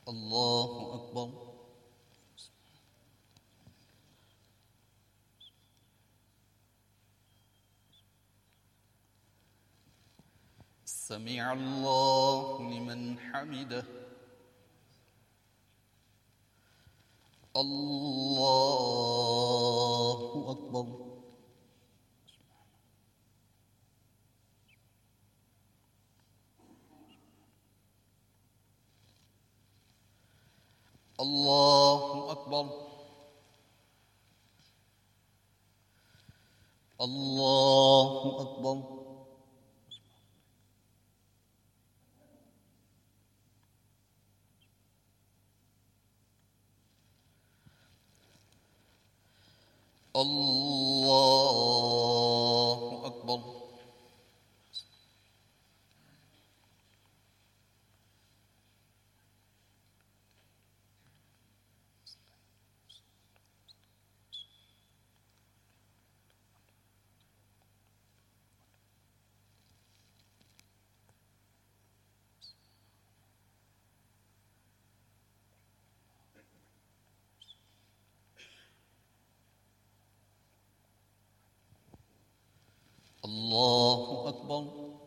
الله أكبر. سمع الله لمن حمده. الله أكبر. الله أكبر. الله أكبر. الله أكبر. الله أكبر.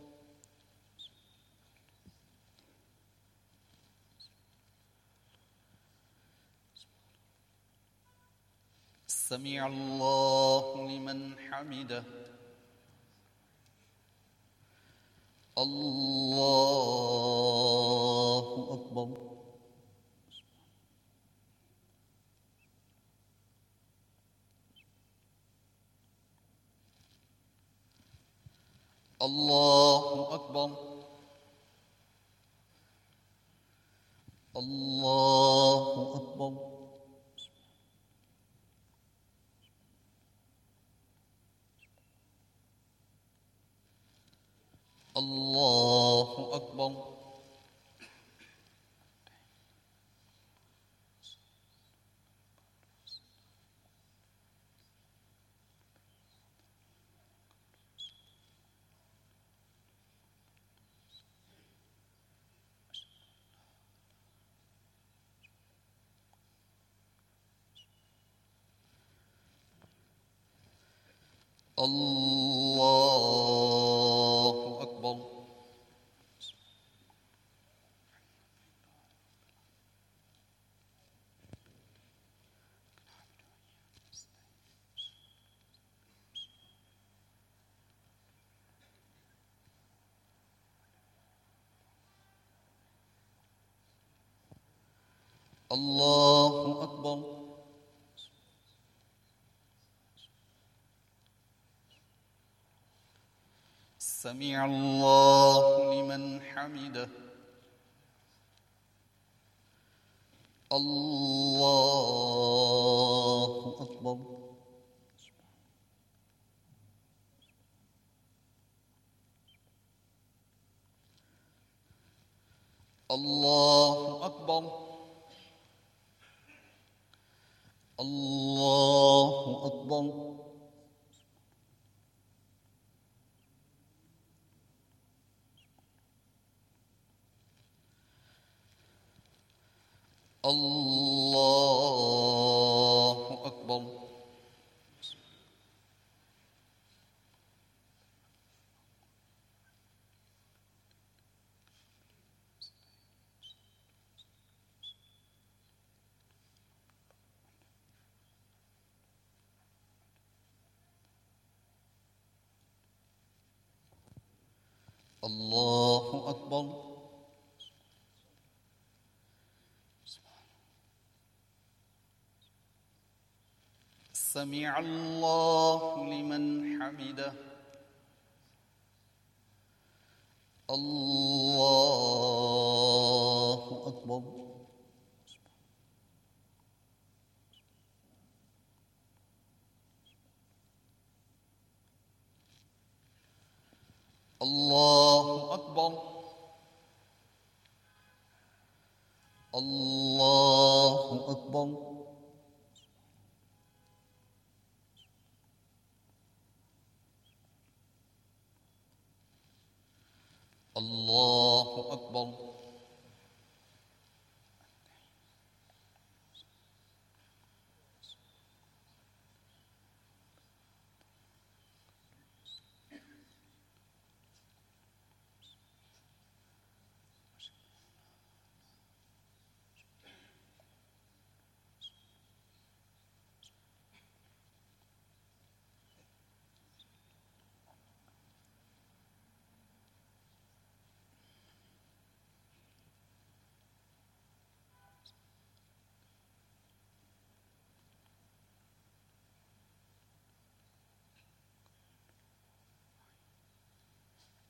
سمع الله لمن حمده. الله أكبر. الله أكبر. الله أكبر. الله أكبر. الله أكبر. الله أكبر. سمع الله لمن حمده. الله أكبر. الله أكبر. الله أكبر. الله أكبر. الله أكبر. سمع الله لمن حمده. الله أكبر. الله أكبر. الله أكبر. الله أكبر.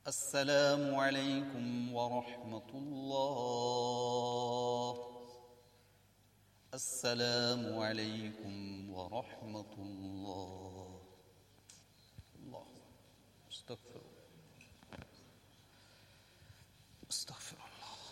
السلام عليكم ورحمة الله. السلام عليكم ورحمة الله. الله استغفر استغفر الله.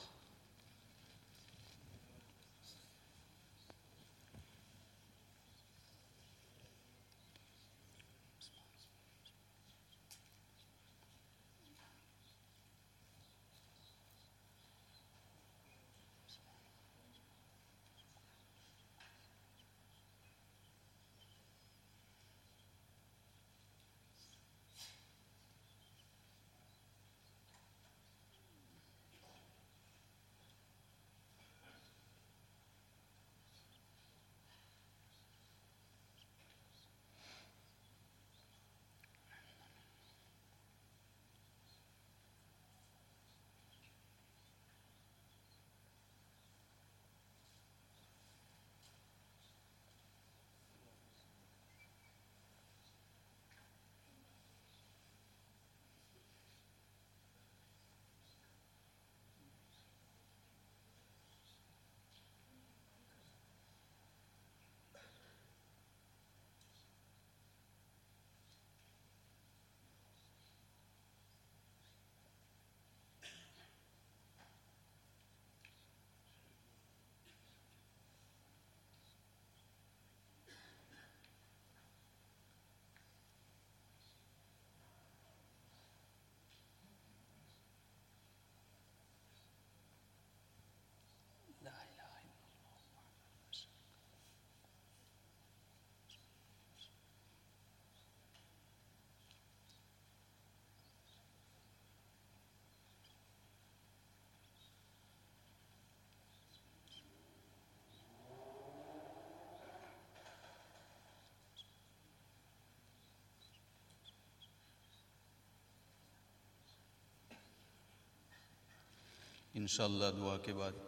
انشاءاللہ دعا کے بعد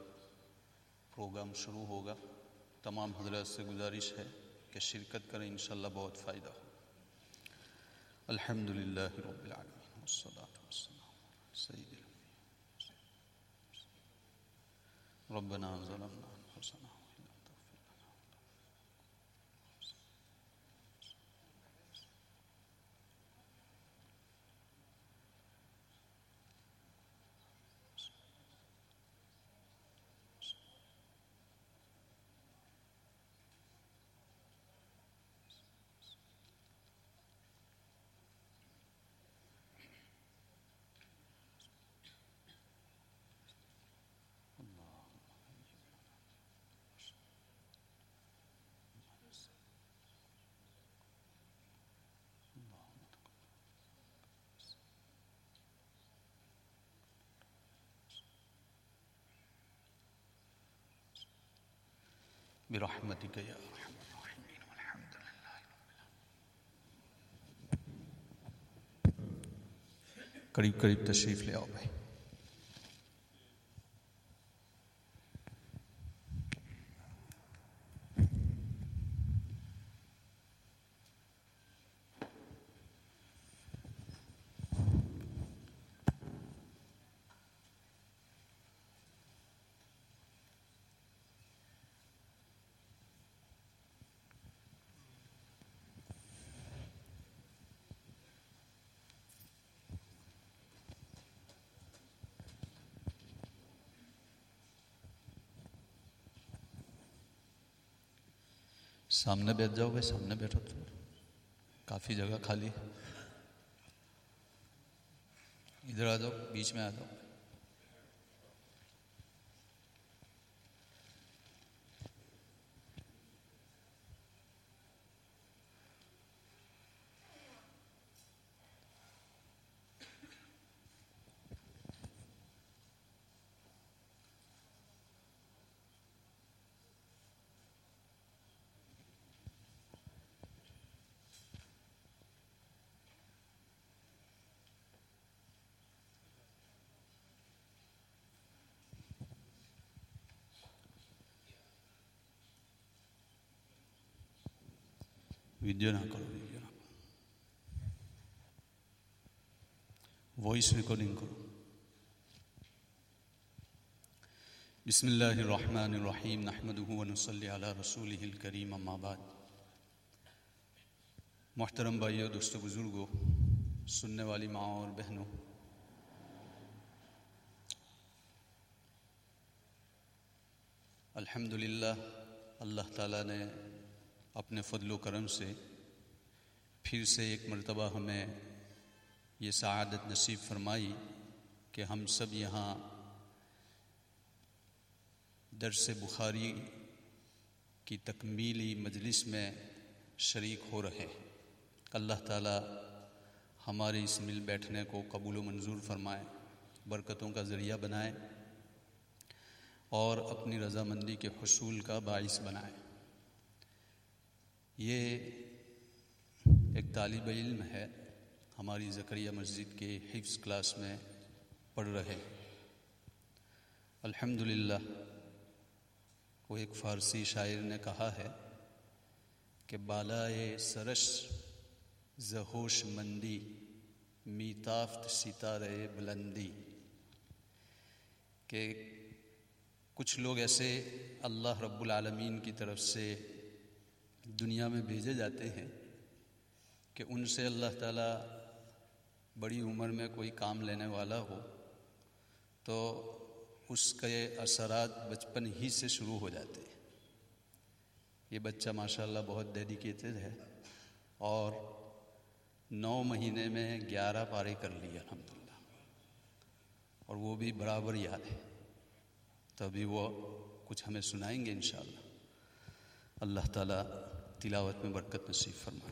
پروگرام شروع ہوگا. تمام حضرات سے گزارش ہے کہ شرکت کریں، انشاءاللہ بہت فائدہ ہو. الحمدللہ رب العالمین والصلاة والسلام علی سید الانبیاء. ربنا ظلمنا انفسنا وإن لم تغفر لنا برحمتک یا ارحم الراحمین والحمد للہ. قریب قریب تشریف لے آؤ بھائی. سامنے بیٹھ جاؤ بھائی، سامنے بیٹھو، کافی جگہ خالی ہے. ادھر آ جاؤ، بیچ میں آ جاؤ. ویڈیو نہ کرو، ویڈیو نہ کرو. वॉइस रिकॉर्डिंग करो। बिस्मिल्लाहिर्रहमानिर्रहीम नहमदुहु व नुसल्ली अला रसूलिहिल करीम अम्मा बाद। मोहतरम भाइयों, दोस्तों, बुजुर्गों, सुनने वाली माँ और बहनों, अल्हम्दुलिल्लाह अल्लाह ताला ने अपने फ़ज़ल व करम से फिर से एक मरतबा हमें ये सआदत नसीब फरमाई कि हम सब यहाँ दर्स बुखारी की तकमीली मजलिस में शरीक हो रहे हैं। अल्लाह ताला हमारे इस मिल बैठने को कबूल व मंजूर फरमाए, बरकतों का ज़रिया बनाए और अपनी रज़ामंदी के हुसूल का बाइस बनाए। ये एक तालिब इल्म है, हमारी ज़करिया मस्जिद के हिफ्ज़ क्लास में पढ़ रहे हैं। अल्हम्दुलिल्लाह, वो एक फ़ारसी शायर ने कहा है कि बालाए सरश ज़होश मंदी मीताफ्त सितारे बुलंदी, कि कुछ लोग ऐसे अल्लाह रब्बुल आलमीन की तरफ से दुनिया में भेजे जाते हैं कि उनसे अल्लाह ताला बड़ी उम्र में कोई काम लेने वाला हो तो उसके असरात बचपन ही से शुरू हो जाते हैं। ये बच्चा माशाल्लाह बहुत डेडिकेटेड है और 9 महीने में 11 पारे कर लिए अल्हम्दुलिल्लाह, और वो भी बराबर याद है। तभी वो कुछ हमें सुनाएंगे इंशाअल्लाह। अल्लाह ताला तिलावत में बरकत नसीब फरमाए।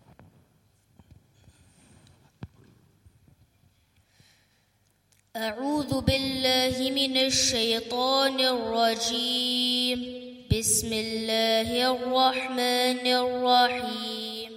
अऊज़ु बिल्लाहि मिनश शैतानिर रजीम। बिस्मिल्लाहिर रहमानिर रहीम।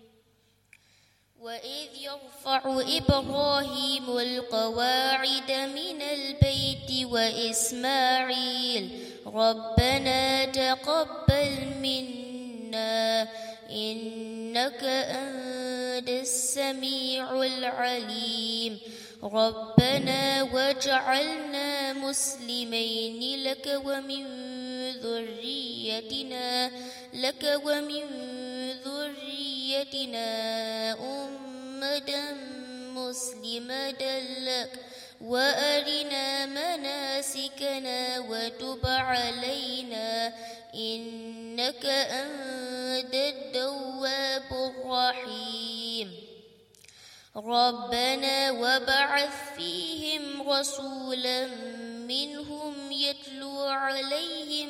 वइज़ यरफ़अु इब्राहीमुल क़वाइद मिनल बैति व इस्माईल रब्बना तक़ब्बल मिन्ना इन्नका अंतस समीउल अलीम। रब्बना वजअलना मुस्लिमैन लक व मिन ذريتنا أمة مسلمة لك وأرنا مناسكنا وتب علينا إنك أنت التواب الرحيم. ربنا وابعث فيهم رسولا منهم يتلو عليهم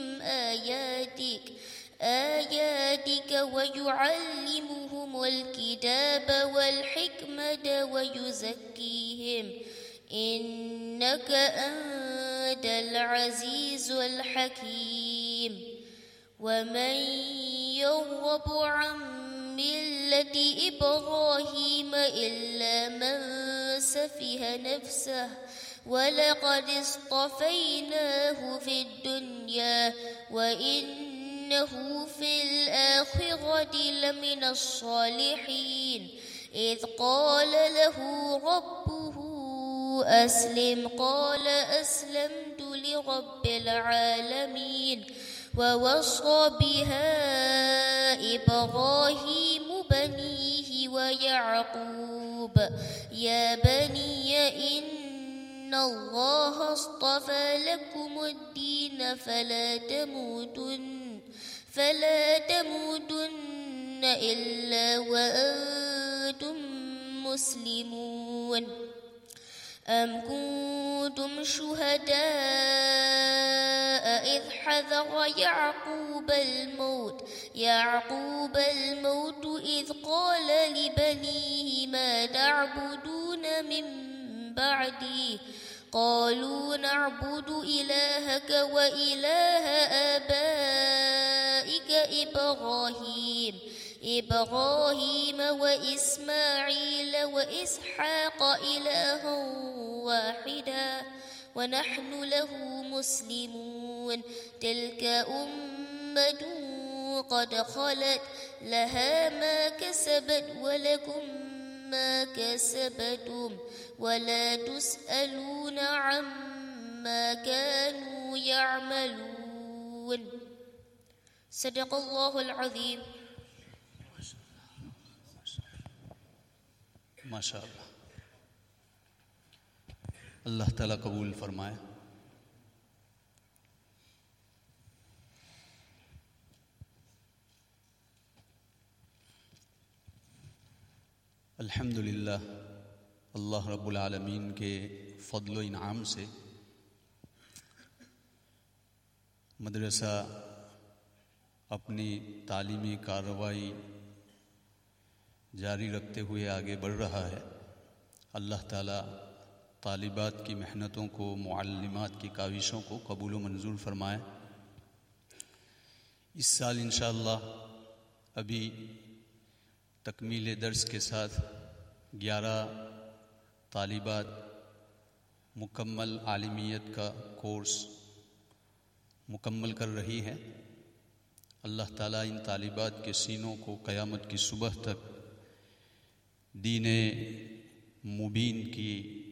آياتك ويعلمهم الكتاب والحكمة ويزكيهم إنك أنت العزيز الحكيم. ومن يرغب عن ملة إبراهيم إلا من سفه نفسه ولقد اصطفيناه في الدنيا وإنه في الآخرة لمن الصالحين. إذ قال له ربه أسلم قال أسلمت لرب العالمين. ووصى بها إبراهيم بنيه ويعقوب يا بني إن الله اصطفى لكم الدين فلا تموتن إلا وأنتم مسلمون. أم كنتم شهداء إذ حضر يعقوب الموت إذ قال لبنيه ما تعبدون من بعدي قالوا نعبد إلهك وإله آبائك إبراهيم وإسماعيل وإسحاق إلها واحدا ونحن له مسلمون. تلك أمة قد خلت لها ما كسبت ولكم ما كسبتم ولا تسألون عما كانوا يعملون صدق الله العظيم. ماشاء اللہ. اللہ تعالیٰ قبول فرمائے. الحمدللہ اللہ رب العالمین کے فضل و انعام سے مدرسہ اپنی تعلیمی کارروائی جاری رکھتے ہوئے آگے بڑھ رہا ہے. اللہ تعالیٰ طالبات کی محنتوں کو، معلمات کی کاوشوں کو قبول و منظور فرمائے. اس سال انشاءاللہ ابھی تکمیل درس کے ساتھ 11 طالبات مکمل عالمیت کا کورس مکمل کر رہی ہیں. اللہ تعالیٰ ان طالبات کے سینوں کو قیامت کی صبح تک دین مبین کی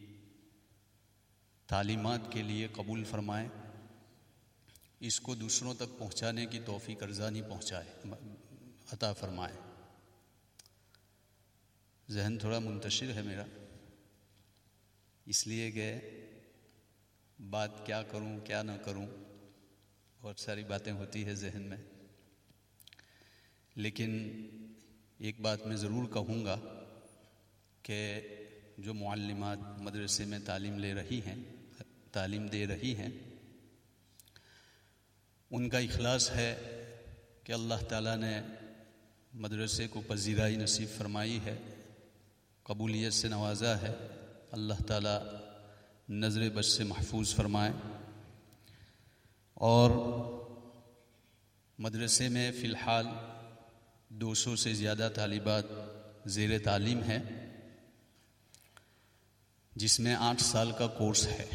تعلیمات کے لیے قبول فرمائے. اس کو دوسروں تک پہنچانے کی توفیق ارزانی عطا فرمائے. ذہن تھوڑا منتشر ہے میرا، اس لیے کہ بات کیا کروں کیا نہ کروں، بہت ساری باتیں ہوتی ہے ذہن میں. لیکن ایک بات میں ضرور کہوں گا کہ جو معلمات مدرسے میں تعلیم دے رہی ہیں ان کا اخلاص ہے کہ اللہ تعالیٰ نے مدرسے کو پذیرائی نصیب فرمائی ہے، قبولیت سے نوازا ہے. اللہ تعالیٰ نظر بد سے محفوظ فرمائے. اور مدرسے میں فی الحال 200 سے زیادہ طالبات زیر تعلیم ہیں، جس میں 8 سال کا کورس ہے.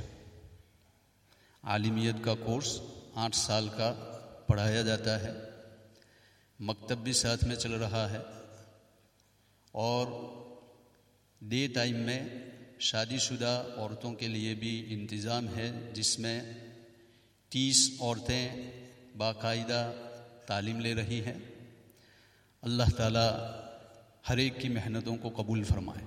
عالمیت کا کورس 8 سال کا پڑھایا جاتا ہے. مکتب بھی ساتھ میں چل رہا ہے، اور ڈے ٹائم میں شادی شدہ عورتوں کے لیے بھی انتظام ہے، جس میں 30 عورتیں باقاعدہ تعلیم لے رہی ہیں. اللہ تعالیٰ ہر ایک کی محنتوں کو قبول فرمائے.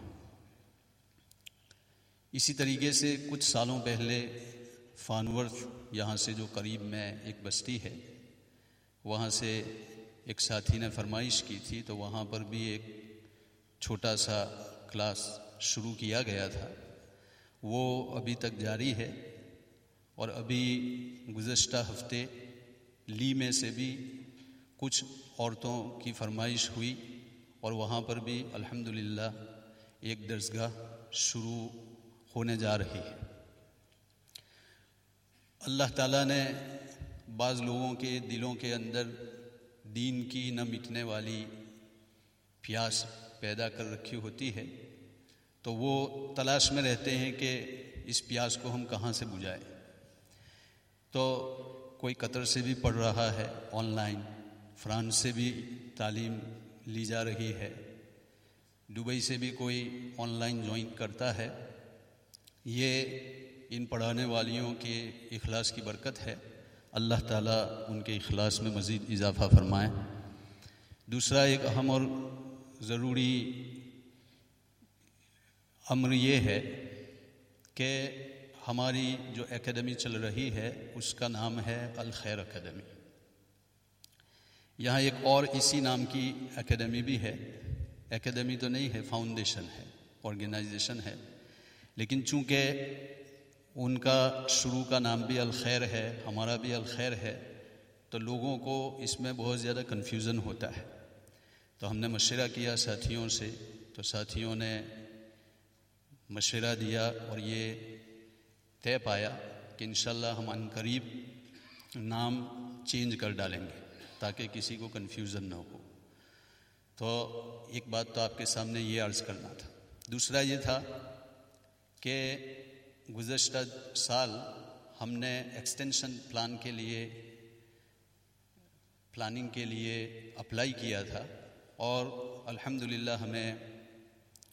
اسی طریقے سے کچھ سالوں پہلے فانورتھ یہاں سے جو قریب میں ایک بستی ہے، وہاں سے ایک ساتھی نے فرمائش کی تھی، تو وہاں پر بھی ایک چھوٹا سا کلاس شروع کیا گیا تھا. وہ ابھی تک جاری ہے. اور ابھی گزشتہ ہفتے لی میں سے بھی کچھ عورتوں کی فرمائش ہوئی، اور وہاں پر بھی الحمدللہ ایک درسگاہ شروع ہونے جا رہی ہے. اللہ تعالیٰ نے بعض لوگوں کے دلوں کے اندر دین کی نہ مٹنے والی پیاس پیدا کر رکھی ہوتی ہے، تو وہ تلاش میں رہتے ہیں کہ اس پیاس کو ہم کہاں سے بجھائیں. تو کوئی قطر سے بھی پڑھ رہا ہے آن لائن، فرانس سے بھی تعلیم لی جا رہی ہے، دبئی سے بھی کوئی آن لائن جوائن کرتا ہے. یہ ان پڑھانے والیوں کے اخلاص کی برکت ہے. اللہ تعالیٰ ان کے اخلاص میں مزید اضافہ فرمائے. دوسرا ایک اہم اور ضروری امر یہ ہے کہ ہماری جو اکیڈمی چل رہی ہے اس کا نام ہے الخیر اکیڈمی. یہاں ایک اور اسی نام کی اکیڈمی بھی ہے. اکیڈمی تو نہیں ہے، فاؤنڈیشن ہے، آرگنائزیشن ہے، لیکن چونکہ ان کا شروع کا نام بھی الخیر ہے، ہمارا بھی الخیر ہے، تو لوگوں کو اس میں بہت زیادہ کنفیوژن ہوتا ہے. تو ہم نے مشورہ کیا ساتھیوں سے، تو ساتھیوں نے مشورہ دیا اور یہ طے پایا کہ انشاءاللہ ہم عن قریب نام چینج کر ڈالیں گے تاکہ کسی کو کنفیوژن نہ ہو. تو ایک بات تو آپ کے سامنے یہ عرض کرنا تھا. دوسرا یہ تھا کہ گزشتہ سال ہم نے ایکسٹینشن پلاننگ کے لیے اپلائی کیا تھا، اور الحمدللہ ہمیں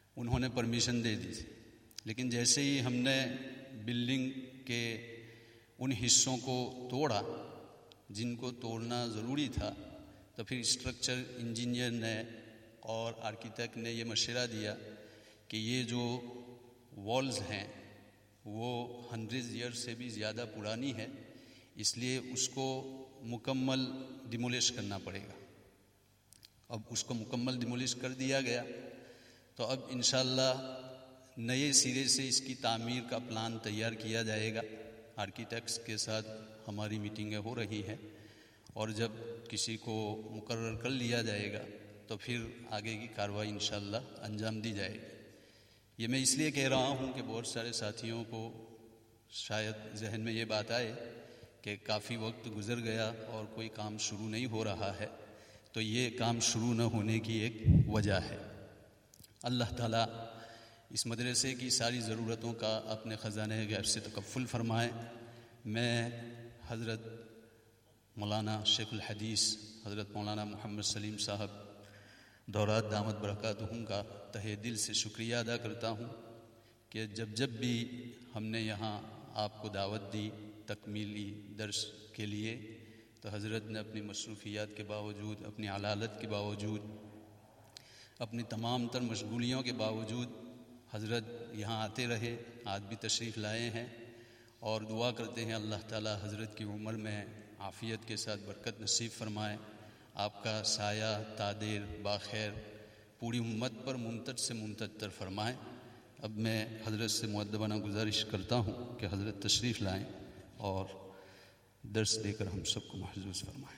انہوں نے پرمیشن دے دی تھی، لیکن جیسے ہی ہم نے بلڈنگ کے ان حصوں کو توڑا جن کو توڑنا ضروری تھا، تو پھر اسٹرکچر انجینئر نے اور آرکیٹیکٹ نے یہ مشورہ دیا کہ یہ جو والز ہیں وہ 100 ایئر سے بھی زیادہ پرانی ہے، اس لیے اس کو مکمل ڈیمولش کرنا پڑے گا۔ اب اس کو مکمل ڈیمولش کر دیا گیا، تو اب انشاءاللہ نئے سرے سے اس کی تعمیر کا پلان تیار کیا جائے گا۔ آرکیٹیکٹس کے ساتھ ہماری میٹنگیں ہو رہی ہیں، اور جب کسی کو مقرر کر لیا جائے گا تو پھر آگے کی کارروائی انشاءاللہ انجام دی جائے گی۔ یہ میں اس لیے کہہ رہا ہوں کہ بہت سارے ساتھیوں کو شاید ذہن میں یہ بات آئے کہ کافی وقت گزر گیا اور کوئی کام شروع نہیں ہو رہا ہے، تو یہ کام شروع نہ ہونے کی ایک وجہ ہے۔ اللہ تعالیٰ اس مدرسے کی ساری ضرورتوں کا اپنے خزانہ غیب سے تکفل فرمائے۔ میں حضرت مولانا شیخ الحدیث حضرت مولانا محمد سلیم صاحب دورات دامت برکاتہم کا تہہ دل سے شکریہ ادا کرتا ہوں کہ جب بھی ہم نے یہاں آپ کو دعوت دی تکمیلی درس کے لیے، تو حضرت نے اپنی مصروفیات کے باوجود، اپنی علالت کے باوجود، اپنی تمام تر مشغولیوں کے باوجود حضرت یہاں آتے رہے، آج بھی تشریف لائے ہیں، اور دعا کرتے ہیں اللہ تعالی حضرت کی عمر میں عافیت کے ساتھ برکت نصیب فرمائے، آپ کا سایہ تادیر باخیر پوری امت پر ممتد سے ممتد تر فرمائے۔ اب میں حضرت سے مؤدبانہ گزارش کرتا ہوں کہ حضرت تشریف لائیں اور درس دے کر ہم سب کو محظوظ فرمائیں۔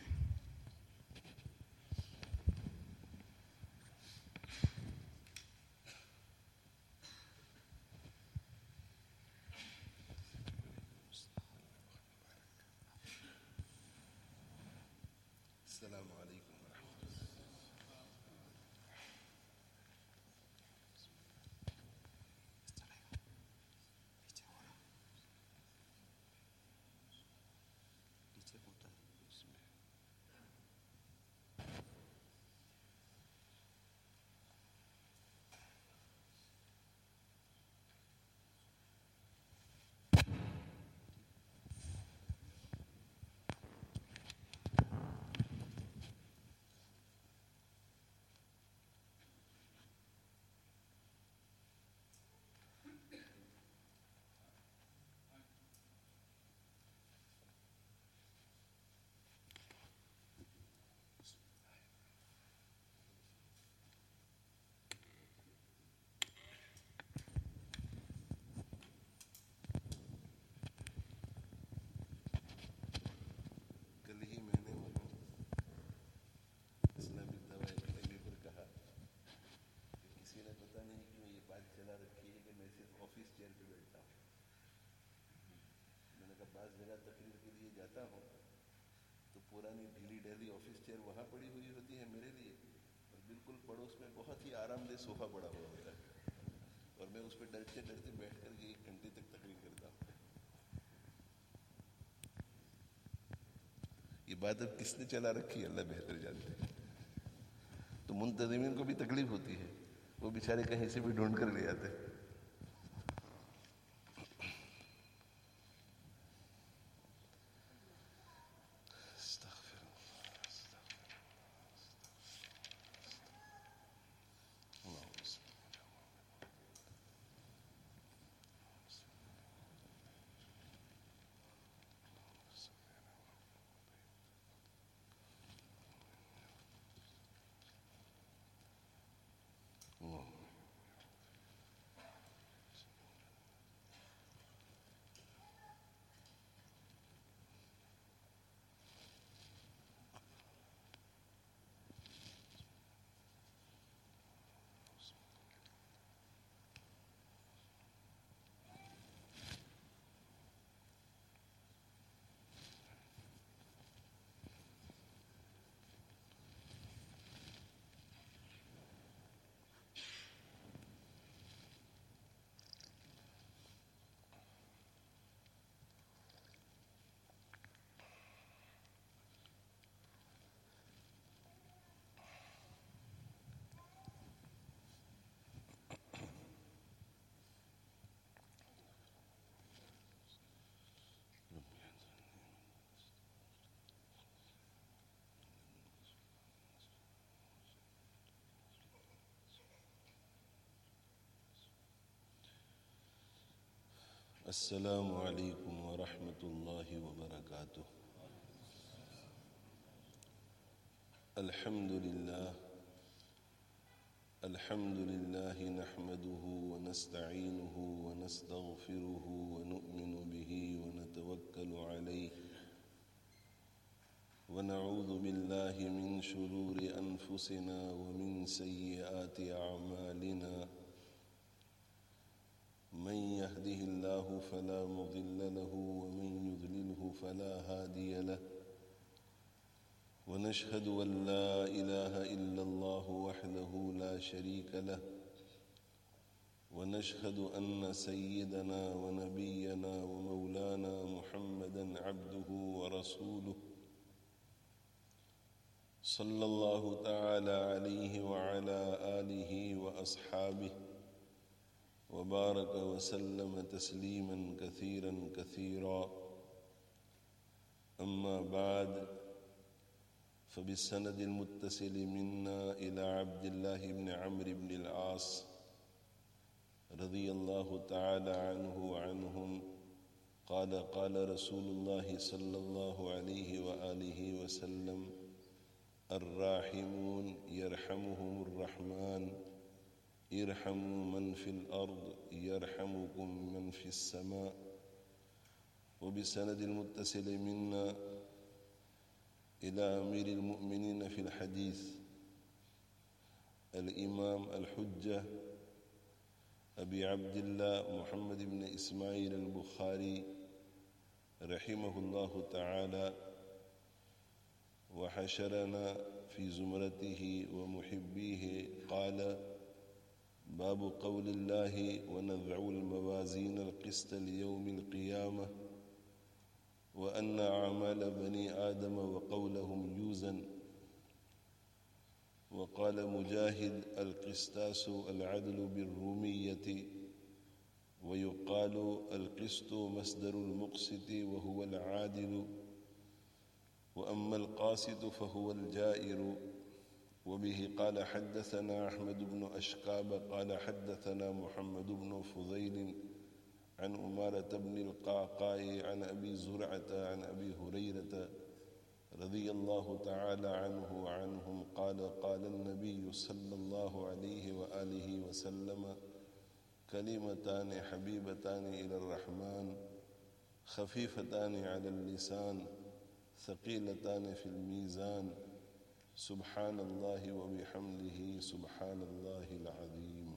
السلام علیکم ورحمۃ اللہ۔ کل ہی میں نے اسلامک دعوی اکیڈمی پر کہا کہ کسی نے پتہ نہیں کیوں یہ بات چلا رکھی ہے کہ میں صرف آفس چیئر پہ بیٹھتا ہوں۔ میں نے کہا بعض جگہ تقریر کے لیے جاتا ہوں تو پرانی ڈھیلی ڈھیلی آفس چیئر وہاں پڑی ہوئی ہوتی ہے میرے لیے، اور بالکل پڑوس میں بہت ہی آرام دہ صوفہ پڑا ہوا ہوتا ہے، اور میں اس پہ ڈرتے ڈرتے بیٹھ کر کے 1 گھنٹے تک تقریر کرتا ہوں۔ یہ بات اب کس نے چلا رکھی ہے اللہ بہتر جانتے ہیں۔ تو منتظمین کو بھی تکلیف ہوتی ہے، وہ بیچارے کہیں سے بھی ڈھونڈ کر لے آتے ہیں۔ السلام علیکم ورحمۃ اللہ وبرکاتہ. الحمد للہ نحمده ونستعینه ونستغفره ونؤمن به ونتوکل علیہ ونعوذ باللہ من شرور انفسنا ومن سیئات اعمالنا. من يهده الله فلا مضل له ومن يضلله فلا هادي له. ونشهد أن لا إله إلا الله وحده لا شريك له. ونشهد أن سيدنا ونبينا ومولانا محمدا عبده ورسوله صلى الله تعالى عليه وعلى آله وأصحابه وبارك وسلم تسليما كثيرا كثيرا. أما بعد، فبالسند المتصل منا إلى عبد الله بن عمرو بن العاص رضي الله تعالى عنه وعنهم قال قال رسول الله صلى الله عليه وآله وسلم: الراحمون يرحمهم الرحمن ارحموا من في الأرض يرحمكم من في السماء. وبسند المتصل منا إلى أمير المؤمنين في الحديث الإمام الحجة أبي عبد الله محمد بن إسماعيل البخاري رحمه الله تعالى، وحشرنا في زمرته ومحبيه، قال: باب قول الله: ونضع الموازين القسط ليوم القيامة وأن أعمال بني آدم وقولهم يوزن. وقال مجاهد: القسطاس العدل بالرومية، ويقال القسط مصدر المقسط وهو العادل، وأما القاسط فهو الجائر. وبه قال حدثنا أحمد بن أشكاب قال حدثنا محمد بن فضيل عن أمارة بن القعقاع عن أبي زرعة عن أبي هريرة رضي الله تعالى عنه وعنهم قال قال النبي صلى الله عليه وآله وسلم: كلمتان حبيبتان إلى الرحمن خفيفتان على اللسان ثقيلتان في الميزان، سبحان اللہ وبحمدہ سبحان اللہ العظیم.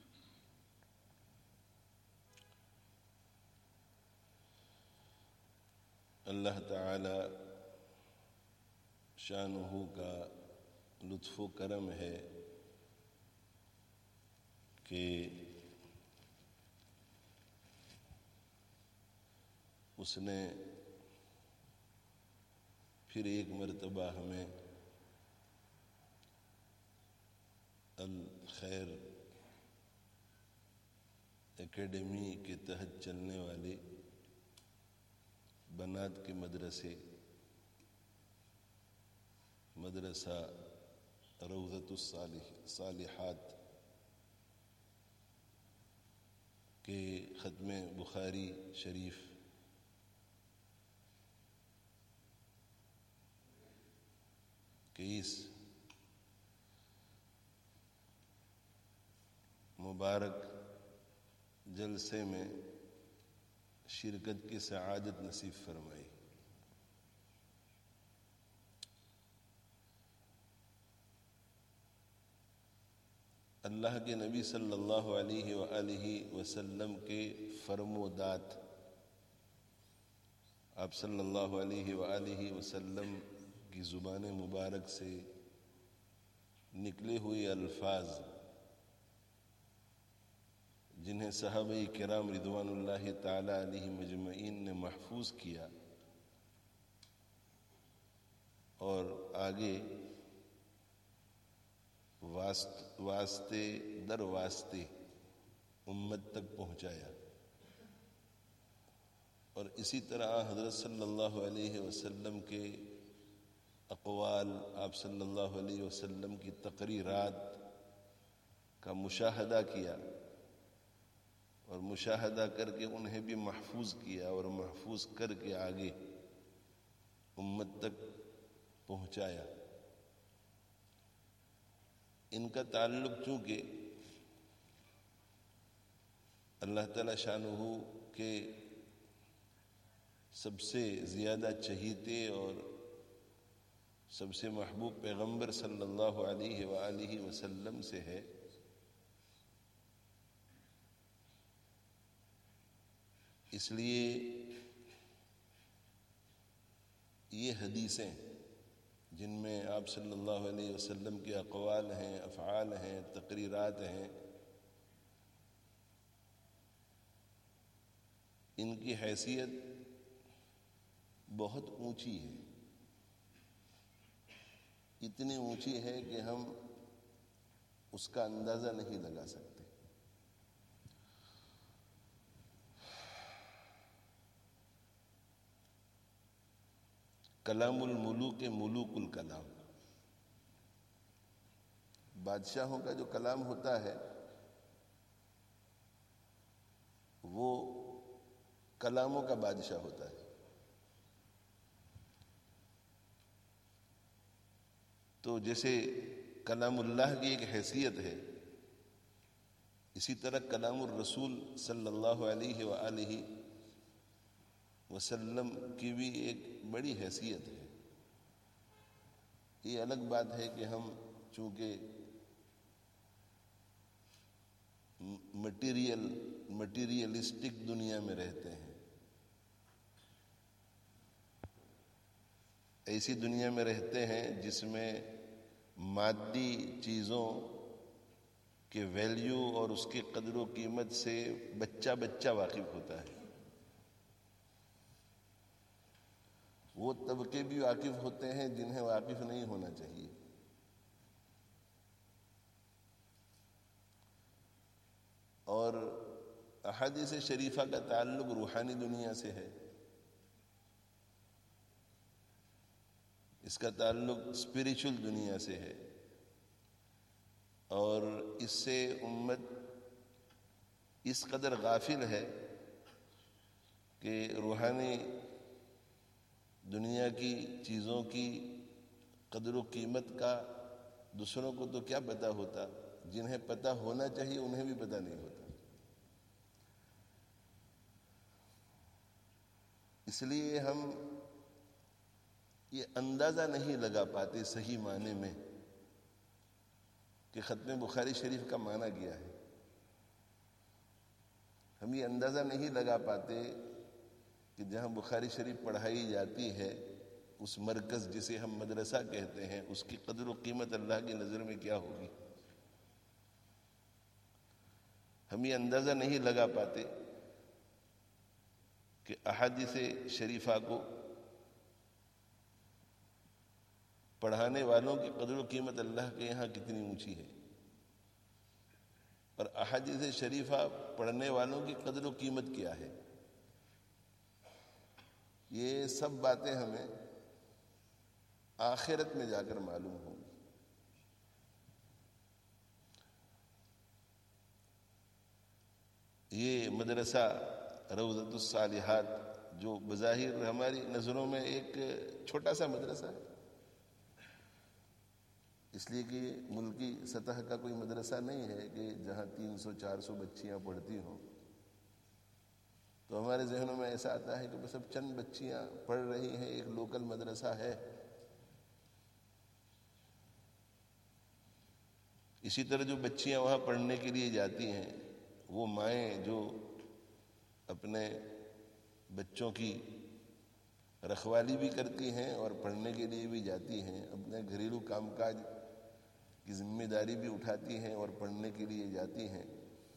اللہ تعالی شانہ کا لطف و کرم ہے کہ اس نے پھر ایک مرتبہ ہمیں الخیر اکیڈمی کے تحت چلنے والے بنات کے مدرسہ روضۃ الصالحات کے ختم بخاری شریف کے اس مبارک جلسے میں شرکت کی سعادت نصیب فرمائی. اللہ کے نبی صلی اللہ علیہ وآلہ وسلم کے فرم و دات، آپ صلی اللہ علیہ وآلہ وسلم کی زبان مبارک سے نکلے ہوئے الفاظ جنہیں صحابہ کرام رضوان اللہ تعالی علیہ مجمعین نے محفوظ کیا اور آگے واسطے در واسطے امت تک پہنچایا. اور اسی طرح حضرت صلی اللہ علیہ وسلم کے اقوال، آپ صلی اللہ علیہ وسلم کی تقریرات کا مشاہدہ کیا اور مشاہدہ کر کے انہیں بھی محفوظ کیا اور محفوظ کر کے آگے امت تک پہنچایا۔ ان کا تعلق چونکہ اللہ تعالی شانہ کے سب سے زیادہ چہیتے اور سب سے محبوب پیغمبر صلی اللہ علیہ وآلہ وسلم سے ہے، اس لیے یہ حدیثیں جن میں آپ صلی اللہ علیہ وسلم کے اقوال ہیں، افعال ہیں، تقریرات ہیں، ان کی حیثیت بہت اونچی ہے، اتنی اونچی ہے کہ ہم اس کا اندازہ نہیں لگا سکتے۔ کلام الملوک ملوک الکلام، بادشاہوں کا جو کلام ہوتا ہے وہ کلاموں کا بادشاہ ہوتا ہے۔ تو جیسے کلام اللہ کی ایک حیثیت ہے، اسی طرح کلام الرسول صلی اللہ علیہ وآلہ وسلم کی بھی ایک بڑی حیثیت ہے۔ یہ الگ بات ہے کہ ہم چونکہ مٹیریلسٹک دنیا میں رہتے ہیں، ایسی دنیا میں رہتے ہیں جس میں مادی چیزوں کے ویلیو اور اس کی قدر و قیمت سے بچہ واقف ہوتا ہے۔ وہ طبقے بھی واقف ہوتے ہیں جنہیں واقف نہیں ہونا چاہیے۔ اور احادیث شریفہ کا تعلق روحانی دنیا سے ہے، اس کا تعلق اسپریچول دنیا سے ہے، اور اس سے امت اس قدر غافل ہے کہ روحانی دنیا کی چیزوں کی قدر و قیمت کا دوسروں کو تو کیا پتہ ہوتا، جنہیں پتہ ہونا چاہیے انہیں بھی پتہ نہیں ہوتا۔ اس لیے ہم یہ اندازہ نہیں لگا پاتے صحیح معنی میں کہ ختم بخاری شریف کا معنی کیا ہے۔ ہم یہ اندازہ نہیں لگا پاتے کہ جہاں بخاری شریف پڑھائی جاتی ہے اس مرکز جسے ہم مدرسہ کہتے ہیں، اس کی قدر و قیمت اللہ کی نظر میں کیا ہوگی۔ ہم یہ اندازہ نہیں لگا پاتے کہ احادیث شریفہ کو پڑھانے والوں کی قدر و قیمت اللہ کے یہاں کتنی اونچی ہے، اور احادیث شریفہ پڑھنے والوں کی قدر و قیمت کیا ہے۔ یہ سب باتیں ہمیں آخرت میں جا کر معلوم ہوں گی۔ یہ مدرسہ روضۃ الصالحات جو بظاہر ہماری نظروں میں ایک چھوٹا سا مدرسہ ہے، اس لیے کہ ملکی سطح کا کوئی مدرسہ نہیں ہے کہ جہاں 300-400 بچیاں پڑھتی ہوں، تو ہمارے ذہنوں میں ایسا آتا ہے کہ بس اب چند بچیاں پڑھ رہی ہیں، ایک لوکل مدرسہ ہے۔ اسی طرح جو بچیاں وہاں پڑھنے کے لیے جاتی ہیں، وہ مائیں جو اپنے بچوں کی رکھوالی بھی کرتی ہیں اور پڑھنے کے لیے بھی جاتی ہیں، اپنے گھریلو کام کاج کی ذمہ داری بھی اٹھاتی ہیں اور پڑھنے کے لیے جاتی ہیں،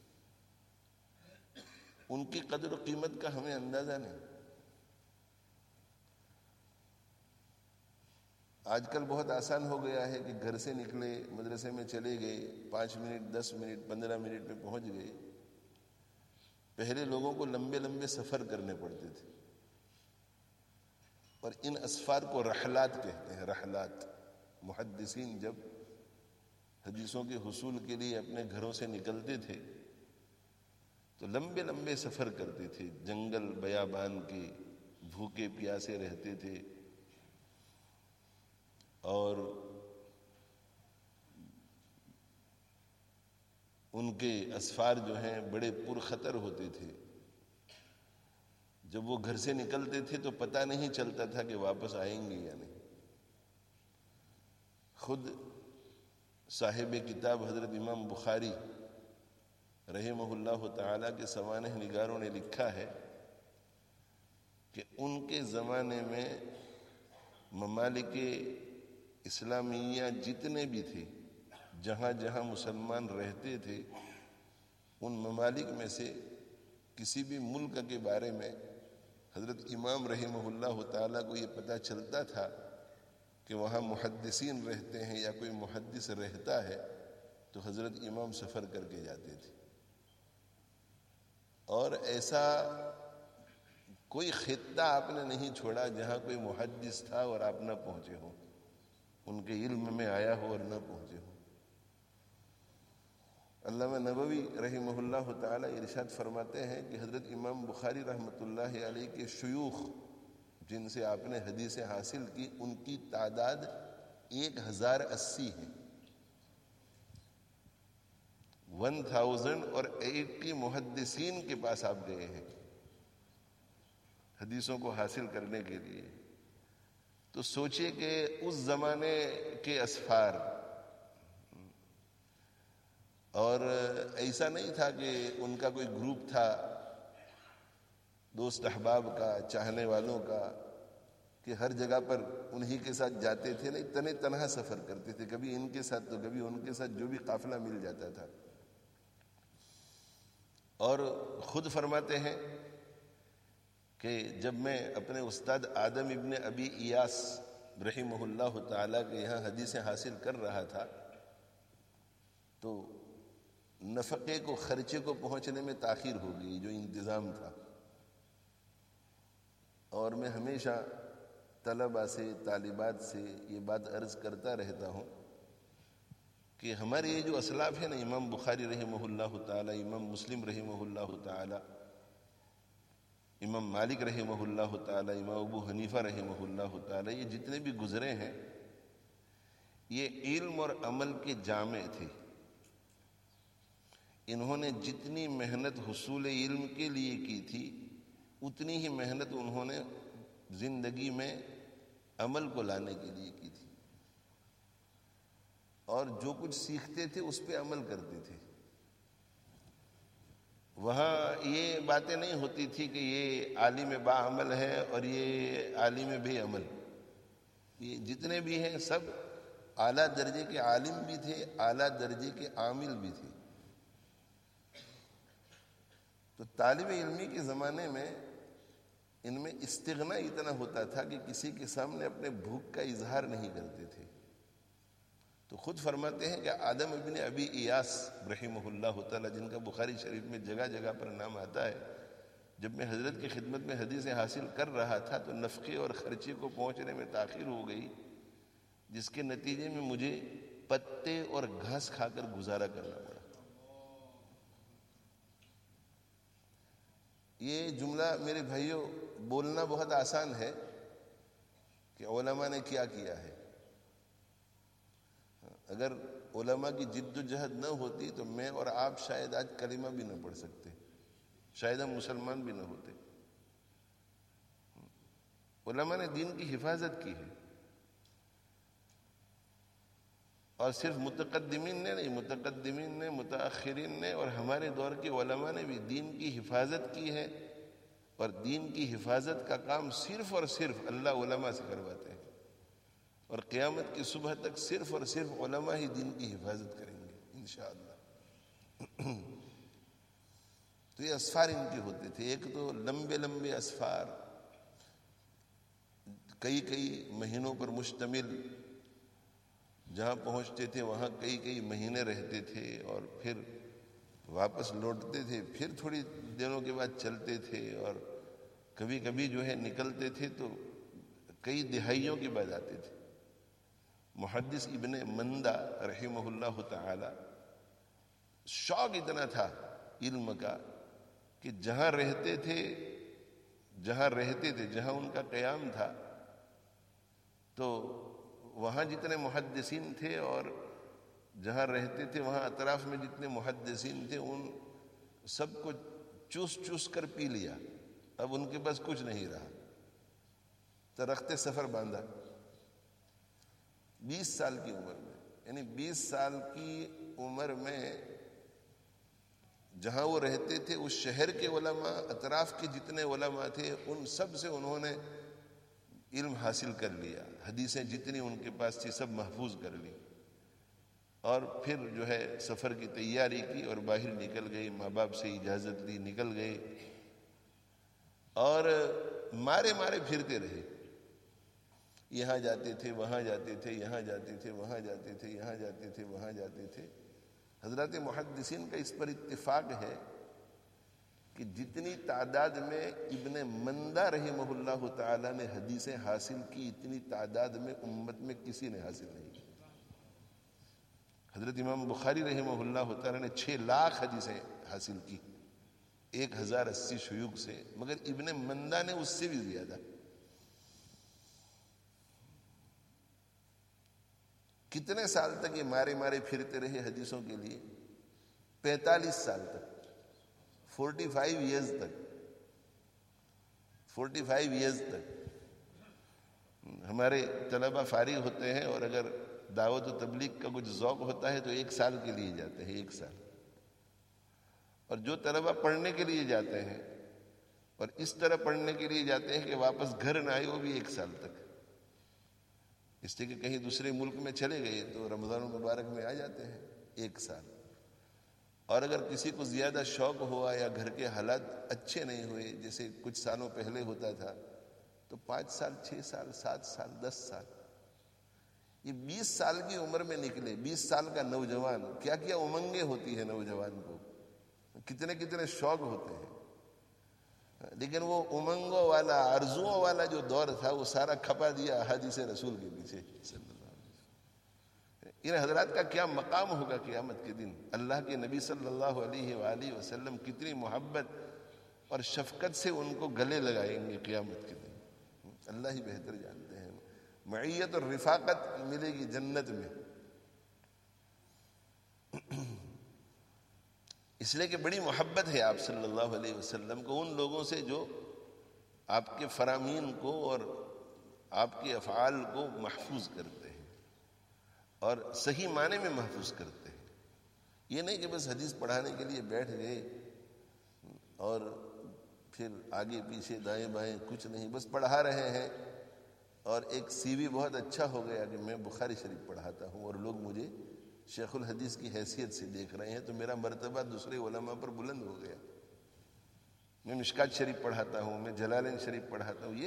ان کی قدر و قیمت کا ہمیں اندازہ نہیں۔ آج کل بہت آسان ہو گیا ہے کہ گھر سے نکلے، مدرسے میں چلے گئے، 5 منٹ 10 منٹ 15 منٹ میں پہنچ گئے۔ پہلے لوگوں کو لمبے لمبے سفر کرنے پڑتے تھے، اور ان اسفار کو رحلات کہتے ہیں۔ رحلات، محدثین جب حدیثوں کے حصول کے لیے اپنے گھروں سے نکلتے تھے تو لمبے لمبے سفر کرتے تھے، جنگل بیابان کے، بھوکے پیاسے رہتے تھے، اور ان کے اسفار جو ہیں بڑے پرخطر ہوتے تھے۔ جب وہ گھر سے نکلتے تھے تو پتہ نہیں چلتا تھا کہ واپس آئیں گے یا نہیں۔ خود صاحب کتاب حضرت امام بخاری رحمہ اللہ تعالیٰ کے سوانح نگاروں نے لکھا ہے کہ ان کے زمانے میں ممالک اسلامیہ جتنے بھی تھے، جہاں جہاں مسلمان رہتے تھے، ان ممالک میں سے کسی بھی ملک کے بارے میں حضرت امام رحمہ اللہ تعالیٰ کو یہ پتہ چلتا تھا کہ وہاں محدثین رہتے ہیں یا کوئی محدث رہتا ہے، تو حضرت امام سفر کر کے جاتے تھے۔ اور ایسا کوئی خطہ آپ نے نہیں چھوڑا جہاں کوئی محدث تھا اور آپ نہ پہنچے ہوں، ان کے علم میں آیا ہو اور نہ پہنچے ہوں۔ علامہ نووی رحمہ اللہ تعالی ارشاد فرماتے ہیں کہ حضرت امام بخاری رحمۃ اللہ علیہ کے شیوخ جن سے آپ نے حدیثیں حاصل کی، ان کی تعداد 1080 ہے۔ 1080 محدثین کے پاس آپ گئے ہیں حدیثوں کو حاصل کرنے کے لیے۔ تو سوچئے کہ اس زمانے کے اسفار، اور ایسا نہیں تھا کہ ان کا کوئی گروپ تھا دوست احباب کا، چاہنے والوں کا، کہ ہر جگہ پر انہی کے ساتھ جاتے تھے، نہیں، تنہا سفر کرتے تھے، کبھی ان کے ساتھ تو کبھی ان کے ساتھ، جو بھی قافلہ مل جاتا تھا۔ اور خود فرماتے ہیں کہ جب میں اپنے استاد آدم ابن ابی ایاس رحمہ اللہ تعالیٰ کے یہاں حدیثیں حاصل کر رہا تھا، تو نفقے کو، خرچے کو پہنچنے میں تاخیر ہو گئی جو انتظام تھا۔ اور میں ہمیشہ طلباء سے، طالبات سے یہ بات عرض کرتا رہتا ہوں کہ ہمارے یہ جو اسلاف ہیں نا، امام بخاری رحمہ اللہ تعالی، امام مسلم رحمہ اللہ تعالی، امام مالک رحمہ اللہ تعالی، امام ابو حنیفہ رحمہ اللہ تعالی، یہ جتنے بھی گزرے ہیں، یہ علم اور عمل کے جامع تھے۔ انہوں نے جتنی محنت حصول علم کے لیے کی تھی، اتنی ہی محنت انہوں نے زندگی میں عمل کو لانے کے لیے کی تھی، اور جو کچھ سیکھتے تھے اس پہ عمل کرتے تھے۔ وہاں یہ باتیں نہیں ہوتی تھی کہ یہ عالم با عمل ہے اور یہ عالم بے عمل۔ یہ جتنے بھی ہیں سب اعلیٰ درجے کے عالم بھی تھے، اعلیٰ درجے کے عامل بھی تھے۔ تو طالب علمی کے زمانے میں ان میں استغنا اتنا ہوتا تھا کہ کسی کے سامنے اپنے بھوک کا اظہار نہیں کرتے تھے۔ تو خود فرماتے ہیں کہ آدم ابن ابی ایاس رحمہ اللہ تعالی، جن کا بخاری شریف میں جگہ جگہ پر نام آتا ہے، جب میں حضرت کی خدمت میں حدیثیں حاصل کر رہا تھا تو نفقے اور خرچے کو پہنچنے میں تاخیر ہو گئی، جس کے نتیجے میں مجھے پتے اور گھاس کھا کر گزارا کرنا پڑا۔ یہ جملہ میرے بھائیوں بولنا بہت آسان ہے کہ علماء نے کیا کیا ہے۔ اگر علماء کی جد و جہد نہ ہوتی تو میں اور آپ شاید آج کلمہ بھی نہ پڑھ سکتے، شاید ہم مسلمان بھی نہ ہوتے۔ علماء نے دین کی حفاظت کی ہے، اور صرف متقدمین نے نہیں، متقدمین نے، متاخرین نے، اور ہمارے دور کے علماء نے بھی دین کی حفاظت کی ہے، اور دین کی حفاظت کا کام صرف اور صرف اللہ علماء سے کرواتے ہیں، اور قیامت کی صبح تک صرف اور صرف علماء ہی دین کی حفاظت کریں گے انشاءاللہ۔ تو یہ اسفار ان کے ہوتے تھے، ایک تو لمبے لمبے اسفار، کئی مہینوں پر مشتمل، جہاں پہنچتے تھے وہاں کئی مہینے رہتے تھے، اور پھر واپس لوٹتے تھے، پھر تھوڑی دنوں کے بعد چلتے تھے، اور کبھی کبھی جو ہے نکلتے تھے تو کئی دہائیوں کے بعد آتے تھے۔ محدث ابن مندہ رحمہ اللہ تعالی، شوق اتنا تھا علم کا کہ جہاں رہتے تھے جہاں ان کا قیام تھا، تو وہاں جتنے محدثین تھے اور جہاں رہتے تھے وہاں اطراف میں جتنے محدثین تھے ان سب کو چوس چوس کر پی لیا. اب ان کے پاس کچھ نہیں رہا، تو رخت سفر باندھا 20 سال کی عمر میں. یعنی 20 سال کی عمر میں جہاں وہ رہتے تھے اس شہر کے علماء، اطراف کے جتنے علماء تھے ان سب سے انہوں نے علم حاصل کر لیا. حدیثیں جتنی ان کے پاس تھی سب محفوظ کر لی، اور پھر جو ہے سفر کی تیاری کی اور باہر نکل گئے. ماں باپ سے اجازت لی، نکل گئے اور مارے پھرتے رہے. یہاں جاتے تھے، وہاں جاتے تھے، یہاں جاتے تھے، وہاں جاتے تھے، یہاں جاتے تھے، وہاں جاتے تھے. حضرات محدثین کا اس پر اتفاق ہے کہ جتنی تعداد میں ابن مندہ رحمہ اللہ تعالی نے حدیثیں حاصل کی، اتنی تعداد میں امت میں کسی نے حاصل نہیں کی. حضرت امام بخاری رحمہ اللہ تعالی نے 6 لاکھ حدیثیں حاصل کی 1080 شیوخ سے، مگر ابن مندہ نے اس سے بھی زیادہ. کتنے سال تک یہ مارے پھرتے رہے حدیثوں کے لیے؟ 45 سال تک، 45 ایئرز تک. 45 ایئرز تک ہمارے طلبہ فارغ ہوتے ہیں، اور اگر دعوت و تبلیغ کا کچھ ذوق ہوتا ہے تو 1 سال کے لیے جاتے ہیں، 1 سال. اور جو طلبہ پڑھنے کے لیے جاتے ہیں اور اس طرح پڑھنے کے لیے جاتے ہیں کہ واپس گھر نہ آئے، وہ بھی 1 سال تک. اس لیے کہ کہیں دوسرے ملک میں چلے گئے تو رمضان المبارک میں آ جاتے ہیں 1 سال. اور اگر کسی کو زیادہ شوق ہوا یا گھر کے حالات اچھے نہیں ہوئے، جیسے کچھ سالوں پہلے ہوتا تھا، تو 5 سال، 6 سال، 7 سال، 10 سال. یہ 20 سال کی عمر میں نکلے. 20 سال کا نوجوان، کیا کیا امنگیں ہوتی ہیں نوجوان کو، کتنے شوق ہوتے ہیں. لیکن وہ امنگوں والا، آرزوؤں والا جو دور تھا وہ سارا کھپا دیا احادیث رسول کے پیچھے صلی اللہ علیہ وسلم. ان حضرات کا کیا مقام ہوگا قیامت کے دن. اللہ کے نبی صلی اللہ علیہ وآلہ وسلم کتنی محبت اور شفقت سے ان کو گلے لگائیں گے قیامت کے دن. اللہ ہی بہتر جانتے ہیں. معیت اور رفاقت ملے گی جنت میں. اس لیے کہ بڑی محبت ہے آپ صلی اللہ علیہ وسلم کو ان لوگوں سے جو آپ کے فرامین کو اور آپ کے افعال کو محفوظ کرتے ہیں اور صحیح معنی میں محفوظ کرتے ہیں. یہ نہیں کہ بس حدیث پڑھانے کے لیے بیٹھ گئے اور پھر آگے پیچھے دائیں بائیں کچھ نہیں، بس پڑھا رہے ہیں اور ایک سی وی بہت اچھا ہو گیا کہ میں بخاری شریف پڑھاتا ہوں اور لوگ مجھے شیخ الحدیث کی حیثیت سے دیکھ رہے ہیں، تو میرا مرتبہ دوسرے علماء پر بلند ہو گیا. میں مشکات شریف پڑھاتا ہوں، میں جلالین شریف پڑھاتا ہوں.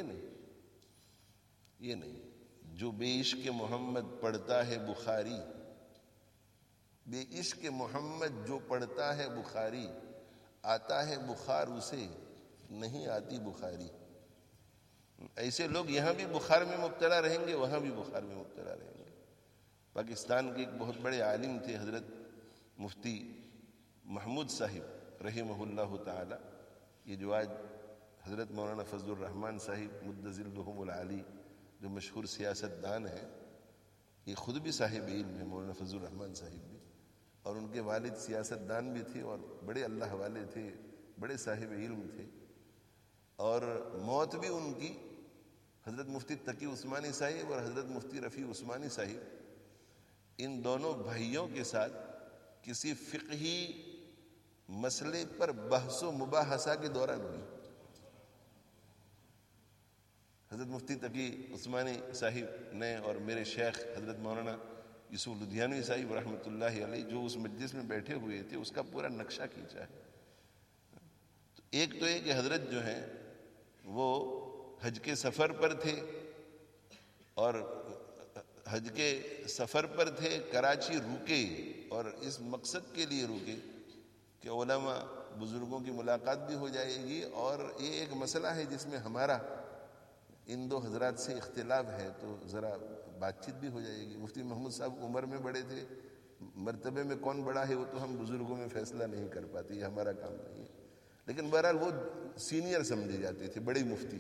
یہ نہیں. جو بے عشق محمد پڑھتا ہے بخاری، بے عشق محمد جو پڑھتا ہے بخاری، آتا ہے بخار اسے نہیں آتی بخاری. ایسے لوگ یہاں بھی بخار میں مبتلا رہیں گے، وہاں بھی بخار میں مبتلا رہیں گے. پاکستان کے ایک بہت بڑے عالم تھے حضرت مفتی محمود صاحب رحمہ اللہ تعالی. یہ جو آج حضرت مولانا فضل الرحمن صاحب مد ظلہم العالی جو مشہور سیاست دان ہیں، یہ خود بھی صاحب علم ہے مولانا فضل الرحمن صاحب بھی، اور ان کے والد سیاست دان بھی تھے اور بڑے اللہ والے تھے، بڑے صاحب علم تھے. اور موت بھی ان کی حضرت مفتی تقی عثمانی صاحب اور حضرت مفتی رفیع عثمانی صاحب، ان دونوں بھائیوں کے ساتھ کسی فقہی مسئلے پر بحث و مباحثہ کے دوران ہوئی. حضرت مفتی تقی عثمانی صاحب نے اور میرے شیخ حضرت مولانا یوسف لدھیانوی صاحب رحمۃ اللہ علیہ جو اس مجلس میں بیٹھے ہوئے تھے، اس کا پورا نقشہ کھینچا ہے. ایک تو یہ کہ حضرت جو ہیں وہ حج کے سفر پر تھے، اور حج کے سفر پر تھے، کراچی رکے اور اس مقصد کے لیے رکے کہ علماء بزرگوں کی ملاقات بھی ہو جائے گی، اور یہ ایک مسئلہ ہے جس میں ہمارا ان دو حضرات سے اختلاف ہے، تو ذرا بات چیت بھی ہو جائے گی. مفتی محمود صاحب عمر میں بڑے تھے، مرتبے میں کون بڑا ہے وہ تو ہم بزرگوں میں فیصلہ نہیں کر پاتے، یہ ہمارا کام نہیں ہے. لیکن بہرحال وہ سینئر سمجھے جاتے تھے، بڑے مفتی.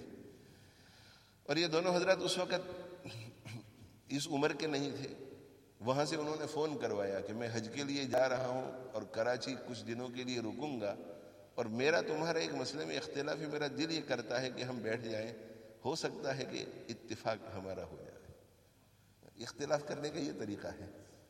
اور یہ دونوں حضرات اس وقت اس عمر کے نہیں تھے. وہاں سے انہوں نے فون کروایا کہ میں حج کے لیے جا رہا ہوں اور کراچی کچھ دنوں کے لیے رکوں گا، اور میرا تمہارا ایک مسئلے میں اختلاف ہے، میرا دل یہ کرتا ہے کہ ہم بیٹھ جائیں، ہو سکتا ہے کہ اتفاق ہمارا ہو جائے. اختلاف کرنے کا یہ طریقہ ہے.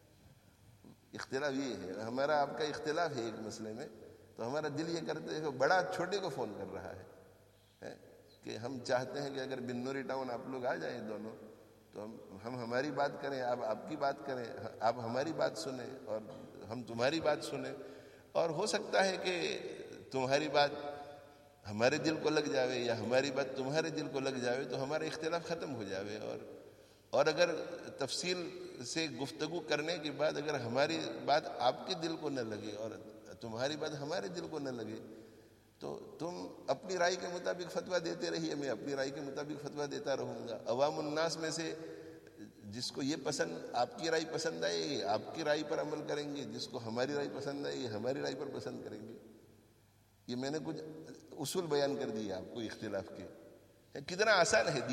اختلاف یہ ہے، ہمارا آپ کا اختلاف ہے ایک مسئلے میں، تو ہمارا دل یہ کرتا ہے کہ بڑا چھوٹے کو فون کر رہا ہے کہ ہم چاہتے ہیں کہ اگر بنوری ٹاؤن آپ لوگ آ جائیں دونوں، تو ہم ہماری بات کریں، آپ کی بات کریں، آپ ہماری بات سنیں اور ہم تمہاری بات سنیں، اور ہو سکتا ہے کہ تمہاری بات ہمارے دل کو لگ جاوے یا ہماری بات تمہارے دل کو لگ جاوے، تو ہمارا اختلاف ختم ہو جاوے. اور اگر تفصیل سے گفتگو کرنے کے بعد اگر ہماری بات آپ کے دل کو نہ لگے اور تمہاری بات ہمارے دل کو نہ لگے، تو تم اپنی رائے کے مطابق فتویٰ دیتے رہیے، میں اپنی رائے کے مطابق فتویٰ دیتا رہوں گا. عوام الناس میں سے جس کو یہ پسند، آپ کی رائے پسند آئے گی، آپ کی رائے پر عمل کریں گے، جس کو ہماری رائے پسند آئے گی، ہماری رائے پر پسند کریں گے. یہ میں نے کچھ اصول بیان کر دیے آپ کو اختلاف کے. کتنا آسان ہے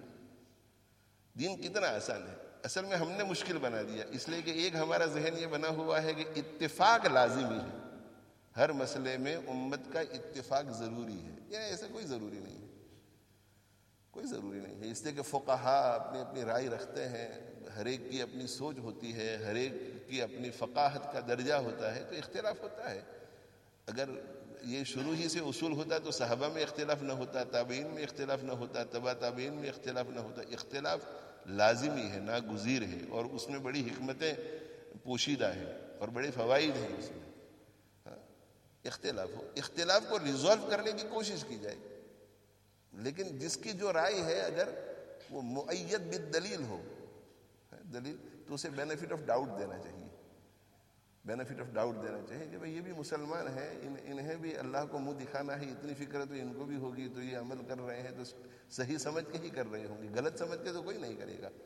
دین کتنا آسان ہے. اصل میں ہم نے مشکل بنا دیا، اس لیے کہ ایک ہمارا ذہن یہ بنا ہوا ہے کہ اتفاق لازمی ہے، ہر مسئلے میں امت کا اتفاق ضروری ہے. یا ایسا کوئی ضروری نہیں ہے، کوئی ضروری نہیں ہے. اس لیے کہ فقہا اپنی اپنی رائے رکھتے ہیں، ہر ایک کی اپنی سوچ ہوتی ہے، ہر ایک کی اپنی فقاہت کا درجہ ہوتا ہے، تو اختلاف ہوتا ہے. اگر یہ شروع ہی سے اصول ہوتا تو صحابہ میں اختلاف نہ ہوتا، تابعین میں اختلاف نہ ہوتا، تبع تابعین میں اختلاف نہ ہوتا. اختلاف لازمی ہے، ناگزیر ہے، اور اس میں بڑی حکمتیں پوشیدہ ہیں اور بڑے فوائد ہیں اس میں. اختلاف کو ریزالو کرنے کی کوشش کی جائے، لیکن جس کی جو رائے ہے اگر وہ مؤید بالدلیل ہو، دلیل، تو اسے بینیفٹ آف ڈاؤٹ دینا چاہیے. بینیفٹ آف ڈاؤٹ دینا چاہیے کہ بھئی یہ بھی مسلمان ہیں، انہیں بھی اللہ کو منہ دکھانا ہے، اتنی فکر تو ان کو بھی ہوگی، تو یہ عمل کر رہے ہیں تو صحیح سمجھ کے ہی کر رہے ہوں گے، غلط سمجھ کے تو کوئی نہیں کرے گا.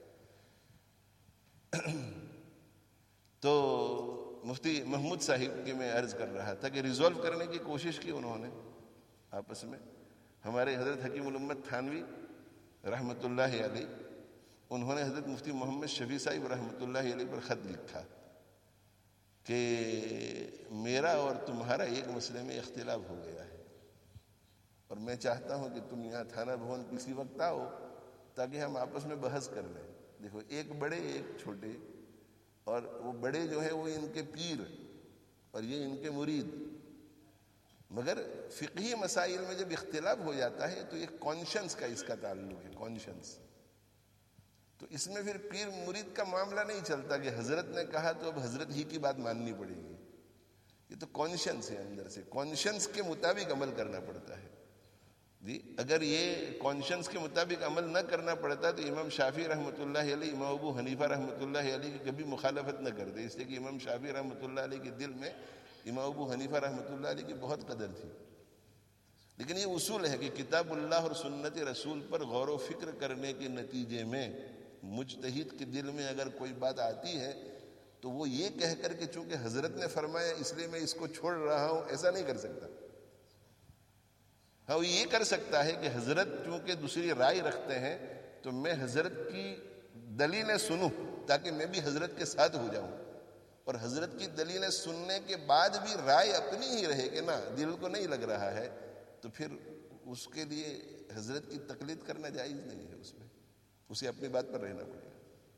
تو مفتی محمود صاحب کی میں عرض کر رہا تھا کہ ریزالو کرنے کی کوشش کی انہوں نے آپس میں. ہمارے حضرت حکیم الامت تھانوی رحمۃ اللہ علیہ، انہوں نے حضرت مفتی محمد شفیع صاحب رحمۃ اللہ علیہ پر خط لکھا کہ میرا اور تمہارا ایک مسئلے میں اختلاف ہو گیا ہے، اور میں چاہتا ہوں کہ تم یہاں تھانہ بھون کسی وقت آؤ تاکہ ہم آپس میں بحث کر لیں. دیکھو، ایک بڑے ایک چھوٹے، اور وہ بڑے جو ہے وہ ان کے پیر اور یہ ان کے مرید. مگر فقہی مسائل میں جب اختلاف ہو جاتا ہے تو ایک کانشنس کا اس کا تعلق ہے، کانشنس. تو اس میں پھر پیر مرید کا معاملہ نہیں چلتا کہ حضرت نے کہا تو اب حضرت ہی کی بات ماننی پڑے گی. یہ تو کانشنس ہے، اندر سے کانشنس کے مطابق عمل کرنا پڑتا ہے. جی، اگر یہ کانشنس کے مطابق عمل نہ کرنا پڑتا تو امام شافعی رحمۃ اللہ علیہ، امام ابو حنیفہ رحمۃ اللہ علیہ کی کبھی مخالفت نہ کرتے، اس لیے کہ امام شافعی رحمۃ اللہ علیہ کے دل میں امام ابو حنیفہ رحمۃ اللہ علیہ کی بہت قدر تھی. لیکن یہ اصول ہے کہ کتاب اللہ اور سنت رسول پر غور و فکر کرنے کے نتیجے میں مجتہد کے دل میں اگر کوئی بات آتی ہے تو وہ یہ کہہ کر کہ چونکہ حضرت نے فرمایا اس لیے میں اس کو چھوڑ رہا ہوں، ایسا نہیں کر سکتا. ہاں، وہ یہ کر سکتا ہے کہ حضرت چونکہ دوسری رائے رکھتے ہیں تو میں حضرت کی دلیلیں سنوں تاکہ میں بھی حضرت کے ساتھ ہو جاؤں، اور حضرت کی دلیلیں سننے کے بعد بھی رائے اپنی ہی رہے کہ نہ دل کو نہیں لگ رہا ہے، تو پھر اس کے لیے حضرت کی تقلید کرنا جائز نہیں ہے. اس میں اسے اپنی بات پر رہنا پڑے گا.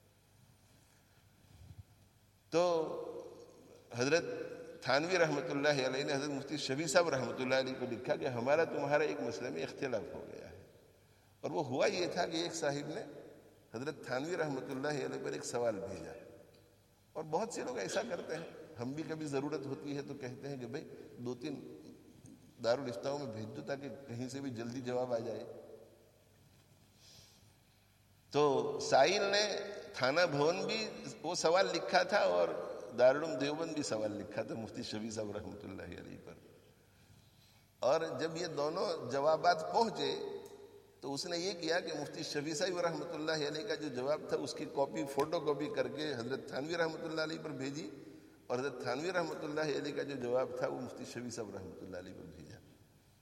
تو حضرت تھانوی رحمۃ اللہ علیہ نے حضرت مفتی شفیع صاحب رحمۃ اللہ علیہ کو لکھا کہ ہمارا تمہارا ایک مسئلے میں اختلاف ہو گیا ہے. اور وہ ہوا یہ تھا کہ ایک صاحب نے حضرت تھانوی رحمۃ اللہ علیہ پر ایک سوال بھیجا، اور بہت سے لوگ ایسا کرتے ہیں. ہم بھی کبھی ضرورت ہوتی ہے تو کہتے ہیں کہ بھائی 2-3 دارالفتاؤں میں بھیج دو تاکہ کہیں سے بھی جلدی جواب آ جائے. تو سائل نے تھانہ بھون بھی وہ سوال لکھا تھا اور دارالعلوم دیوبند بھی سوال لکھا تھا مفتی شفیع صاحب رحمۃ اللہ علیہ پر. اور جب یہ دونوں جوابات پہنچے تو اس نے یہ کیا کہ مفتی شفیع صاحب رحمۃ اللہ علیہ کا جو جواب تھا اس کی کاپی فوٹو کاپی کر کے حضرت تھانوی رحمۃ اللہ علیہ پر بھیجی، اور حضرت تھانوی رحمۃ اللہ علیہ کا جو جواب تھا وہ مفتی شفیع صاحب رحمۃ اللہ علیہ پر بھیجا.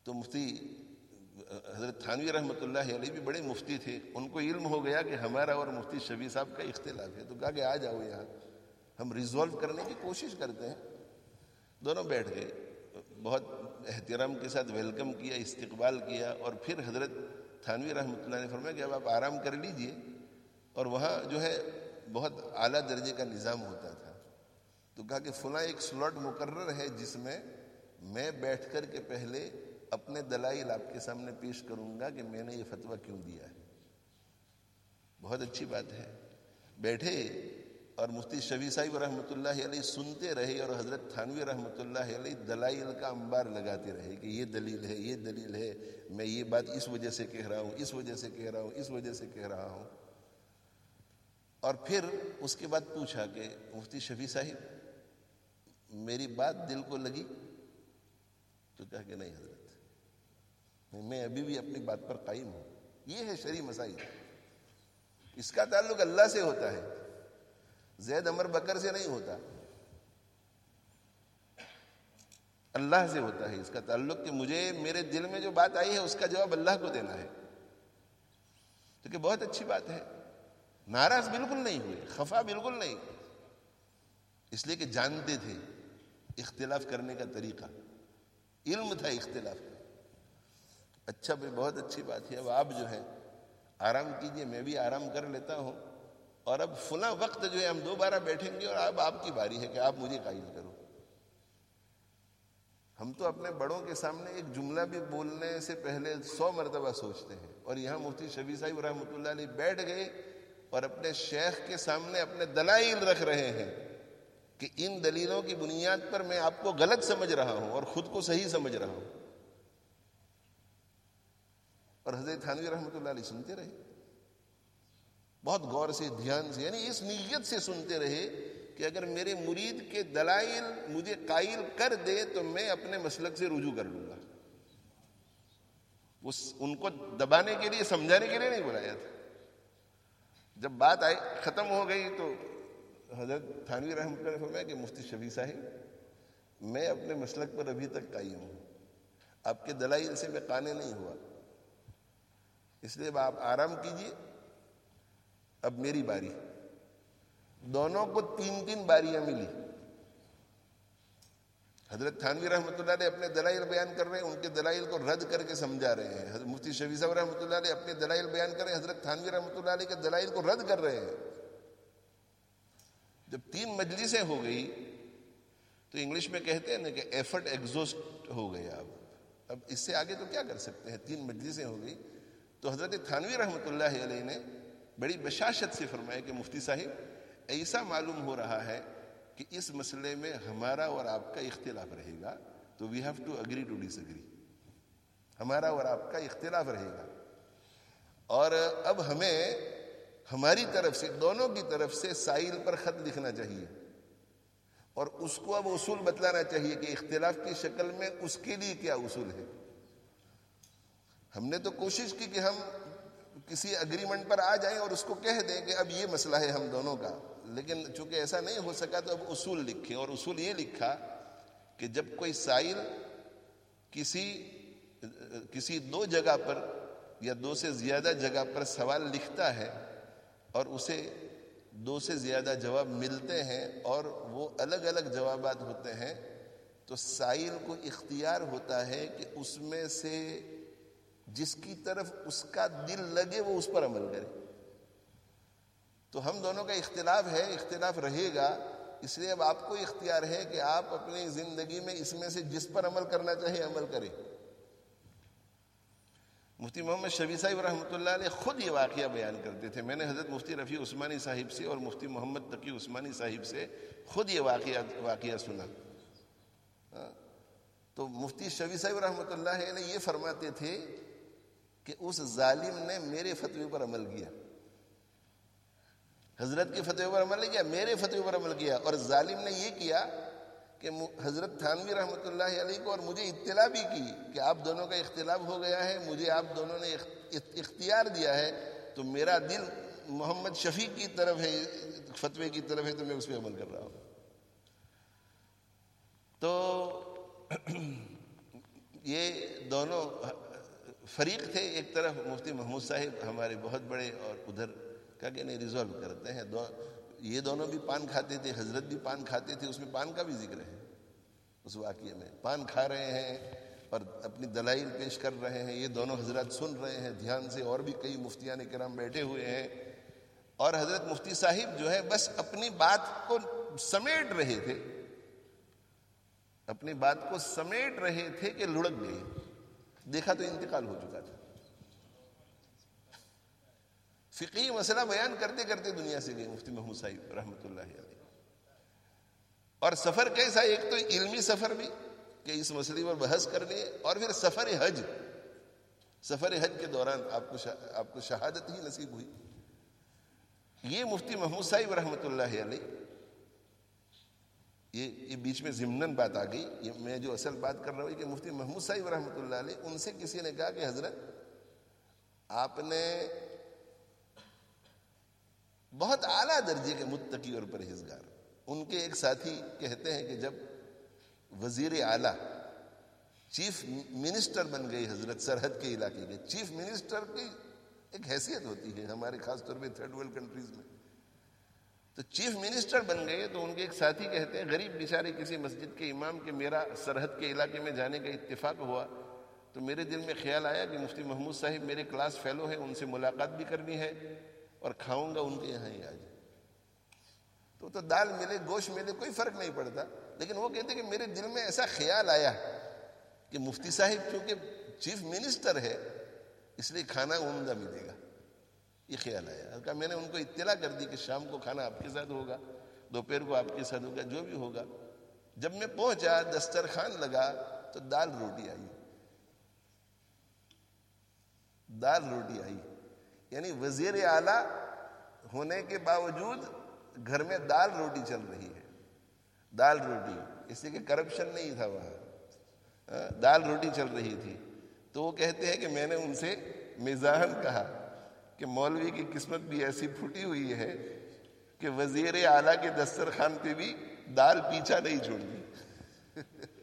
تو مفتی حضرت تھانوی رحمۃ اللہ علیہ بھی بڑے مفتی تھے، ان کو علم ہو گیا کہ ہمارا اور مفتی شفیع صاحب کا اختلاف ہے، تو کہا کہ آ جاؤ یہاں، ہم ریزولو کرنے کی کوشش کرتے ہیں۔ دونوں بیٹھ گئے، بہت احترام کے ساتھ ویلکم کیا، استقبال کیا، اور پھر حضرت تھانوی رحمۃ اللہ نے فرمایا کہ اب آپ آرام کر لیجئے، اور وہاں جو ہے بہت اعلیٰ درجے کا نظام ہوتا تھا، تو کہا کہ فلاں ایک سلاٹ مقرر ہے جس میں میں بیٹھ کر کے پہلے اپنے دلائل آپ کے سامنے پیش کروں گا کہ میں نے یہ فتویٰ کیوں دیا ہے۔ بہت اچھی بات ہے۔ بیٹھے اور مفتی شفیع صاحب رحمۃ اللہ علیہ سنتے رہے، اور حضرت تھانوی رحمۃ اللہ علیہ دلائل کا انبار لگاتے رہے کہ یہ دلیل ہے، یہ دلیل ہے، میں یہ بات اس وجہ سے کہہ رہا ہوں، اس وجہ سے کہہ رہا ہوں، اس وجہ سے کہہ رہا ہوں۔ اور پھر اس کے بعد پوچھا کہ مفتی شفیع صاحب میری بات دل کو لگی؟ تو کہا کہ نہیں حضرت، میں ابھی بھی اپنی بات پر قائم ہوں۔ یہ ہے شرعی مسائل، اس کا تعلق اللہ سے ہوتا ہے، زید عمر بکر سے نہیں ہوتا، اللہ سے ہوتا ہے اس کا تعلق، کہ مجھے میرے دل میں جو بات آئی ہے اس کا جواب اللہ کو دینا ہے۔ تو کہ بہت اچھی بات ہے، ناراض بالکل نہیں ہوئے، خفا بالکل نہیں، اس لیے کہ جانتے تھے اختلاف کرنے کا طریقہ، علم تھا اختلاف کا۔ اچھا بھائی، بہت اچھی بات ہے، اب آپ جو ہے آرام کیجئے، میں بھی آرام کر لیتا ہوں، اور اب فلاں وقت جو ہے ہم دوبارہ بیٹھیں گے، اور اب آپ کی باری ہے کہ آپ مجھے قائل کرو۔ ہم تو اپنے بڑوں کے سامنے ایک جملہ بھی بولنے سے پہلے 100 مرتبہ سوچتے ہیں، اور یہاں مفتی شفیع صاحب رحمۃ اللہ علیہ بیٹھ گئے اور اپنے شیخ کے سامنے اپنے دلائل رکھ رہے ہیں کہ ان دلیلوں کی بنیاد پر میں آپ کو غلط سمجھ رہا ہوں اور خود کو صحیح سمجھ رہا ہوں۔ اور حضرت تھانوی رحمۃ اللہ علیہ سنتے رہے، بہت غور سے، دھیان سے، یعنی اس نیت سے سنتے رہے کہ اگر میرے مرید کے دلائل مجھے قائل کر دے تو میں اپنے مسلک سے رجوع کر لوں گا۔ ان کو دبانے کے لیے، سمجھانے کے لیے نہیں بلایا تھا۔ جب بات آئی ختم ہو گئی تو حضرت تھانوی رحمۃ اللہ نے فرمایا کہ مفتی شفیع صاحب میں اپنے مسلک پر ابھی تک قائم ہوں، آپ کے دلائل سے میں قانع نہیں ہوا، اس لیے اب آپ آرام کیجئے، اب میری باری۔ دونوں کو 3 باریاں ملی۔ حضرت تھانوی رحمۃ اللہ علیہ اپنے دلائل بیان کر رہے ہیں، ان کے دلائل کو رد کر کے سمجھا رہے ہیں۔ حضرت مفتی شفیع صاحب رحمۃ اللہ علیہ اپنے دلائل بیان کر رہے ہیں، حضرت تھانوی رحمۃ اللہ علیہ کے دلائل کو رد کر رہے ہیں۔ جب 3 مجلسیں ہو گئی تو انگلش میں کہتے ہیں نا کہ ایفرٹ ایگزاسٹ ہو گیا، اب اس سے آگے تو کیا کر سکتے ہیں، 3 مجلسیں ہو گئی تو حضرت تھانوی رحمۃ اللہ علیہ نے بڑی بشاشت سے فرمایا کہ مفتی صاحب ایسا معلوم ہو رہا ہے کہ اس مسئلے میں ہمارا اور آپ کا اختلاف رہے گا، تو we have to agree to disagree, ہمارا اور آپ کا اختلاف رہے گا، اور اب ہمیں ہماری طرف سے، دونوں کی طرف سے سائل پر خط لکھنا چاہیے، اور اس کو اب اصول بتلانا چاہیے کہ اختلاف کی شکل میں اس کے لیے کیا اصول ہے۔ ہم نے تو کوشش کی کہ ہم کسی اگریمنٹ پر آ جائیں اور اس کو کہہ دیں کہ اب یہ مسئلہ ہے ہم دونوں کا، لیکن چونکہ ایسا نہیں ہو سکا تو اب اصول لکھیں، اور اصول یہ لکھا کہ جب کوئی سائل کسی 2 جگہ پر یا 2 سے زیادہ جگہ پر سوال لکھتا ہے اور اسے 2 سے زیادہ جواب ملتے ہیں اور وہ الگ الگ جوابات ہوتے ہیں، تو سائل کو اختیار ہوتا ہے کہ اس میں سے جس کی طرف اس کا دل لگے وہ اس پر عمل کرے۔ تو ہم دونوں کا اختلاف ہے، اختلاف رہے گا، اس لیے اب آپ کو اختیار ہے کہ آپ اپنی زندگی میں اس میں سے جس پر عمل کرنا چاہے عمل کریں۔ مفتی محمد شفیع صاحب رحمۃ اللہ علیہ خود یہ واقعہ بیان کرتے تھے، میں نے حضرت مفتی رفیع عثمانی صاحب سے اور مفتی محمد تقی عثمانی صاحب سے خود یہ واقعہ سنا۔ تو مفتی شفیع صاحب رحمۃ اللہ علیہ یہ فرماتے تھے کہ اس ظالم نے میرے فتوے پر عمل کیا، حضرت کے فتوے پر عمل نہیں کیا، میرے فتوے پر عمل کیا، اور ظالم نے یہ کیا کہ حضرت تھانوی رحمۃ اللہ علیہ کو اور مجھے اطلاع بھی کی کہ آپ دونوں کا اختلاف ہو گیا ہے، مجھے آپ دونوں نے اختیار دیا ہے، تو میرا دل محمد شفیع کی طرف ہے، فتوے کی طرف ہے، تو میں اس پہ عمل کر رہا ہوں۔ تو یہ دونوں فریق تھے. ایک طرف مفتی محمود صاحب ہمارے بہت بڑے، اور ادھر کا کہ نہیں ریزالو کرتے ہیں. یہ دونوں بھی پان کھاتے تھے، حضرت بھی پان کھاتے تھے. اس میں پان کا بھی ذکر ہے اس واقعے میں. پان کھا رہے ہیں اور اپنی دلائل پیش کر رہے ہیں. یہ دونوں حضرات سن رہے ہیں دھیان سے، اور بھی کئی مفتیان کرام بیٹھے ہوئے ہیں. اور حضرت مفتی صاحب جو ہے بس اپنی بات کو سمیٹ رہے تھے، اپنی بات کو سمیٹ رہے تھے کہ لڑک گئے. دیکھا تو انتقال ہو چکا تھا. فقہی مسئلہ بیان کرتے کرتے دنیا سے گئے مفتی محمود صاحب رحمۃ اللہ علیہ. اور سفر کیسا، ایک تو علمی سفر بھی کہ اس مسئلے پر بحث کرنے، اور پھر سفر حج. سفر حج کے دوران آپ کو شہادت ہی نصیب ہوئی. یہ مفتی محمود صاحب رحمۃ اللہ علیہ، یہ بیچ میں ضمناً بات آ گئی. یہ میں جو اصل بات کر رہا ہوں کہ مفتی محمود صاحب رحمۃ اللہ علیہ، ان سے کسی نے کہا کہ حضرت آپ نے بہت اعلیٰ درجے کے متقی اور پرہیزگار. ان کے ایک ساتھی کہتے ہیں کہ جب وزیر اعلیٰ چیف منسٹر بن گئی حضرت سرحد کے علاقے کے، چیف منسٹر کی ایک حیثیت ہوتی ہے ہمارے خاص طور پہ تھرڈ ورلڈ کنٹریز میں، تو چیف منسٹر بن گئے. تو ان کے ایک ساتھی کہتے ہیں غریب بیچارے کسی مسجد کے امام کہ میرا سرحد کے علاقے میں جانے کا اتفاق ہوا، تو میرے دل میں خیال آیا کہ مفتی محمود صاحب میرے کلاس فیلو ہیں، ان سے ملاقات بھی کرنی ہے اور کھاؤں گا ان کے یہاں ہی آج. تو دال ملے گوشت ملے کوئی فرق نہیں پڑتا، لیکن وہ کہتے کہ میرے دل میں ایسا خیال آیا کہ مفتی صاحب چونکہ چیف منسٹر ہے اس لیے کھانا عمدہ ملے گا. یہ خیال آیا. میں نے ان کو اطلاع کر دی کہ شام کو کھانا آپ کے ساتھ ہوگا، دوپہر کو آپ کے ساتھ ہوگا، جو بھی ہوگا. جب میں پہنچا دسترخوان لگا تو دال روٹی آئی. دال روٹی آئی، یعنی وزیر اعلیٰ ہونے کے باوجود گھر میں دال روٹی چل رہی ہے. دال روٹی، اس لیے کہ کرپشن نہیں تھا وہاں، دال روٹی چل رہی تھی. تو وہ کہتے ہیں کہ میں نے ان سے مزاحاً کہا کہ مولوی کی قسمت بھی ایسی پھوٹی ہوئی ہے کہ وزیر اعلیٰ کے دسترخوان پہ بھی دال پیچھا نہیں چھوڑتی.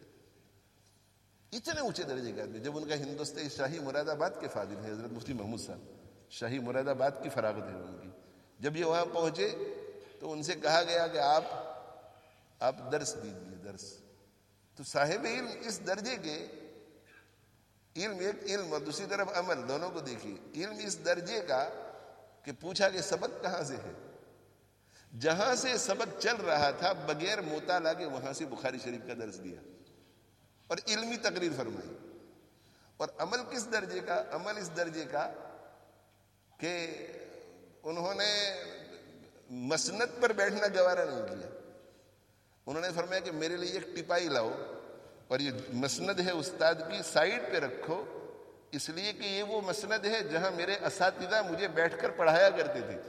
اتنے اونچے درجے کا آدمی. جب ان کا ہندوستان شاہی مراد آباد کے فاضل ہیں حضرت مفتی محمود صاحب، شاہی مراد آباد کی فراغت ہے ان کی. جب یہ وہاں پہنچے تو ان سے کہا گیا کہ آپ درس دیجیے، درس. تو صاحب علم اس درجے کے، علم ایک علم اور دوسری طرف عمل، دونوں کو دیکھیے. علم اس درجے کا کہ پوچھا کہ سبق کہاں سے ہے. جہاں سے سبق چل رہا تھا بغیر مطالعہ کے وہاں سے بخاری شریف کا درس دیا اور علمی تقریر فرمائی. اور عمل کس درجے کا، عمل اس درجے کا کہ انہوں نے مسند پر بیٹھنا گوارا نہیں کیا. انہوں نے فرمایا کہ میرے لیے ایک ٹپائی لاؤ اور یہ مسند ہے استاد کی، سائیڈ پہ رکھو، اس لیے کہ یہ وہ مسند ہے جہاں میرے اساتذہ مجھے بیٹھ کر پڑھایا کرتے تھے.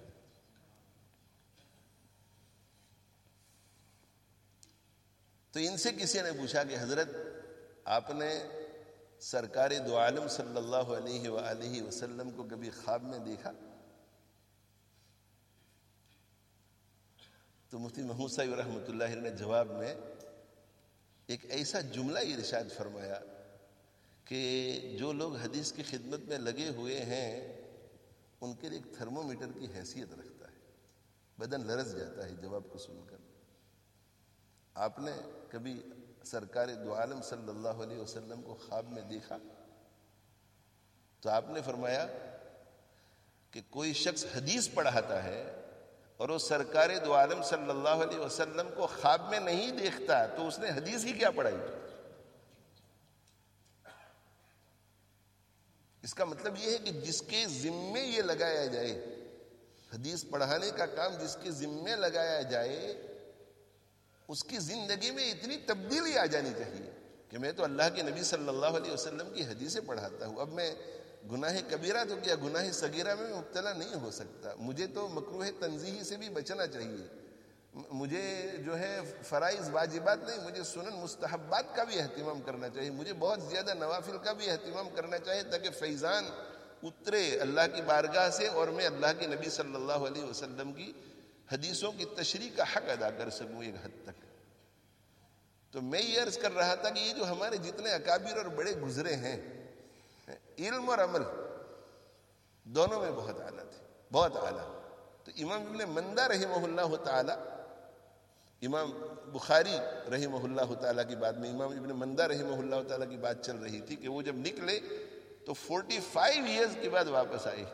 تو ان سے کسی نے پوچھا کہ حضرت آپ نے سرکار دو عالم صلی اللہ علیہ وآلہ وسلم کو کبھی خواب میں دیکھا؟ تو مفتی محمود صاحب رحمۃ اللہ علیہ نے جواب میں ایک ایسا جملہ ارشاد فرمایا کہ جو لوگ حدیث کی خدمت میں لگے ہوئے ہیں ان کے لیے ایک تھرمومیٹر کی حیثیت رکھتا ہے. بدن لرز جاتا ہے جواب کو سن کر. آپ نے کبھی سرکار دو عالم صلی اللہ علیہ وسلم کو خواب میں دیکھا؟ تو آپ نے فرمایا کہ کوئی شخص حدیث پڑھاتا ہے اور وہ سرکار دو عالم صلی اللہ علیہ وسلم کو خواب میں نہیں دیکھتا تو اس نے حدیث ہی کیا پڑھائی. اس کا مطلب یہ ہے کہ جس کے ذمے یہ لگایا جائے، حدیث پڑھانے کا کام جس کے ذمے لگایا جائے، اس کی زندگی میں اتنی تبدیلی آ جانی چاہیے کہ میں تو اللہ کے نبی صلی اللہ علیہ وسلم کی حدیثیں پڑھاتا ہوں، اب میں گناہ کبیرہ تو کیا گناہ صغیرہ میں مبتلا نہیں ہو سکتا. مجھے تو مکروہ تنزیہی سے بھی بچنا چاہیے. مجھے جو ہے فرائض واجبات نہیں، مجھے سنن مستحبات کا بھی اہتمام کرنا چاہیے. مجھے بہت زیادہ نوافل کا بھی اہتمام کرنا چاہیے تاکہ فیضان اترے اللہ کی بارگاہ سے اور میں اللہ کے نبی صلی اللہ علیہ وسلم کی حدیثوں کی تشریح کا حق ادا کر سکوں ایک حد تک. تو میں یہ عرض کر رہا تھا کہ یہ جو ہمارے جتنے اکابر اور بڑے گزرے ہیں، علم اور عمل دونوں میں بہت اعلیٰ تھے، بہت اعلیٰ. تو امام ابن مندہ رحمہ اللہ تعالی، امام بخاری رحمہ اللہ تعالیٰ کی بات میں امام ابن مندہ رحمہ اللہ تعالیٰ کی بات چل رہی تھی کہ وہ جب نکلے تو 45 ایئرز کے بعد واپس آئے،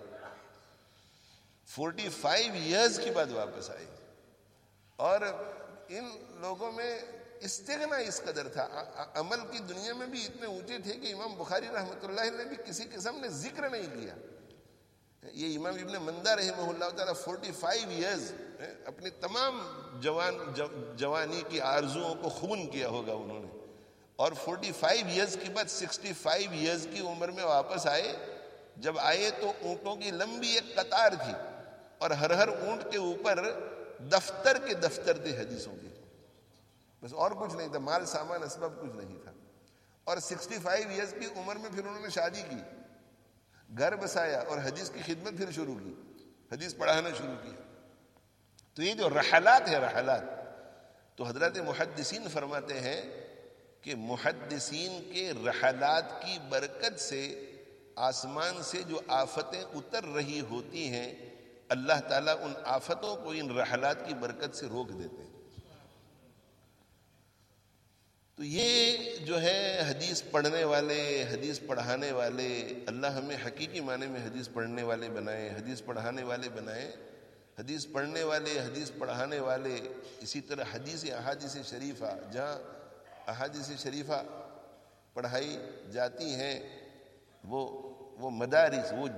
45 ایئرز کے بعد واپس آئے. اور ان لوگوں میں استغنا اس قدر تھا، عمل کی دنیا میں بھی اتنے اونچے تھے کہ امام بخاری رحمۃ اللہ نے بھی کسی قسم نے ذکر نہیں کیا. یہ امام ابن مندہ رحمہ اللہ تعالیٰ 45 ایئرز اپنی تمام جوانی کی آرزوؤں کو خون کیا ہوگا انہوں نے، اور 45 ایئرز کے بعد 65 ایئرز کی عمر میں واپس آئے. جب آئے تو اونٹوں کی لمبی ایک قطار تھی، اور ہر اونٹ کے اوپر دفتر کے دفتر تھے حدیثوں کے، بس اور کچھ نہیں تھا، مال سامان اسباب کچھ نہیں تھا. اور 65 ایئرز کی عمر میں پھر انہوں نے شادی کی، گھر بسایا، اور حدیث کی خدمت پھر شروع کی، حدیث پڑھانا شروع کیا. تو یہ جو رحلات ہے، رحلات، تو حضرات محدثین فرماتے ہیں کہ محدثین کے رحلات کی برکت سے آسمان سے جو آفتیں اتر رہی ہوتی ہیں، اللہ تعالیٰ ان آفتوں کو ان رحلات کی برکت سے روک دیتے ہیں. تو یہ جو ہے حدیث پڑھنے والے، حدیث پڑھانے والے، اللہ ہمیں حقیقی معنی میں حدیث پڑھنے والے بنائے، حدیث پڑھانے والے بنائے. حدیث پڑھنے والے، حدیث پڑھانے والے. اسی طرح حدیث احادیث شریفہ، جہاں احادیث شریفہ پڑھائی جاتی ہیں، وہ مدارس، وہ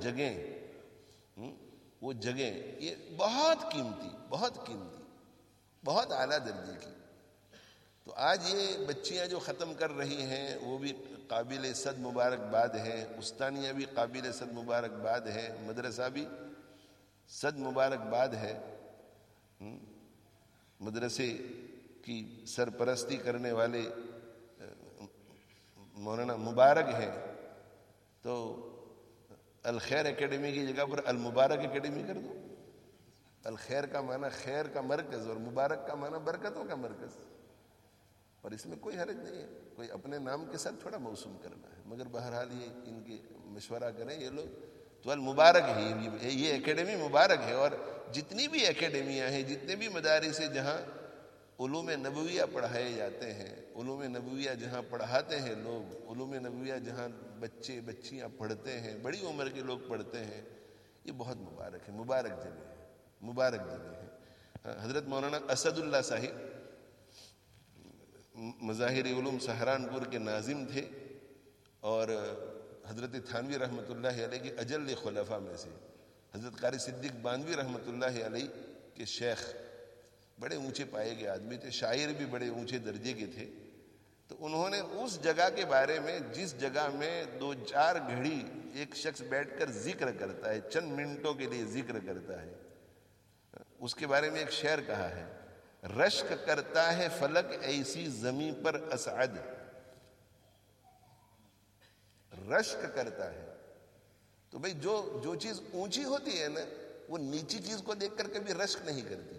جگہیں یہ بہت قیمتی، بہت قیمتی، بہت اعلیٰ درجے کی. تو آج یہ بچیاں جو ختم کر رہی ہیں وہ بھی قابل صد مبارکباد ہے، استانیہ بھی قابل صد مبارکباد ہے، مدرسہ بھی صد مبارکباد ہے. مدرسے کی سرپرستی کرنے والے مولانا مبارک ہیں، تو الخیر اکیڈمی کی جگہ پر المبارک اکیڈمی کر دو. الخیر کا معنی خیر کا مرکز، اور مبارک کا معنی برکتوں کا مرکز. اور اس میں کوئی حرج نہیں ہے، کوئی اپنے نام کے ساتھ تھوڑا موسوم کرنا ہے، مگر بہرحال یہ ان کے مشورہ کریں یہ لوگ. تو المبارک ہے، یہ اکیڈمی مبارک ہے. اور جتنی بھی اکیڈمیاں ہیں، جتنے بھی مدارس ہیں جہاں علوم نبویہ پڑھائے جاتے ہیں، علوم نبویہ جہاں پڑھاتے ہیں لوگ، علوم نبویہ جہاں بچے بچیاں پڑھتے ہیں، بڑی عمر کے لوگ پڑھتے ہیں، یہ بہت مبارک ہے، مبارک جگہ ہے، مبارک جگہ ہے. حضرت مولانا اسد اللہ صاحب مظاہر علوم سہارنپور کے ناظم تھے، اور حضرت تھانوی رحمۃ اللہ علیہ کے اجل خلفاء میں سے حضرت قاری صدیق باندوی رحمۃ اللہ علیہ کے شیخ، بڑے اونچے پائے کے آدمی تھے، شاعر بھی بڑے اونچے درجے کے تھے. تو انہوں نے اس جگہ کے بارے میں، جس جگہ میں 2-4 گھڑی ایک شخص بیٹھ کر ذکر کرتا ہے، چند منٹوں کے لیے ذکر کرتا ہے، اس کے بارے میں ایک شعر کہا ہے: رشک کرتا ہے فلک ایسی زمین پر اسعد. رشک کرتا ہے. تو بھئی جو چیز اونچی ہوتی ہے نا، وہ نیچی چیز کو دیکھ کر کبھی رشک نہیں کرتی.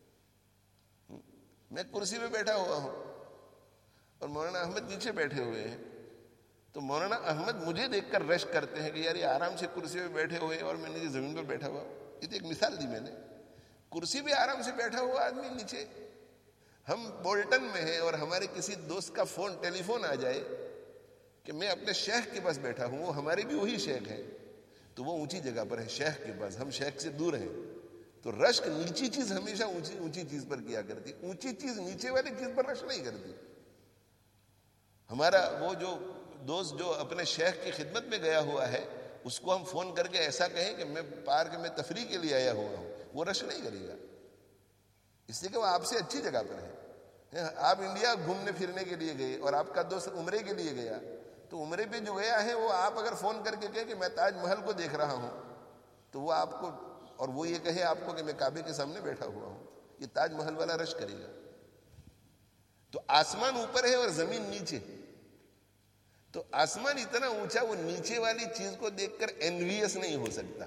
میں کرسی پہ بیٹھا ہوا ہوں اور مولانا احمد نیچے بیٹھے ہوئے ہیں، تو مولانا احمد مجھے دیکھ کر رشک کرتے ہیں کہ یار یہ آرام سے کرسی پہ بیٹھے ہوئے اور میں نیچے زمین پر بیٹھا ہوا ہوں. یہ تو ایک مثال دی میں نے. کرسی پہ آرام سے بیٹھا ہوا آدمی نیچے، ہم بولٹن میں ہیں اور ہمارے کسی دوست کا ٹیلی فون آ جائے کہ میں اپنے شیخ کے پاس بیٹھا ہوں، وہ ہمارے بھی وہی شیخ ہیں، تو وہ اونچی جگہ پر ہے، شیخ کے پاس، ہم شیخ سے دور ہیں. تو رشک نیچی چیز ہمیشہ اونچی چیز پر کیا کرتی، اونچی چیز نیچے والی چیز پر رشک نہیں کرتی. ہمارا وہ جو دوست جو اپنے شیخ کی خدمت میں گیا ہوا ہے، اس کو ہم فون کر کے ایسا کہیں کہ میں پارک میں تفریح کے لیے آیا ہوا ہوں، وہ رشک نہیں کرے گا، اس لیے کہ وہ آپ سے اچھی جگہ پر ہے. آپ انڈیا گھومنے پھرنے کے لیے گئے اور آپ کا دوست عمرے کے لیے گیا، تو عمرے پہ جو گیا ہے وہ آپ اگر فون کر کے کہے کہ میں تاج محل کو دیکھ رہا ہوں، تو وہ آپ کو، اور وہ یہ کہے آپ کو کہ میں کعبے کے سامنے بیٹھا ہوا ہوں، یہ تاج محل والا رشک کرے گا. تو آسمان اوپر ہے اور زمین نیچے، تو آسمان اتنا اونچا، وہ نیچے والی چیز کو دیکھ کر انویس نہیں ہو سکتا.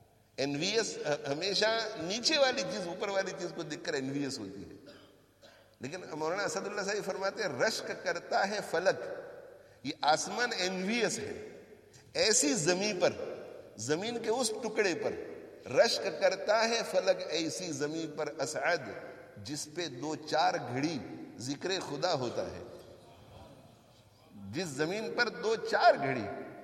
انویس ہمیشہ نیچے والی چیز اوپر والی چیز کو دیکھ کر انویس ہوتی ہے. لیکن مولانا اسد اللہ صاحب فرماتے ہیں رشک کرتا ہے فلک، یہ آسمان انویس ہے، ایسی زمین پر، زمین کے اس ٹکڑے پر رشک کرتا ہے فلک، ایسی زمین پر اسعد جس پہ 2-4 گھڑی ذکر خدا ہوتا ہے، جس زمین پر 2-4 گھڑی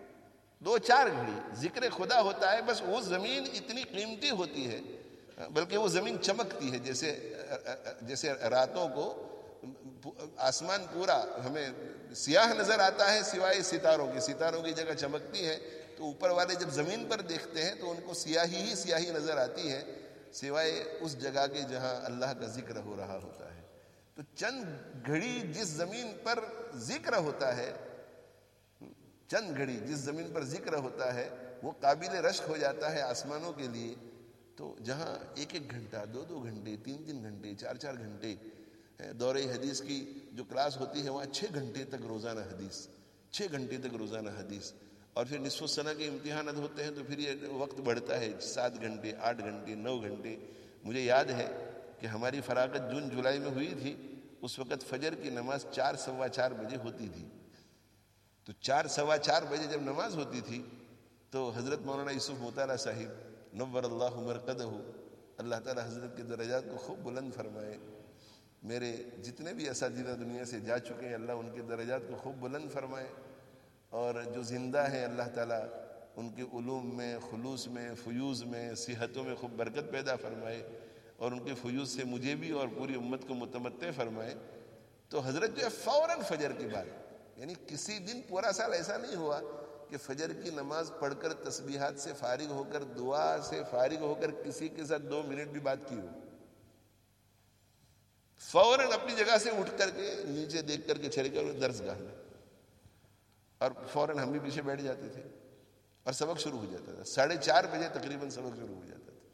ذکر خدا ہوتا ہے، بس وہ زمین اتنی قیمتی ہوتی ہے، بلکہ وہ زمین چمکتی ہے، جیسے راتوں کو آسمان پورا ہمیں سیاہ نظر آتا ہے سوائے ستاروں کی جگہ چمکتی ہے، تو اوپر والے جب زمین پر دیکھتے ہیں تو ان کو سیاہی نظر آتی ہے سوائے اس جگہ کے جہاں اللہ کا ذکر ہو رہا ہوتا ہے۔ تو چند گھڑی جس زمین پر ذکر ہوتا ہے وہ قابل رشک ہو جاتا ہے آسمانوں کے لیے۔ تو جہاں 1-1 گھنٹہ 2-2 گھنٹے 3-3 گھنٹے 4-4 گھنٹے دورہ حدیث کی جو کلاس ہوتی ہے وہاں 6 گھنٹے تک روزانہ حدیث، اور پھر نصف السنہ کے امتحانات ہوتے ہیں تو پھر یہ وقت بڑھتا ہے 7 گھنٹے 8 گھنٹے 9 گھنٹے۔ مجھے یاد ہے کہ ہماری فراغت جون جولائی میں ہوئی تھی، اس وقت فجر کی نماز 4 سوا 4 بجے ہوتی تھی، تو 4 سوا 4 بجے جب نماز ہوتی تھی تو حضرت مولانا یوسف مطالعہ صاحب نور اللہ مرقدہ، اللہ تعالی حضرت کے درجات کو خوب بلند فرمائے، میرے جتنے بھی اساتذہ دنیا سے جا چکے ہیں اللہ ان کے درجات کو خوب بلند فرمائے، اور جو زندہ ہیں اللہ تعالیٰ ان کے علوم میں، خلوص میں، فیوز میں، صحتوں میں خوب برکت پیدا فرمائے، اور ان کے فیوز سے مجھے بھی اور پوری امت کو متمتع فرمائے۔ تو حضرت جو ہے فوراً فجر کے بعد، یعنی کسی دن پورا سال ایسا نہیں ہوا کہ فجر کی نماز پڑھ کر تسبیحات سے فارغ ہو کر، دعا سے فارغ ہو کر کسی کے ساتھ 2 منٹ بھی بات کی ہو، فوراً اپنی جگہ سے اٹھ کر کے نیچے دیکھ کر کے چلے گئے درس گاہ میں، اور فوراً ہم بھی پیچھے بیٹھ جاتے تھے اور سبق شروع ہو جاتا تھا، 4:30 بجے تقریباً سبق شروع ہو جاتا تھا،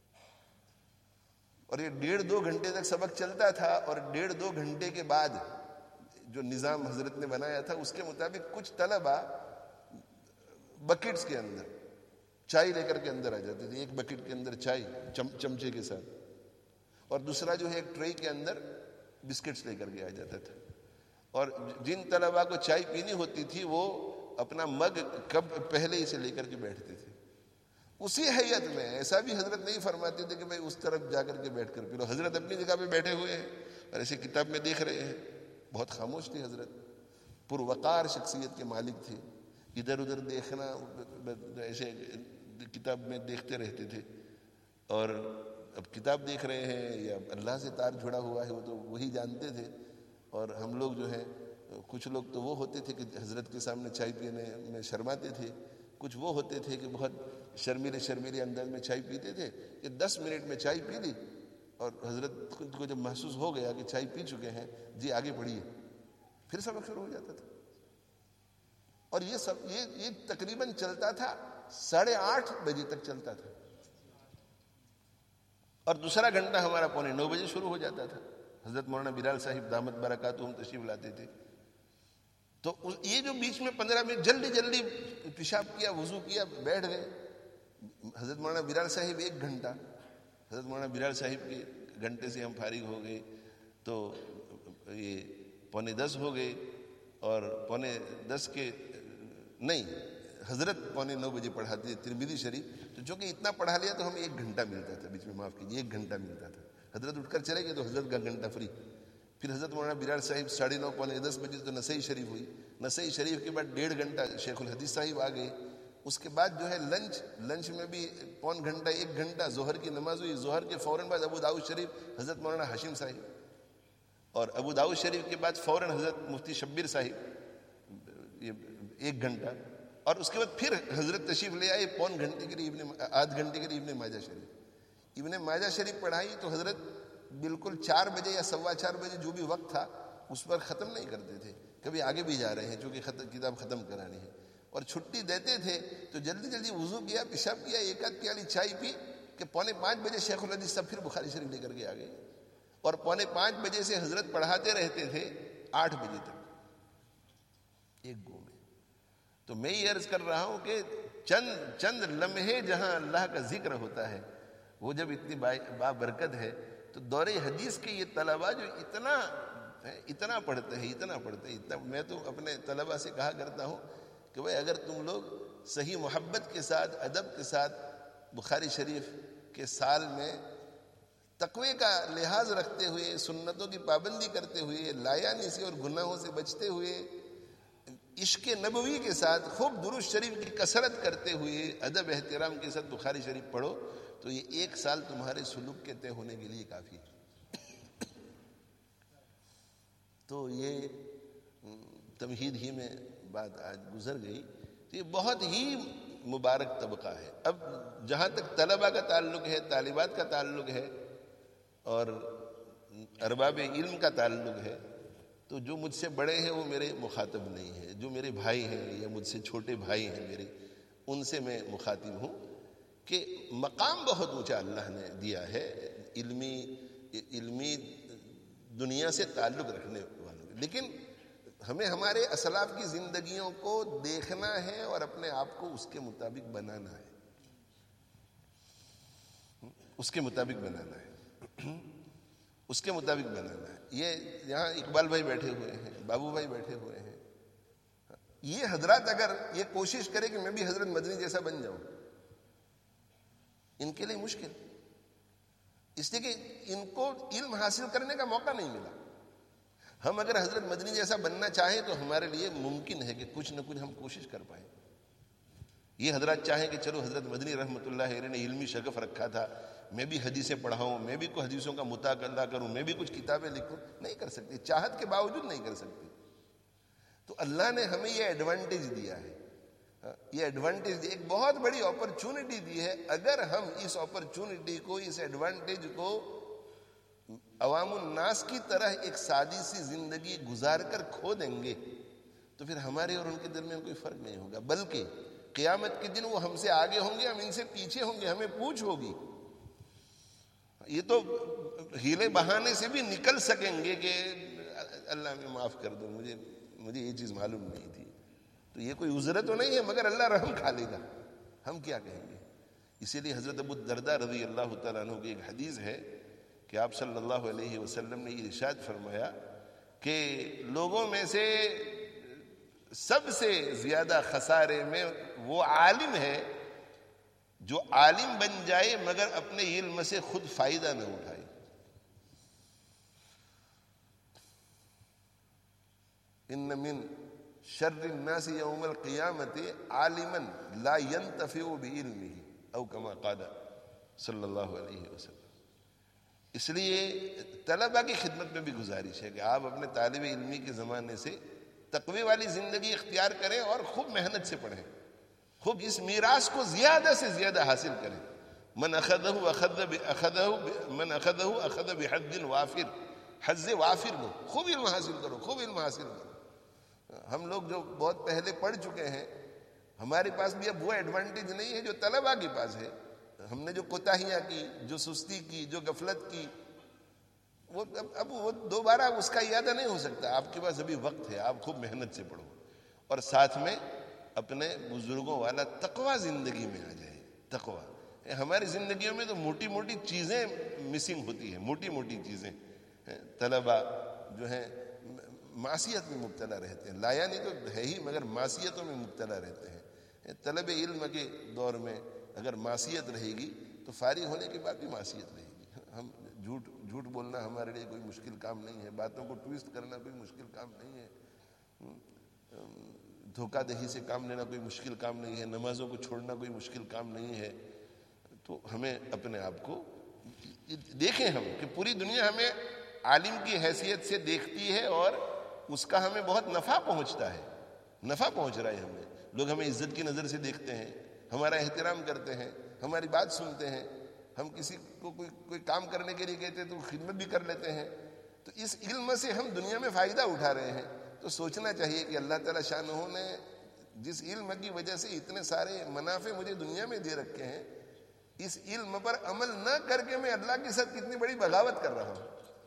اور یہ 1.5-2 گھنٹے تک سبق چلتا تھا، اور 1.5-2 گھنٹے کے بعد جو نظام حضرت نے بنایا تھا اس کے مطابق کچھ طلبہ بکٹس کے اندر چائے لے کر کے اندر آ جاتے تھے، ایک بکٹ کے اندر چائے چمچے کے ساتھ، اور دوسرا جو ہے ایک ٹرے کے اندر بسکٹس لے کر کے آ جاتا تھا، اور جن طلباء کو چائے پینی ہوتی تھی وہ اپنا مگ کب پہلے ہی سے لے کر کے بیٹھتے تھے اسی حیت میں۔ ایسا بھی حضرت نہیں فرماتے تھے کہ بھائی اس طرف جا کر کے بیٹھ کر پی لو، حضرت اپنی جگہ پہ بیٹھے ہوئے ہیں اور ایسے کتاب میں دیکھ رہے ہیں، بہت خاموش تھے حضرت، پروقار شخصیت کے مالک تھے، ادھر ادھر دیکھنا ایسے کتاب میں دیکھتے رہتے تھے، اور اب کتاب دیکھ رہے ہیں یا اللہ سے تار جڑا ہوا ہے وہ تو وہی جانتے تھے، اور ہم لوگ جو ہیں کچھ لوگ تو وہ ہوتے تھے کہ حضرت کے سامنے چائے پینے میں شرماتے تھے، کچھ وہ ہوتے تھے کہ بہت شرمیلے انداز میں چائے پیتے تھے کہ 10 منٹ میں چائے پی لی، اور حضرت کو جب محسوس ہو گیا کہ چائے پی چکے ہیں جی آگے پڑھیے، پھر سبق شروع ہو جاتا تھا، اور یہ تقریباً چلتا تھا 8:30 بجے تک چلتا تھا، اور دوسرا گھنٹہ ہمارا 8:45 بجے شروع ہو جاتا تھا۔ حضرت مولانا بلال صاحب دامت برکاتہم تشریف لاتے تھے، تو یہ جو بیچ میں 15 منٹ جلدی پیشاب کیا، وضو کیا، بیٹھ گئے، حضرت مولانا بلال صاحب 1 گھنٹہ، حضرت مولانا بلال صاحب کے گھنٹے سے ہم فارغ ہو گئے تو یہ 9:45 ہو گئے، اور 9:45 کے نہیں، حضرت 9:45 بجے پڑھاتے تھے ترمذی شریف، تو جو کہ اتنا پڑھا لیا تو ہمیں 1 گھنٹہ ملتا تھا، بیچ میں معاف کیجیے 1 گھنٹہ ملتا تھا، حضرت اٹھ کر چلے گئے تو حضرت کا گھنٹہ فری، پھر حضرت مولانا بلال صاحب 9:30 9:45 بجے تو نسائی شریف ہوئی، نسائی شریف کے بعد 1.5 گھنٹہ شیخ الحدیث صاحب آ گئے، اس کے بعد جو ہے لنچ میں بھی 1 گھنٹہ 1 گھنٹہ، ظہر کی نماز ہوئی، ظہر کے فوراً بعد ابو داؤد شریف حضرت مولانا ہاشم صاحب، اور ابو داؤد شریف کے بعد فوراً حضرت مفتی شبیر صاحب 1 گھنٹہ، اور اس کے بعد پھر حضرت تشریف لے آئے 1 گھنٹے کے لیے آدھ گھنٹے کے لیے ابن ماجہ شریف، ابن ماجہ شریف پڑھائی تو حضرت بالکل 4 بجے یا 4:15 بجے جو بھی وقت تھا اس پر ختم نہیں کرتے تھے، کبھی آگے بھی جا رہے ہیں چونکہ کتاب ختم کرانی ہے، اور چھٹی دیتے تھے تو جلدی وضو کیا، پیشاب کیا، 1 آدھ پیالی چائے پی کہ 4:45 بجے شیخ الحدیث صاحب پھر بخاری شریف لے کر کے آ گئے، اور 4:45 بجے سے حضرت پڑھاتے رہتے تھے 8 بجے تک ایک گو میں۔ تو میں یہ عرض کر رہا ہوں کہ چند لمحے جہاں اللہ کا ذکر ہوتا ہے وہ جب اتنی بابرکت ہے تو دور حدیث کے یہ طلباء جو اتنا پڑھتے ہیں میں تو اپنے طلباء سے کہا کرتا ہوں کہ بھائی اگر تم لوگ صحیح محبت کے ساتھ ادب کے ساتھ بخاری شریف کے سال میں تقوی کا لحاظ رکھتے ہوئے، سنتوں کی پابندی کرتے ہوئے، لایانی سے اور گناہوں سے بچتے ہوئے، عشق نبوی کے ساتھ خوب درود شریف کی کثرت کرتے ہوئے، ادب احترام کے ساتھ بخاری شریف پڑھو تو یہ 1 سال تمہارے سلوک کے طے ہونے کے لیے کافی ہے۔ تو یہ تمہید ہی میں بات آج گزر گئی۔ تو یہ بہت ہی مبارک طبقہ ہے۔ اب جہاں تک طلباء کا تعلق ہے، طالبات کا تعلق ہے اور ارباب علم کا تعلق ہے، تو جو مجھ سے بڑے ہیں وہ میرے مخاطب نہیں ہیں، جو میرے بھائی ہیں یا مجھ سے چھوٹے بھائی ہیں میرے، ان سے میں مخاطب ہوں کہ مقام بہت اونچا اللہ نے دیا ہے علمی دنیا سے تعلق رکھنے والوں کو، لیکن ہمیں ہمارے اسلاف کی زندگیوں کو دیکھنا ہے اور اپنے آپ کو اس کے مطابق بنانا ہے، اس کے مطابق بنانا ہے۔ یہ یہاں اقبال بھائی بیٹھے ہوئے ہیں، بابو بھائی بیٹھے ہوئے ہیں، یہ حضرات اگر یہ کوشش کرے کہ میں بھی حضرت مدنی جیسا بن جاؤں، ان کے لیے مشکل، اس لیے کہ ان کو علم حاصل کرنے کا موقع نہیں ملا۔ ہم اگر حضرت مدنی جیسا بننا چاہیں تو ہمارے لیے ممکن ہے کہ کچھ نہ کچھ ہم کوشش کر پائیں۔ یہ حضرات چاہیں کہ چلو حضرت مدنی رحمۃ اللہ علیہ نے علمی شغف رکھا تھا، میں بھی حدیثیں پڑھاؤں، میں بھی کوئی حدیثوں کا مطالعہ کروں، میں بھی کچھ کتابیں لکھوں، نہیں کر سکتے، چاہت کے باوجود نہیں کر سکتے۔ تو اللہ نے ہمیں یہ ایڈوانٹیج دیا ہے، یہ ایڈوانٹیج ایک بہت بڑی اپرچونٹی دی ہے۔ اگر ہم اس اپرچونٹی کو، اس ایڈوانٹیج کو عوام الناس کی طرح ایک سادی سی زندگی گزار کر کھو دیں گے تو پھر ہمارے اور ان کے درمیان کوئی فرق نہیں ہوگا، بلکہ قیامت کے دن وہ ہم سے آگے ہوں گے، ہم ان سے پیچھے ہوں گے، ہمیں پوچھ ہوگی۔ یہ تو ہیلے بہانے سے بھی نکل سکیں گے کہ اللہ میں معاف کر دو، مجھے یہ چیز معلوم نہیں تھی، تو یہ کوئی عذر تو نہیں ہے، مگر اللہ رحم کھا لے گا، ہم کیا کہیں گے۔ اسی لیے حضرت ابو الدرداء رضی اللہ تعالیٰ عنہ کی ایک حدیث ہے کہ آپ صلی اللہ علیہ وسلم نے یہ ارشاد فرمایا کہ لوگوں میں سے سب سے زیادہ خسارے میں وہ عالم ہے جو عالم بن جائے مگر اپنے علم سے خود فائدہ نہ اٹھائے۔ ان من شر الناس یوم القیامت عالما لا ينتفع بعلمه او كما قال صلی اللہ علیہ وسلم۔ اس لیے طلباء کی خدمت میں بھی گزارش ہے کہ آپ اپنے طالب علمی کے زمانے سے تقوی والی زندگی اختیار کریں اور خوب محنت سے پڑھیں، خوب اس میراث کو زیادہ سے زیادہ حاصل کریں۔ من اخذہ اخذ بحظ وافر، حظ وافر لو، خوب علم حاصل کرو، خوب علم حاصل کرو۔ ہم لوگ جو بہت پہلے پڑھ چکے ہیں، ہمارے پاس بھی اب وہ ایڈوانٹیج نہیں ہے جو طلباء کے پاس ہے۔ ہم نے جو کوتاہیاں کی، جو سستی کی، جو غفلت کی، وہ اب وہ دوبارہ اس کا اعادہ نہیں ہو سکتا۔ آپ کے پاس ابھی وقت ہے، آپ خوب محنت سے پڑھو اور ساتھ میں اپنے بزرگوں والا تقوی زندگی میں آ جائے۔ تقوی ہماری زندگیوں میں تو موٹی موٹی چیزیں مسنگ ہوتی ہیں، موٹی موٹی چیزیں۔ طلباء جو ہیں معصیت میں مبتلا رہتے ہیں، لایانی تو ہے ہی مگر معصیتوں میں مبتلا رہتے ہیں۔ طلب علم کے دور میں اگر معصیت رہے گی تو فارغ ہونے کے بعد بھی معصیت رہے گی۔ ہم جھوٹ بولنا ہمارے لیے کوئی مشکل کام نہیں ہے، باتوں کو ٹویسٹ کرنا کوئی مشکل کام نہیں ہے، دھوکہ دہی سے کام لینا کوئی مشکل کام نہیں ہے، نمازوں کو چھوڑنا کوئی مشکل کام نہیں ہے۔ تو ہمیں اپنے آپ کو دیکھیں ہم کہ پوری دنیا ہمیں عالم کی حیثیت سے دیکھتی ہے اور اس کا ہمیں بہت نفع پہنچتا ہے، نفع پہنچ رہا ہے ہمیں۔ لوگ ہمیں عزت کی نظر سے دیکھتے ہیں، ہمارا احترام کرتے ہیں، ہماری بات سنتے ہیں۔ ہم کسی کو کوئی کام کرنے کے لیے کہتے ہیں تو خدمت بھی کر لیتے ہیں۔ تو اس علم سے ہم دنیا میں فائدہ اٹھا رہے ہیں۔ تو سوچنا چاہیے کہ اللہ تعالیٰ شانہ نے جس علم کی وجہ سے اتنے سارے منافع مجھے دنیا میں دے رکھے ہیں، اس علم پر عمل نہ کر کے میں اللہ کے ساتھ کتنی بڑی بغاوت کر رہا ہوں،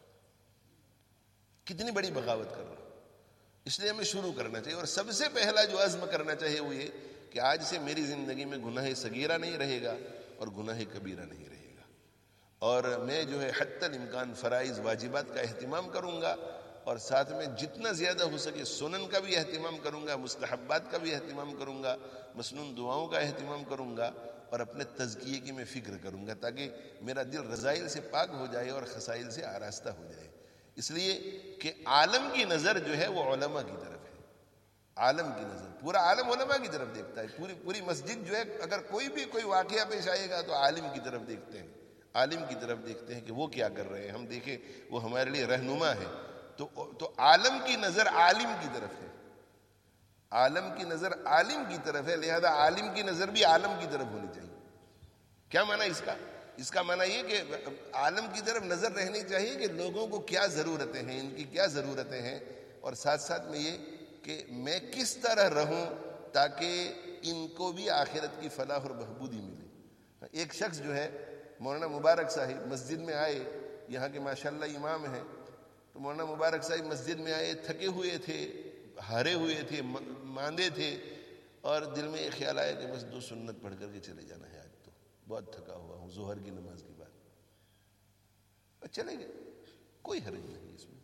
کتنی بڑی بغاوت کر رہا ہوں۔ اس لیے ہمیں شروع کرنا چاہیے، اور سب سے پہلا جو عزم کرنا چاہیے وہ یہ کہ آج سے میری زندگی میں گناہ صغیرہ نہیں رہے گا اور گناہ کبیرہ نہیں رہے گا، اور میں جو ہے حتی الامکان فرائض واجبات کا اہتمام کروں گا، اور ساتھ میں جتنا زیادہ ہو سکے سنن کا بھی اہتمام کروں گا، مستحبات کا بھی اہتمام کروں گا، مسنون دعاؤں کا اہتمام کروں گا، اور اپنے تزکیے کی میں فکر کروں گا تاکہ میرا دل رذائل سے پاک ہو جائے اور خسائل سے آراستہ ہو جائے. اس لیے کہ عالم کی نظر جو ہے وہ علماء کی طرف ہے. عالم کی نظر، پورا عالم علماء کی طرف دیکھتا ہے. پوری مسجد جو ہے اگر کوئی واقعہ پیش آئے گا تو عالم کی طرف دیکھتے ہیں، عالم کی طرف دیکھتے ہیں کہ وہ کیا کر رہے ہیں، ہم دیکھیں وہ ہمارے لیے رہنما ہے. تو عالم کی نظر عالم کی طرف ہے، عالم کی نظر عالم کی طرف ہے، لہذا عالم کی نظر بھی عالم کی طرف ہونی چاہیے. کیا معنی اس کا معنی یہ کہ عالم کی طرف نظر رہنی چاہیے کہ لوگوں کو کیا ضرورتیں ہیں، ان کی کیا ضرورتیں ہیں، اور ساتھ ساتھ میں یہ کہ میں کس طرح رہوں تاکہ ان کو بھی آخرت کی فلاح اور بہبودی ملے. ایک شخص جو ہے مولانا مبارک صاحب مسجد میں آئے، یہاں کے ماشاءاللہ امام ہیں، تو مولانا مبارک صاحب مسجد میں آئے، تھکے ہوئے تھے، ہارے ہوئے تھے، ماندے تھے، اور دل میں ایک خیال آیا کہ بس 2 سنت پڑھ کر کے چلے جانا ہے، آج تو بہت تھکا ہوا ہوں ظہر کی نماز کے بعد. اور چلے گئے، کوئی حرج نہیں اس میں.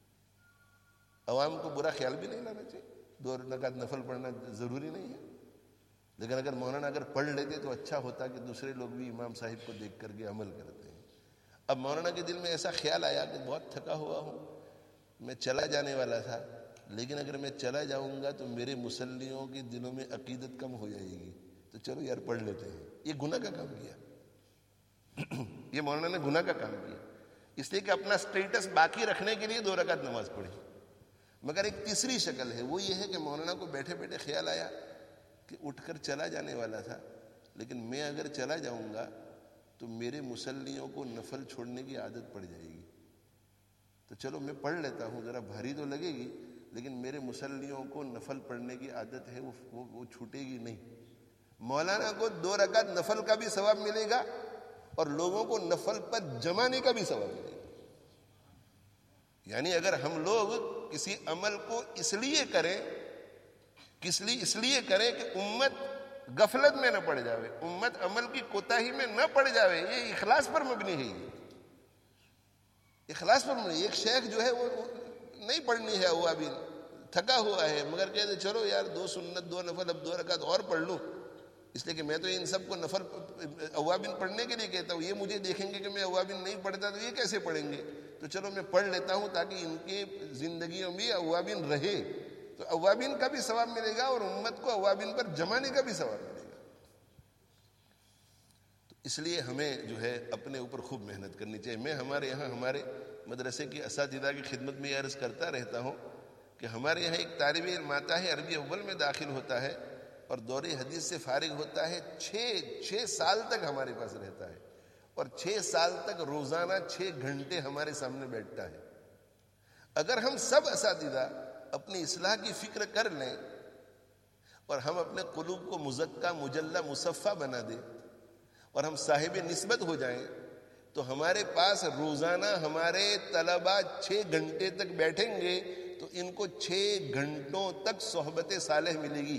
عوام کو برا خیال بھی نہیں لانا چاہیے، 2 رکعت نفل پڑھنا ضروری نہیں ہے، لیکن اگر مولانا پڑھ لیتے تو اچھا ہوتا کہ دوسرے لوگ بھی امام صاحب کو دیکھ کر کے عمل کرتے ہیں. اب مولانا کے دل میں ایسا خیال آیا کہ بہت تھکا ہوا ہوں، میں چلا جانے والا تھا، لیکن اگر میں چلا جاؤں گا تو میرے مسلیوں کے دلوں میں عقیدت کم ہو جائے گی، تو چلو یار پڑھ لیتے ہیں. یہ گناہ کا کام کیا، یہ مولانا نے گناہ کا کام کیا، اس لیے کہ اپنا سٹیٹس باقی رکھنے کے لیے 2 رکعت نماز پڑھی. مگر ایک تیسری شکل ہے، وہ یہ ہے کہ مولانا کو بیٹھے بیٹھے خیال آیا کہ اٹھ کر چلا جانے والا تھا، لیکن میں اگر چلا جاؤں گا تو میرے مسلیوں کو نفل چھوڑنے کی عادت پڑ جائے گی، تو چلو میں پڑھ لیتا ہوں، ذرا بھاری تو لگے گی لیکن میرے مسلیوں کو نفل پڑھنے کی عادت ہے، وہ چھوٹے گی نہیں. مولانا کو 2 رکعت نفل کا بھی ثواب ملے گا اور لوگوں کو نفل پر جمانے کا بھی ثواب ملے گا. یعنی اگر ہم لوگ کسی عمل کو اس لیے کریں کہ امت غفلت میں نہ پڑ جاوے، امت عمل کی کوتاہی میں نہ پڑ جاوے، یہ اخلاص پر مبنی ہے. یہ اخلاص پر مبنی. ایک شیخ جو ہے وہ نہیں پڑھنی ہے اوابین، تھکا ہوا ہے، مگر کہتے چلو یار 2 سنت 2 نفل اب 2 رکعت اور پڑھ لوں، اس لیے کہ میں تو ان سب کو نفل اوابین پڑھنے کے لیے کہتا ہوں. یہ مجھے دیکھیں گے کہ میں اوابین نہیں پڑھتا تو یہ کیسے پڑھیں گے، تو چلو میں پڑھ لیتا ہوں تاکہ ان کی زندگیوں میں اوابین رہے، تو اوابین کا بھی ثواب ملے گا اور امت کو اوابین پر جمانے کا بھی ثواب ملے گا. تو اس لیے ہمیں جو ہے اپنے اوپر خوب محنت کرنی چاہیے. میں ہمارے یہاں ہمارے مدرسے کی اساتذہ کی خدمت میں یہ عرض کرتا رہتا ہوں کہ ہمارے یہاں ایک طالب علم آتا ہے، عربی اول میں داخل ہوتا ہے اور دور حدیث سے فارغ ہوتا ہے، 6 سال تک ہمارے پاس رہتا ہے، اور 6 سال تک روزانہ 6 گھنٹے ہمارے سامنے بیٹھتا ہے. اگر ہم سب اساتذہ اپنی اصلاح کی فکر کر لیں اور ہم اپنے قلوب کو مزکہ مجلہ مصفہ بنا دیں اور ہم صاحب نسبت ہو جائیں تو ہمارے پاس روزانہ ہمارے طلبہ 6 گھنٹے تک بیٹھیں گے تو ان کو 6 گھنٹوں تک صحبت صالح ملے گی.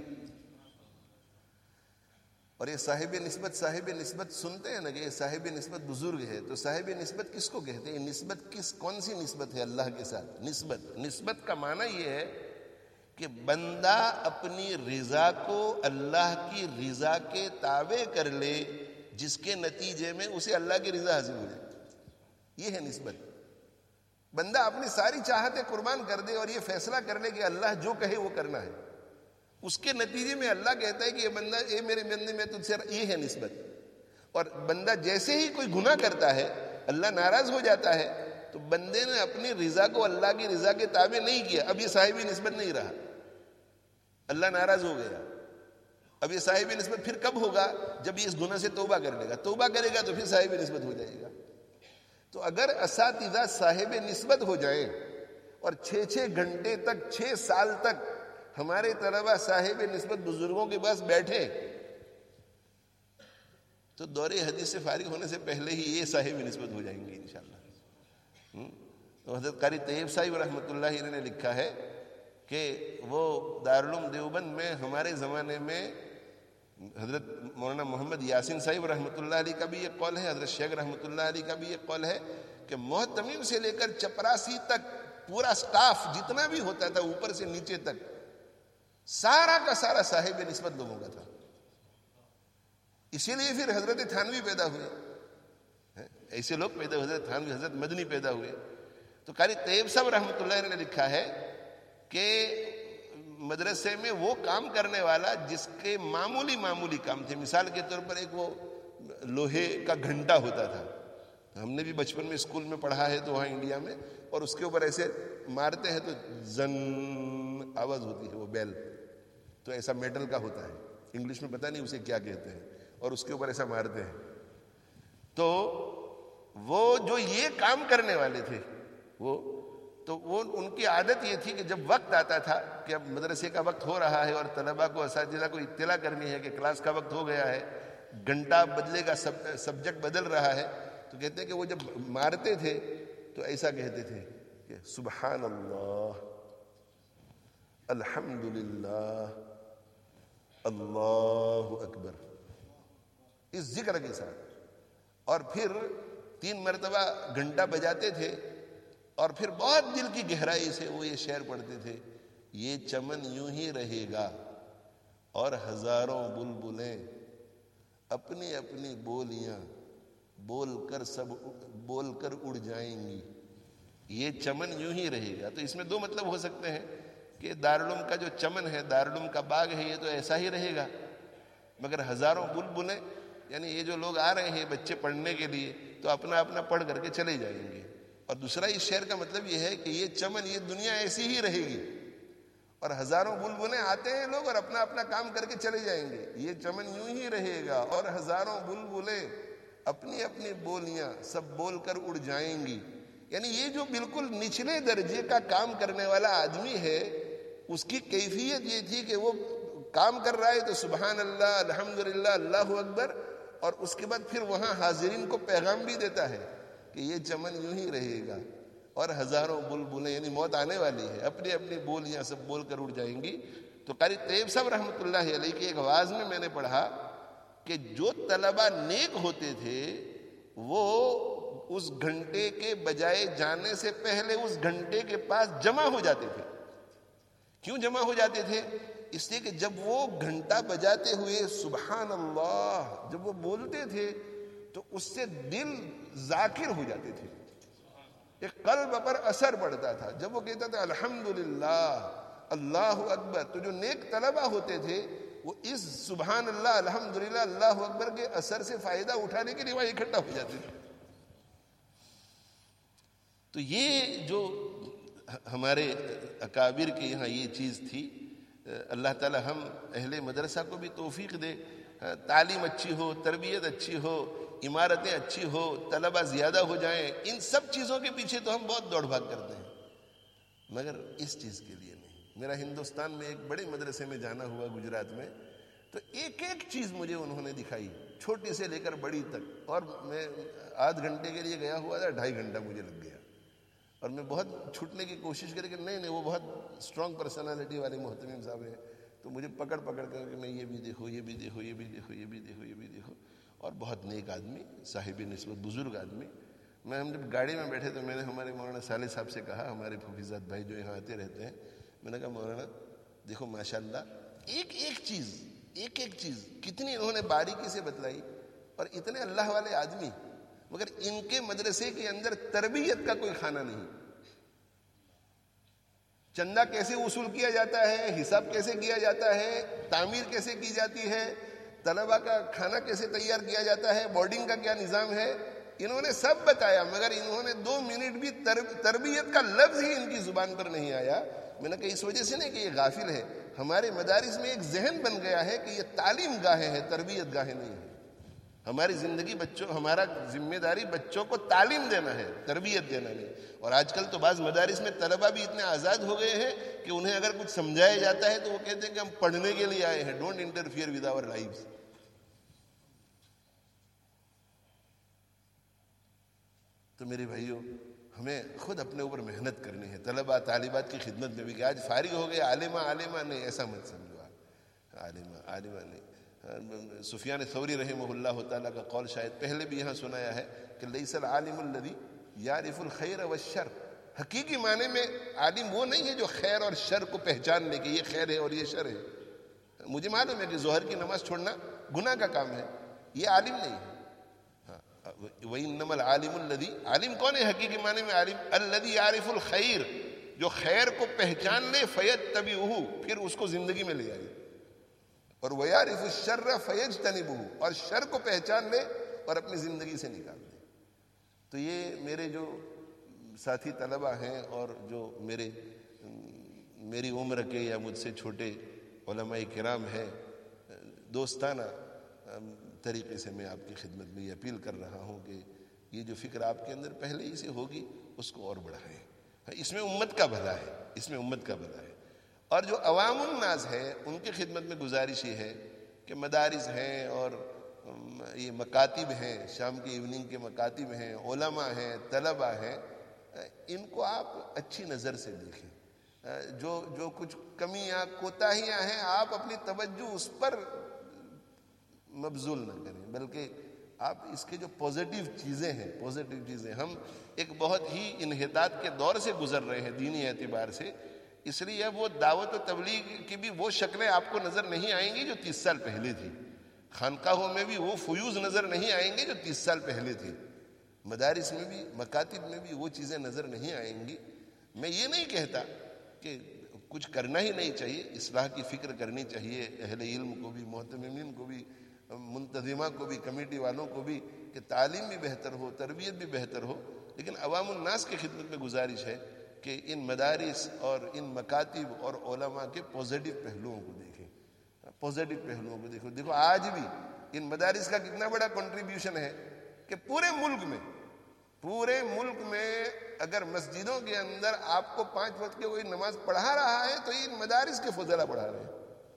اور یہ صاحب نسبت سنتے ہیں نا کہ یہ صاحب نسبت بزرگ ہے، تو صاحب نسبت کس کو کہتے ہیں؟ نسبت کون سی نسبت ہے اللہ کے ساتھ؟ نسبت کا معنی یہ ہے کہ بندہ اپنی رضا کو اللہ کی رضا کے تابع کر لے، جس کے نتیجے میں اسے اللہ کی رضا حاصل ہو جائے. یہ ہے نسبت. بندہ اپنی ساری چاہتیں قربان کر دے اور یہ فیصلہ کر لے کہ اللہ جو کہے وہ کرنا ہے، اس کے نتیجے میں اللہ کہتا ہے کہ یہ بندہ، اے میرے بندے میں تجھ سے، یہ ہے نسبت. اور بندہ جیسے ہی کوئی گناہ کرتا ہے اللہ ناراض ہو جاتا ہے، تو بندے نے اپنی رضا کو اللہ کی رضا کے تابع نہیں کیا، اب یہ صاحب نسبت نہیں رہا، اللہ ناراض ہو گیا. اب یہ صاحب نسبت پھر کب ہوگا؟ جب یہ اس گناہ سے توبہ کر لے گا، توبہ کرے گا تو پھر صاحب نسبت ہو جائے گا. تو اگر اساتذہ صاحب نسبت ہو جائیں اور 6 گھنٹے تک 6 سال تک ہمارے طلبہ صاحب نسبت بزرگوں کے پاس بیٹھے تو دور حدیث سے فارغ ہونے سے پہلے ہی یہ صاحب نسبت ہو جائیں گے انشاءاللہ. حضرت قاری طیب صاحب رحمۃ اللہ علیہ نے لکھا ہے کہ وہ دارالعلوم دیوبند میں ہمارے زمانے میں حضرت مولانا محمد یاسین صاحب رحمۃ اللہ علیہ کا بھی یہ قول ہے, حضرت شیخ رحمۃ اللہ علیہ کا بھی یہ قول ہے کہ محتمیم سے لے کر چپراسی تک پورا سٹاف جتنا بھی ہوتا تھا اوپر سے نیچے تک سارا کا سارا صاحب نسبت لوگوں کا تھا. اسی لیے پھر حضرت تھانوی پیدا ہوئے, ایسے لوگ پیدا ہوئے, حضرت تھانوی, حضرت مدنی پیدا ہوئے. تو قاری طیب صاحب رحمۃ اللہ علیہ نے لکھا ہے کہ مدرسے میں وہ کام کرنے والا جس کے معمولی کام تھے, مثال کے طور پر ایک وہ لوہے کا گھنٹا ہوتا تھا, ہم نے بھی بچپن میں اسکول میں پڑھا ہے تو وہاں انڈیا میں, اور اس کے اوپر ایسے مارتے ہیں تو زن آواز ہوتی ہے, وہ بیل تو ایسا میٹل کا ہوتا ہے, انگلش میں پتہ نہیں اسے کیا کہتے ہیں, اور اس کے اوپر ایسا مارتے ہیں. تو وہ جو یہ کام کرنے والے تھے وہ ان کی عادت یہ تھی کہ جب وقت آتا تھا کہ اب مدرسے کا وقت ہو رہا ہے اور طلباء کو اساتذہ کو اطلاع کرنی ہے کہ کلاس کا وقت ہو گیا ہے, گھنٹہ بدلے گا, سبجیکٹ بدل رہا ہے, تو کہتے ہیں کہ وہ جب مارتے تھے تو ایسا کہتے تھے کہ سبحان اللہ, الحمدللہ, اللہ اکبر, اس ذکر کے ساتھ, اور پھر 3 مرتبہ گھنٹہ بجاتے تھے, اور پھر بہت دل کی گہرائی سے وہ یہ شعر پڑھتے تھے, یہ چمن یوں ہی رہے گا اور ہزاروں بلبلیں اپنی اپنی بولیاں بول کر اڑ جائیں گی, یہ چمن یوں ہی رہے گا. تو اس میں 2 مطلب ہو سکتے ہیں کہ دارالعلوم کا جو چمن ہے, دارالعلوم کا باغ ہے, یہ تو ایسا ہی رہے گا, مگر ہزاروں بلبلیں یعنی یہ جو لوگ آ رہے ہیں بچے پڑھنے کے لیے تو اپنا اپنا پڑھ کر کے چلے جائیں گے. اور دوسرا اس شعر کا مطلب یہ ہے کہ یہ چمن, یہ دنیا ایسی ہی رہے گی, اور ہزاروں بلبلیں آتے ہیں لوگ اور اپنا اپنا کام کر کے چلے جائیں گے. یہ چمن یوں ہی رہے گا اور ہزاروں بلبلیں اپنی اپنی بولیاں سب بول کر اڑ جائیں گی. یعنی یہ جو بالکل نچلے درجے کا کام کرنے والا آدمی ہے, اس کی کیفیت یہ تھی کہ وہ کام کر رہا ہے تو سبحان اللہ, الحمدللہ, اللہ اکبر, اور اس کے بعد پھر وہاں حاضرین کو پیغام بھی دیتا ہے کہ یہ چمن یوں ہی رہے گا اور ہزاروں بلبلیں, یعنی موت آنے والی ہے, اپنی اپنی بولیاں سب بول کر اڑ جائیں گی. تو قاری طیب صاحب رحمۃ اللہ علیہ کی ایک آواز میں نے پڑھا کہ جو طلباء نیک ہوتے تھے وہ اس گھنٹے کے بجائے جانے سے پہلے اس گھنٹے کے پاس جمع ہو جاتے تھے. کیوں جمع ہو جاتے تھے؟ اس لیے کہ جب وہ گھنٹہ بجاتے ہوئے سبحان اللہ جب وہ بولتے تھے تو اس سے دل ذاکر ہو جاتے تھے, ایک قلب پر اثر پڑتا تھا. جب وہ کہتا تھا الحمدللہ, اللہ اکبر, تو جو نیک طلباء ہوتے تھے وہ اس سبحان اللہ, الحمدللہ, اللہ اکبر کے اثر سے فائدہ اٹھانے کے لیے وہاں اکٹھا ہو جاتے تھے. تو یہ جو ہمارے اکابر کے یہاں یہ چیز تھی, اللہ تعالی ہم اہل مدرسہ کو بھی توفیق دے, تعلیم اچھی ہو, تربیت اچھی ہو, عمارتیں اچھی ہو, طلبہ زیادہ ہو جائیں, ان سب چیزوں کے پیچھے تو ہم بہت دوڑ بھاگ کرتے ہیں, مگر اس چیز کے لیے نہیں. میرا ہندوستان میں ایک بڑے مدرسے میں جانا ہوا گجرات میں, تو ایک ایک چیز مجھے انہوں نے دکھائی, چھوٹی سے لے کر بڑی تک, اور میں آدھ گھنٹے کے لیے گیا ہوا تھا, 2.5 گھنٹہ مجھے لگ گیا, اور میں بہت چھوٹنے کی کوشش کر کے نہیں وہ بہت اسٹرانگ پرسنالٹی والے محتمیم صاحب ہیں, تو مجھے پکڑ کر کے میں یہ بھی دیکھو, یہ بھی دیکھو, یہ بھی دیکھو, یہ بھی دیکھو, یہ بھی دیکھو, اور بہت نیک آدمی, صاحب نسبت بزرگ آدمی. ہم جب گاڑی میں بیٹھے تو میں نے ہمارے مولانا صالح صاحب سے کہا, ہمارے حفیظات بھائی جو یہاں آتے رہتے ہیں, میں نے کہا مولانا دیکھو ماشاءاللہ ایک ایک چیز کتنی انہوں نے باریکی سے بتلائی, اور اتنے اللہ والے آدمی, مگر ان کے مدرسے کے اندر تربیت کا کوئی کھانا نہیں. چندہ کیسے وصول کیا جاتا ہے, حساب کیسے کیا جاتا ہے, تعمیر کیسے کی جاتی ہے, طلبہ کا کھانا کیسے تیار کیا جاتا ہے, بورڈنگ کا کیا نظام ہے, انہوں نے سب بتایا, مگر انہوں نے 2 منٹ بھی تربیت کا لفظ ہی ان کی زبان پر نہیں آیا. میں نے کہا اس وجہ سے نہیں کہ یہ غافل ہے, ہمارے مدارس میں ایک ذہن بن گیا ہے کہ یہ تعلیم گاہیں ہیں, تربیت گاہیں نہیں ہیں. ہماری زندگی ہمارا ذمہ داری بچوں کو تعلیم دینا ہے, تربیت دینا نہیں. اور آج کل تو بعض مدارس میں طلبہ بھی اتنے آزاد ہو گئے ہیں کہ انہیں اگر کچھ سمجھایا جاتا ہے تو وہ کہتے ہیں کہ ہم پڑھنے کے لیے آئے ہیں, don't interfere with our lives. تو میرے بھائیوں, ہمیں خود اپنے اوپر محنت کرنی ہے, طلبہ طالبات کی خدمت میں بھی, کہ آج فارغ ہو گئے عالمہ نہیں, ایسا مت سمجھو, عالمہ نہیں, سفیان ثوری رحمہ اللہ تعالیٰ کا قول شاید پہلے بھی یہاں سنایا ہے کہ لیس العالم الذی یعرف الخیر والشر، حقیقی معنی میں عالم وہ نہیں ہے جو خیر اور شر کو پہچان لے کہ یہ خیر ہے اور یہ شر ہے. مجھے معلوم ہے کہ ظہر کی نماز چھوڑنا گناہ کا کام ہے، یہ عالم نہیں ہے. وَإِنَّمَا الْعَالِمُ الَّذِي، عالم کون ہے حقیقی معنی میں؟ عالم الَّذِي يَعْرِفُ الْخَيْرَ، جو خیر کو پہچان لے، فَيَتَّبِعُهُ، پھر اس کو زندگی میں لے آئے. اور وَيَعْرِفُ الشَّرَّ فَيَجْتَنِبُهُ، اور شر کو پہچان لے اور اپنی زندگی سے نکال دے. تو یہ میرے جو ساتھی طلبہ ہیں اور جو میری عمر کے یا مجھ سے چھوٹے علماء کرام ہیں، دوستانہ طریقے سے میں آپ کی خدمت میں یہ اپیل کر رہا ہوں کہ یہ جو فکر آپ کے اندر پہلے ہی سے ہوگی اس کو اور بڑھائیں. اس میں امت کا بھلا ہے، اس میں امت کا بھلا ہے. اور جو عوام الناس ہے ان کی خدمت میں گزارش یہ ہے کہ مدارس ہیں اور یہ مکاتب ہیں، شام کی ایوننگ کے مکاتب ہیں، علماء ہیں، طلباء ہیں، ان کو آپ اچھی نظر سے دیکھیں. جو کچھ کمیاں کوتاہیاں ہیں آپ اپنی توجہ اس پر مبذول نہ کریں، بلکہ آپ اس کے جو پازیٹیو چیزیں ہم ایک بہت ہی انحطاط کے دور سے گزر رہے ہیں دینی اعتبار سے، اس لیے اب وہ دعوت و تبلیغ کی بھی وہ شکلیں آپ کو نظر نہیں آئیں گی جو 30 سال پہلے تھی. خانقاہوں میں بھی وہ فیوز نظر نہیں آئیں گے جو 30 سال پہلے تھی. مدارس میں بھی، مکاتب میں بھی وہ چیزیں نظر نہیں آئیں گی. میں یہ نہیں کہتا کہ کچھ کرنا ہی نہیں چاہیے، اصلاح کی فکر کرنی چاہیے اہل علم کو بھی، محتممین کو بھی، منتظمہ کو بھی، کمیٹی والوں کو بھی، کہ تعلیم بھی بہتر ہو، تربیت بھی بہتر ہو. لیکن عوام الناس کی خدمت میں گزارش ہے کہ ان مدارس اور ان مکاتب اور علماء کے پازیٹیو پہلوؤں کو دیکھیں، پازیٹیو پہلوؤں کو دیکھو. آج بھی ان مدارس کا کتنا بڑا کنٹریبیوشن ہے کہ پورے ملک میں اگر مسجدوں کے اندر آپ کو 5 وقت کی کوئی نماز پڑھا رہا ہے تو ان مدارس کے فضلہ پڑھا رہے ہیں.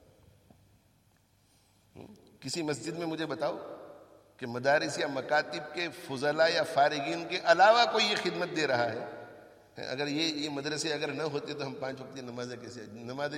کسی مسجد میں مجھے بتاؤ کہ مدارس یا مکاتب کے فضلاء یا فارغین کے علاوہ کوئی یہ خدمت دے رہا ہے. اگر یہ مدرسے اگر نہ ہوتے تو ہم 5 وقت کی نمازیں کیسے؟ نماز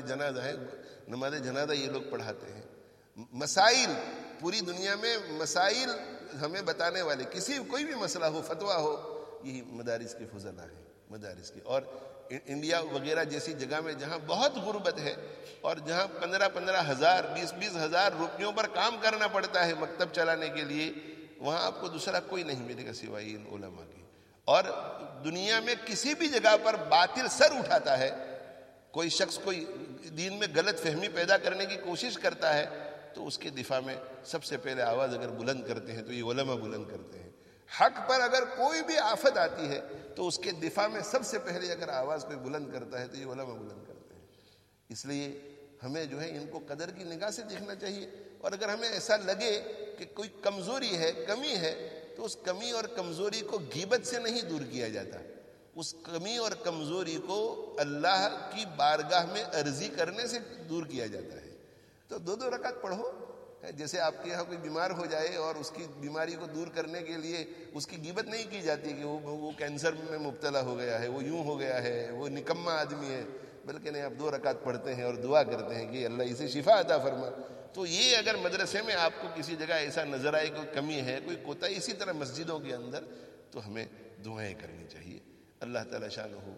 جنازہ یہ لوگ پڑھاتے ہیں. مسائل، پوری دنیا میں مسائل ہمیں بتانے والے، کوئی بھی مسئلہ ہو، فتویٰ ہو، یہی مدارس کے فضلاء ہیں، مدارس کے. اور انڈیا وغیرہ جیسی جگہ میں جہاں بہت غربت ہے اور جہاں 15 ہزار 20 ہزار روپیوں پر کام کرنا پڑتا ہے مکتب چلانے کے لیے، وہاں آپ کو دوسرا کوئی نہیں ملے گا سوائے ان علماء کے. اور دنیا میں کسی بھی جگہ پر باطل سر اٹھاتا ہے، کوئی شخص کوئی دین میں غلط فہمی پیدا کرنے کی کوشش کرتا ہے، تو اس کے دفاع میں سب سے پہلے آواز اگر بلند کرتے ہیں تو یہ علماء بلند کرتے ہیں. حق پر اگر کوئی بھی آفت آتی ہے تو اس کے دفاع میں سب سے پہلے اگر آواز کوئی بلند کرتا ہے تو یہ علماء بلند کرتے ہیں. اس لیے ہمیں جو ہے ان کو قدر کی نگاہ سے دیکھنا چاہیے. اور اگر ہمیں ایسا لگے کہ کوئی کمزوری ہے، کمی ہے، تو اس کمی اور کمزوری کو غیبت سے نہیں دور کیا جاتا. اس کمی اور کمزوری کو اللہ کی بارگاہ میں عرضی کرنے سے دور کیا جاتا ہے. تو 2 رکعت پڑھو. جیسے آپ کے یہاں کوئی بیمار ہو جائے اور اس کی بیماری کو دور کرنے کے لیے اس کی غیبت نہیں کی جاتی کہ وہ کینسر میں مبتلا ہو گیا ہے، وہ یوں ہو گیا ہے، وہ نکما آدمی ہے، بلکہ نہیں، آپ 2 رکعت پڑھتے ہیں اور دعا کرتے ہیں کہ اللہ اسے شفا عطا فرما. تو یہ اگر مدرسے میں آپ کو کسی جگہ ایسا نظر آئے کوئی کمی ہے، کوئی کوتاہی، اسی طرح مسجدوں کے اندر، تو ہمیں دعائیں کرنی چاہیے. اللہ تعالیٰ شانہ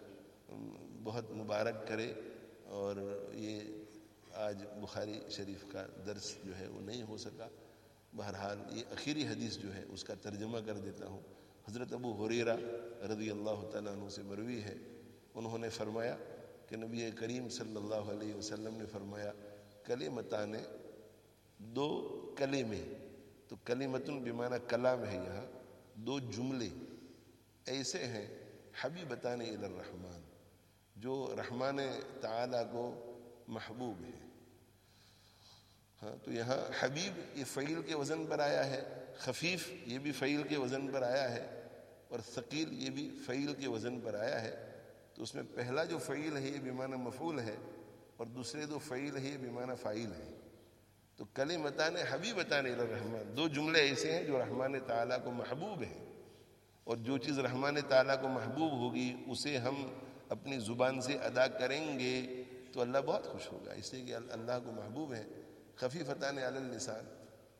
بہت مبارک کرے. اور یہ آج بخاری شریف کا درس جو ہے وہ نہیں ہو سکا. بہرحال یہ آخری حدیث جو ہے اس کا ترجمہ کر دیتا ہوں. حضرت ابو ہریرہ رضی اللہ تعالیٰ عنہ سے مروی ہے، انہوں نے فرمایا کہ نبی کریم صلی اللہ علیہ وسلم نے فرمایا، کلمتان، 2 کلمے، تو کلمتن بمعنی کلام ہے، یہاں 2 جملے ایسے ہیں، حبیبتان الی الرحمن، جو رحمان تعالیٰ کو محبوب ہے. ہاں، تو یہاں حبیب یہ فعیل کے وزن پر آیا ہے، خفیف یہ بھی فعیل کے وزن پر آیا ہے، اور ثقیل یہ بھی فعیل کے وزن پر آیا ہے. تو اس میں پہلا جو فعیل ہے یہ بمعنی مفعول ہے، اور دوسرے 2 فعیل ہے یہ بمعنی فاعل ہے. تو کلمتان حبیبتان الی الرحمن، 2 جملے ایسے ہیں جو رحمان تعالیٰ کو محبوب ہیں. اور جو چیز رحمان تعالیٰ کو محبوب ہوگی اسے ہم اپنی زبان سے ادا کریں گے تو اللہ بہت خوش ہوگا، اس لیے کہ اللہ کو محبوب ہے. خفیفتان علی اللسان،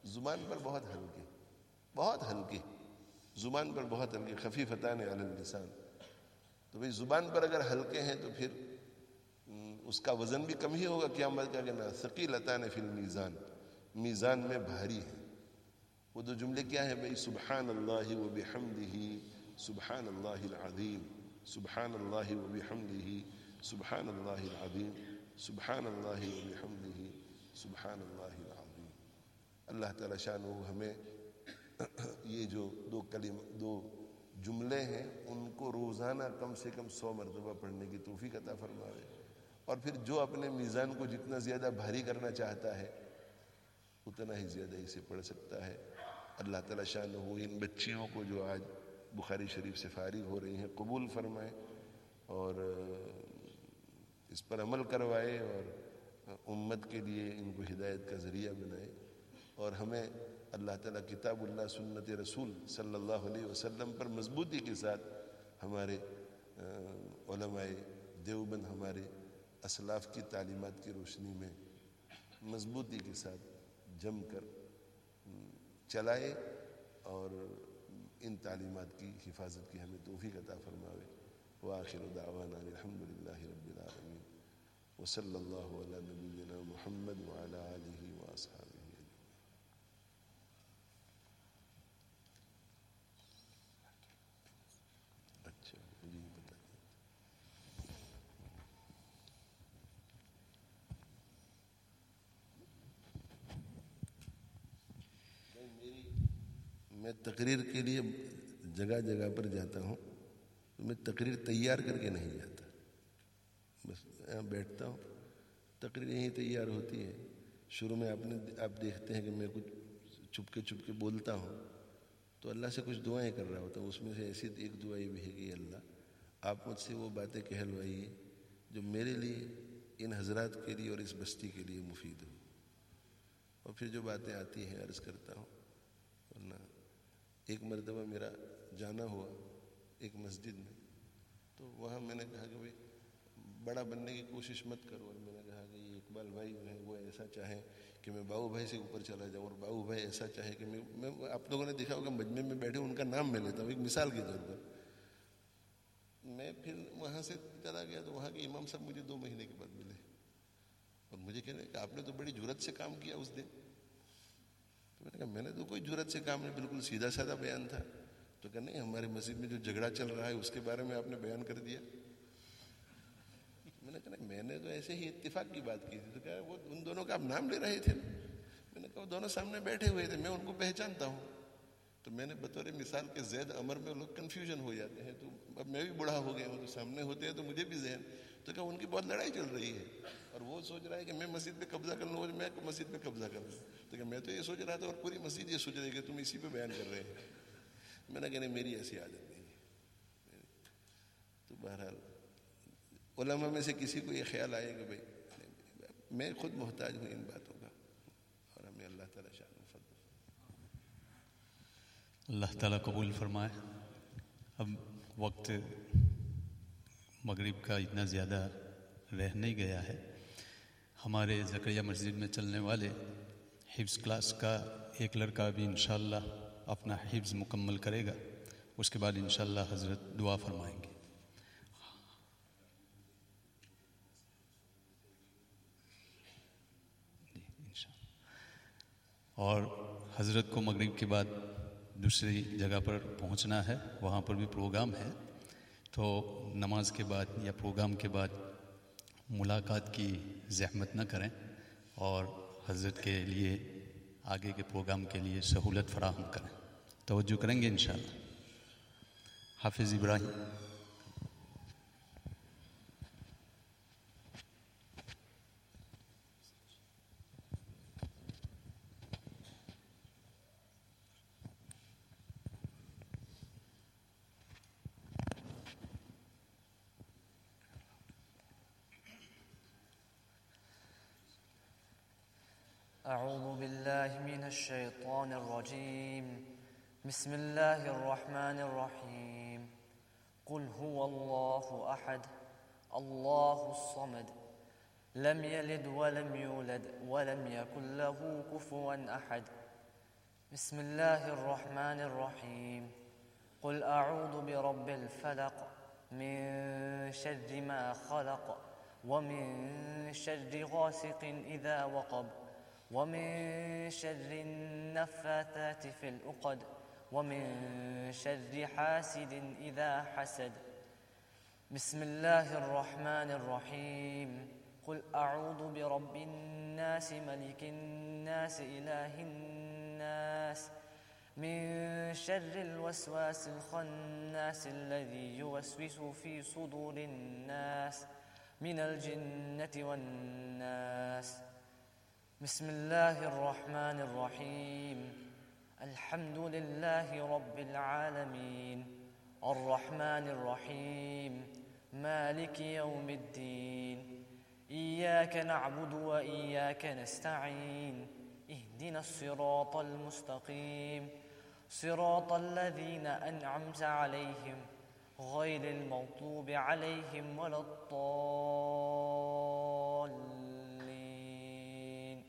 زبان پر بہت ہلکے زبان پر بہت ہلکے، خفیفتان علی اللسان. تو بھئی زبان پر اگر ہلکے ہیں تو پھر اس کا وزن بھی کم ہی ہوگا قیامت کا کہنا. ثقیلتان فی المیزان، میزان میں بھاری ہے. وہ دو جملے کیا ہے بھئی؟ سبحان اللہ و بحمدہ سبحان اللہ العظیم، سبحان اللہ و بحمدہ سبحان اللہ العظیم، سبحان اللہ و بحمدہ سبحان اللہ العظیم. اللہ تعالی شانہ ہمیں یہ جو دو جملے ہیں ان کو روزانہ کم سے کم 100 مرتبہ پڑھنے کی توفیق عطا فرمائے. اور پھر جو اپنے میزان کو جتنا زیادہ بھاری کرنا چاہتا ہے اتنا ہی زیادہ اسے پڑھ سکتا ہے. اللہ تعالی شانہ ان بچیوں کو جو آج بخاری شریف سے فارغ ہو رہی ہیں قبول فرمائے اور اس پر عمل کروائے اور امت کے لیے ان کو ہدایت کا ذریعہ بنائے. اور ہمیں اللہ تعالیٰ کتاب اللہ سنت رسول صلی اللہ علیہ وسلم پر مضبوطی کے ساتھ ہمارے علماء دیوبند ہمارے اسلاف کی تعلیمات کی روشنی میں مضبوطی کے ساتھ جم کر چلائے اور ان تعلیمات کی حفاظت کی ہمیں توفیق عطا فرماوے. وآخر دعوانا الحمدللہ رب العالمین وصلی اللہ علی نبینا محمد وعلی آلہ واصحابہ. اچھا جی بتا میں تقریر کے لیے جگہ جگہ پر جاتا ہوں تو میں تقریر تیار کر کے نہیں جاتا، بس یہاں بیٹھتا ہوں تقریر یہیں تیار ہوتی ہے. شروع میں آپ دیکھتے ہیں کہ میں کچھ چھپ کے بولتا ہوں تو اللہ سے کچھ دعائیں کر رہا ہوتا ہوں. اس میں سے ایسی ایک دعا یہ بھی ہے کہ اللہ آپ مجھ سے وہ باتیں کہلوائیے جو میرے لیے، ان حضرات کے لیے اور اس بستی کے لیے مفید ہو. اور پھر جو باتیں آتی ہیں عرض کرتا ہوں. ورنہ ایک مرتبہ میرا جانا ہوا ایک مسجد میں تو وہاں میں نے کہا کہ بھائی بڑا بننے کی کوشش مت کرو. اور میں نے کہا کہ یہ اقبال بھائی جو ہیں وہ ایسا چاہیں کہ میں باؤ بھائی سے اوپر چلا جاؤں اور باؤ بھائی ایسا چاہے کہ میں آپ لوگوں نے دیکھا ہوگا مجمع میں بیٹھے ان کا نام میں لیتا ہوں ایک مثال کے طور پر. میں پھر وہاں سے چلا گیا تو وہاں کے امام صاحب مجھے 2 مہینے کے بعد ملے اور مجھے کہہ رہے کہ آپ نے تو بڑی جرت سے کام کیا اس دن. تو میں نے کہا میں نے تو کوئی جرت سے کام نہیں، بالکل سیدھا سادہ بیان تھا. تو کہ نہیں ہمارے مسجد میں جو جھگڑا چل رہا ہے اس کے بارے میں آپ نے بیان کر دیا. میں نے کہا میں نے تو ایسے ہی اتفاق کی بات کی تھی. تو کہا وہ ان دونوں کا آپ نام لے رہے تھے. میں نے کہا وہ دونوں سامنے بیٹھے ہوئے تھے، میں ان کو پہچانتا ہوں. تو میں نے بطور مثال کے زید عمر میں لوگ کنفیوژن ہو جاتے ہیں. تو اب میں بھی بوڑھا ہو گیا ہوں تو سامنے ہوتے ہیں تو مجھے بھی ذہن. تو کہا ان کی بہت لڑائی چل رہی ہے اور وہ سوچ رہا ہے کہ میں مسجد پہ قبضہ کر لوں اور میں مسجد پہ قبضہ کر لوں. تو کہ میں تو یہ سوچ رہا تھا اور پوری مسجد یہ سوچ رہی ہے کہ تم اسی پہ بیان کر رہے ہیں. میں نے کہا نہیں میری ایسی عادت نہیں ہے. تو بہرحال علماء میں سے کسی کو یہ خیال آئے کہ بھائی میں خود محتاج ہوں ان باتوں کا اور ہمیں اللہ تعالیٰ شان فضل. اللہ تعالیٰ قبول فرمائے. اب وقت مغرب کا اتنا زیادہ رہ نہیں گیا ہے. ہمارے زکریا مسجد میں چلنے والے حفظ کلاس کا ایک لڑکا بھی انشاءاللہ اپنا حفظ مکمل کرے گا. اس کے بعد انشاءاللہ حضرت دعا فرمائیں گے. اور حضرت کو مغرب کے بعد دوسری جگہ پر پہنچنا ہے، وہاں پر بھی پروگرام ہے. تو نماز کے بعد یا پروگرام کے بعد ملاقات کی زحمت نہ کریں اور حضرت کے لیے آگے کے پروگرام کے لیے سہولت فراہم کریں. توجہ کریں گے انشاءاللہ. حافظ ابراہیم. أعوذ بالله من الشيطان الرجيم. بسم الله الرحمن الرحيم. قل هو الله أحد الله الصمد لم يلد ولم يولد ولم يكن له كفوا أحد. بسم الله الرحمن الرحيم قل أعوذ برب الفلق من شر ما خلق ومن شر غاسق إذا وقب ومن شر النفاثات في العقد ومن شر حاسد إذا حسد. بسم الله الرحمن الرحيم قل أعوذ برب الناس ملك الناس إله الناس من شر الوسواس الخناس الذي يوسوس في صدور الناس من الجنة والناس. بسم الله الرحمن الرحيم الحمد لله رب العالمين الرحمن الرحيم مالك يوم الدين إياك نعبد وإياك نستعين اهدنا الصراط المستقيم صراط الذين أنعمت عليهم غير المغضوب عليهم ولا الضالين.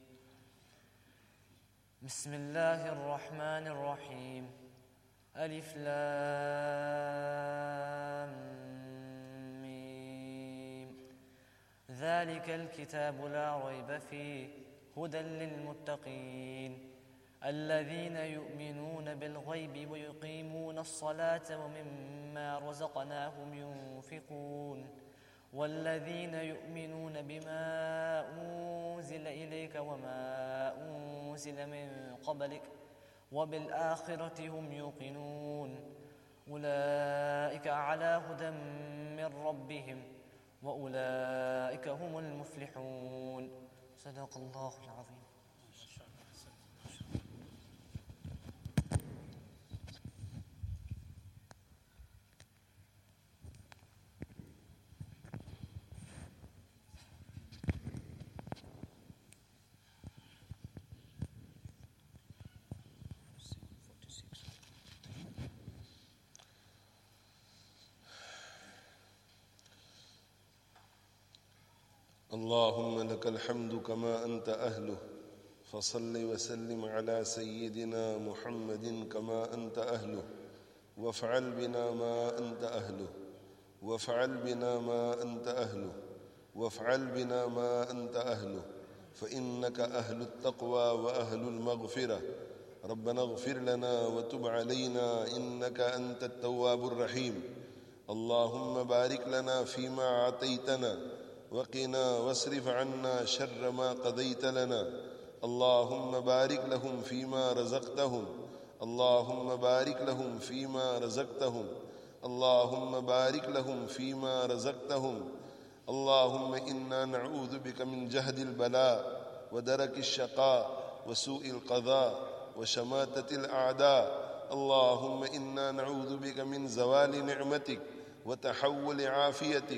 بسم الله الرحمن الرحيم ألف لام ميم ذلك الكتاب لا ريب فيه هدى للمتقين الذين يؤمنون بالغيب ويقيمون الصلاة ومما رزقناهم ينفقون والذين يؤمنون بما أنزل إليك وما أنزل من قبلك وبالآخرة هم يوقنون أولئك على هدى من ربهم وأولئك هم المفلحون. صدق الله العظيم. اللهم لك الحمد كما أنت أهله فصل وسلم على سيدنا محمد كما أنت أهله وافعل بنا ما أنت أهله وافعل بنا ما أنت أهله وافعل بنا ما أنت أهله فإنك أهل التقوى وأهل المغفرة. ربنا اغفر لنا وتب علينا إنك أنت التواب الرحيم. اللهم بارك لنا فيما أعطيتنا وقنا واصرف عنا شر ما قضيت لنا. اللهم بارك لهم فيما رزقتهم اللهم بارك لهم فيما رزقتهم اللهم بارك لهم فيما رزقتهم. اللهم إنا نعوذ بك من جهد البلاء ودرك الشقاء وسوء القضاء وشماتة الأعداء. اللهم إنا نعوذ بك من زوال نعمتك وتحول عافيتك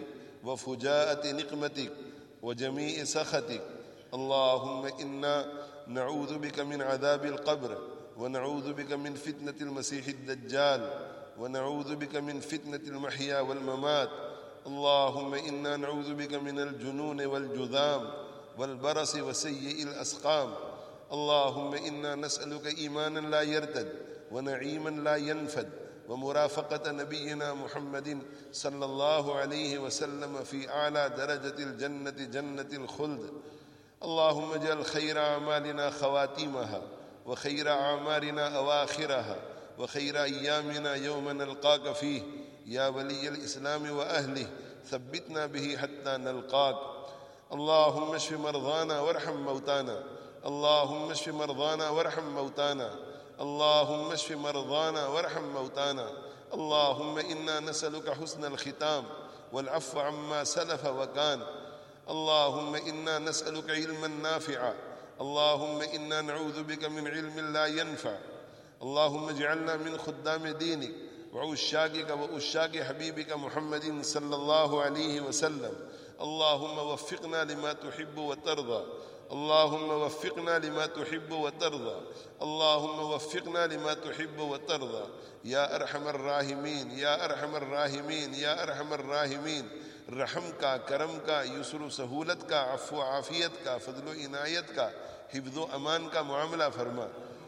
وفجاءة نقمتك وجميع سخطك. اللهم إنا نعوذ بك من عذاب القبر ونعوذ بك من فتنة المسيح الدجال ونعوذ بك من فتنة المحيا والممات. اللهم إنا نعوذ بك من الجنون والجذام والبرص وسيء الأسقام. اللهم إنا نسألك إيمانا لا يرتد ونعيما لا ينفد ومرافقة نبينا محمد صلى الله عليه وسلم في أعلى درجة الجنة جنة الخلد. اللهم اجعل خير أعمالنا خواتيمها وخير أعمارنا أواخرها وخير أيامنا يوم نلقاك فيه يا ولي الإسلام وأهله ثبتنا به حتى نلقاك. اللهم اشف مرضانا وارحم موتانا اللهم اشف مرضانا وارحم موتانا اللهم اشف مرضانا وارحم موتانا. اللهم إنا نسألك حسن الختام والعفو عما سلف وكان. اللهم إنا نسألك علما نافعا. اللهم إنا نعوذ بك من علم لا ينفع. اللهم اجعلنا من خدام دينك وعشاقك وعشاق حبيبك محمد صلى الله عليه وسلم. اللهم وفقنا لما تحب وترضى اللهم وفقنا لما تحب وترضى اللهم وفقنا لما تحب وترضى يا أرحم الراحمين يا أرحم الراحمين يا أرحم الراحمين. رحم کا کرم کا یسر و سہولت کا عفو و عافیت کا فضل و عنایت کا حفظ و امان کا معاملہ فرما.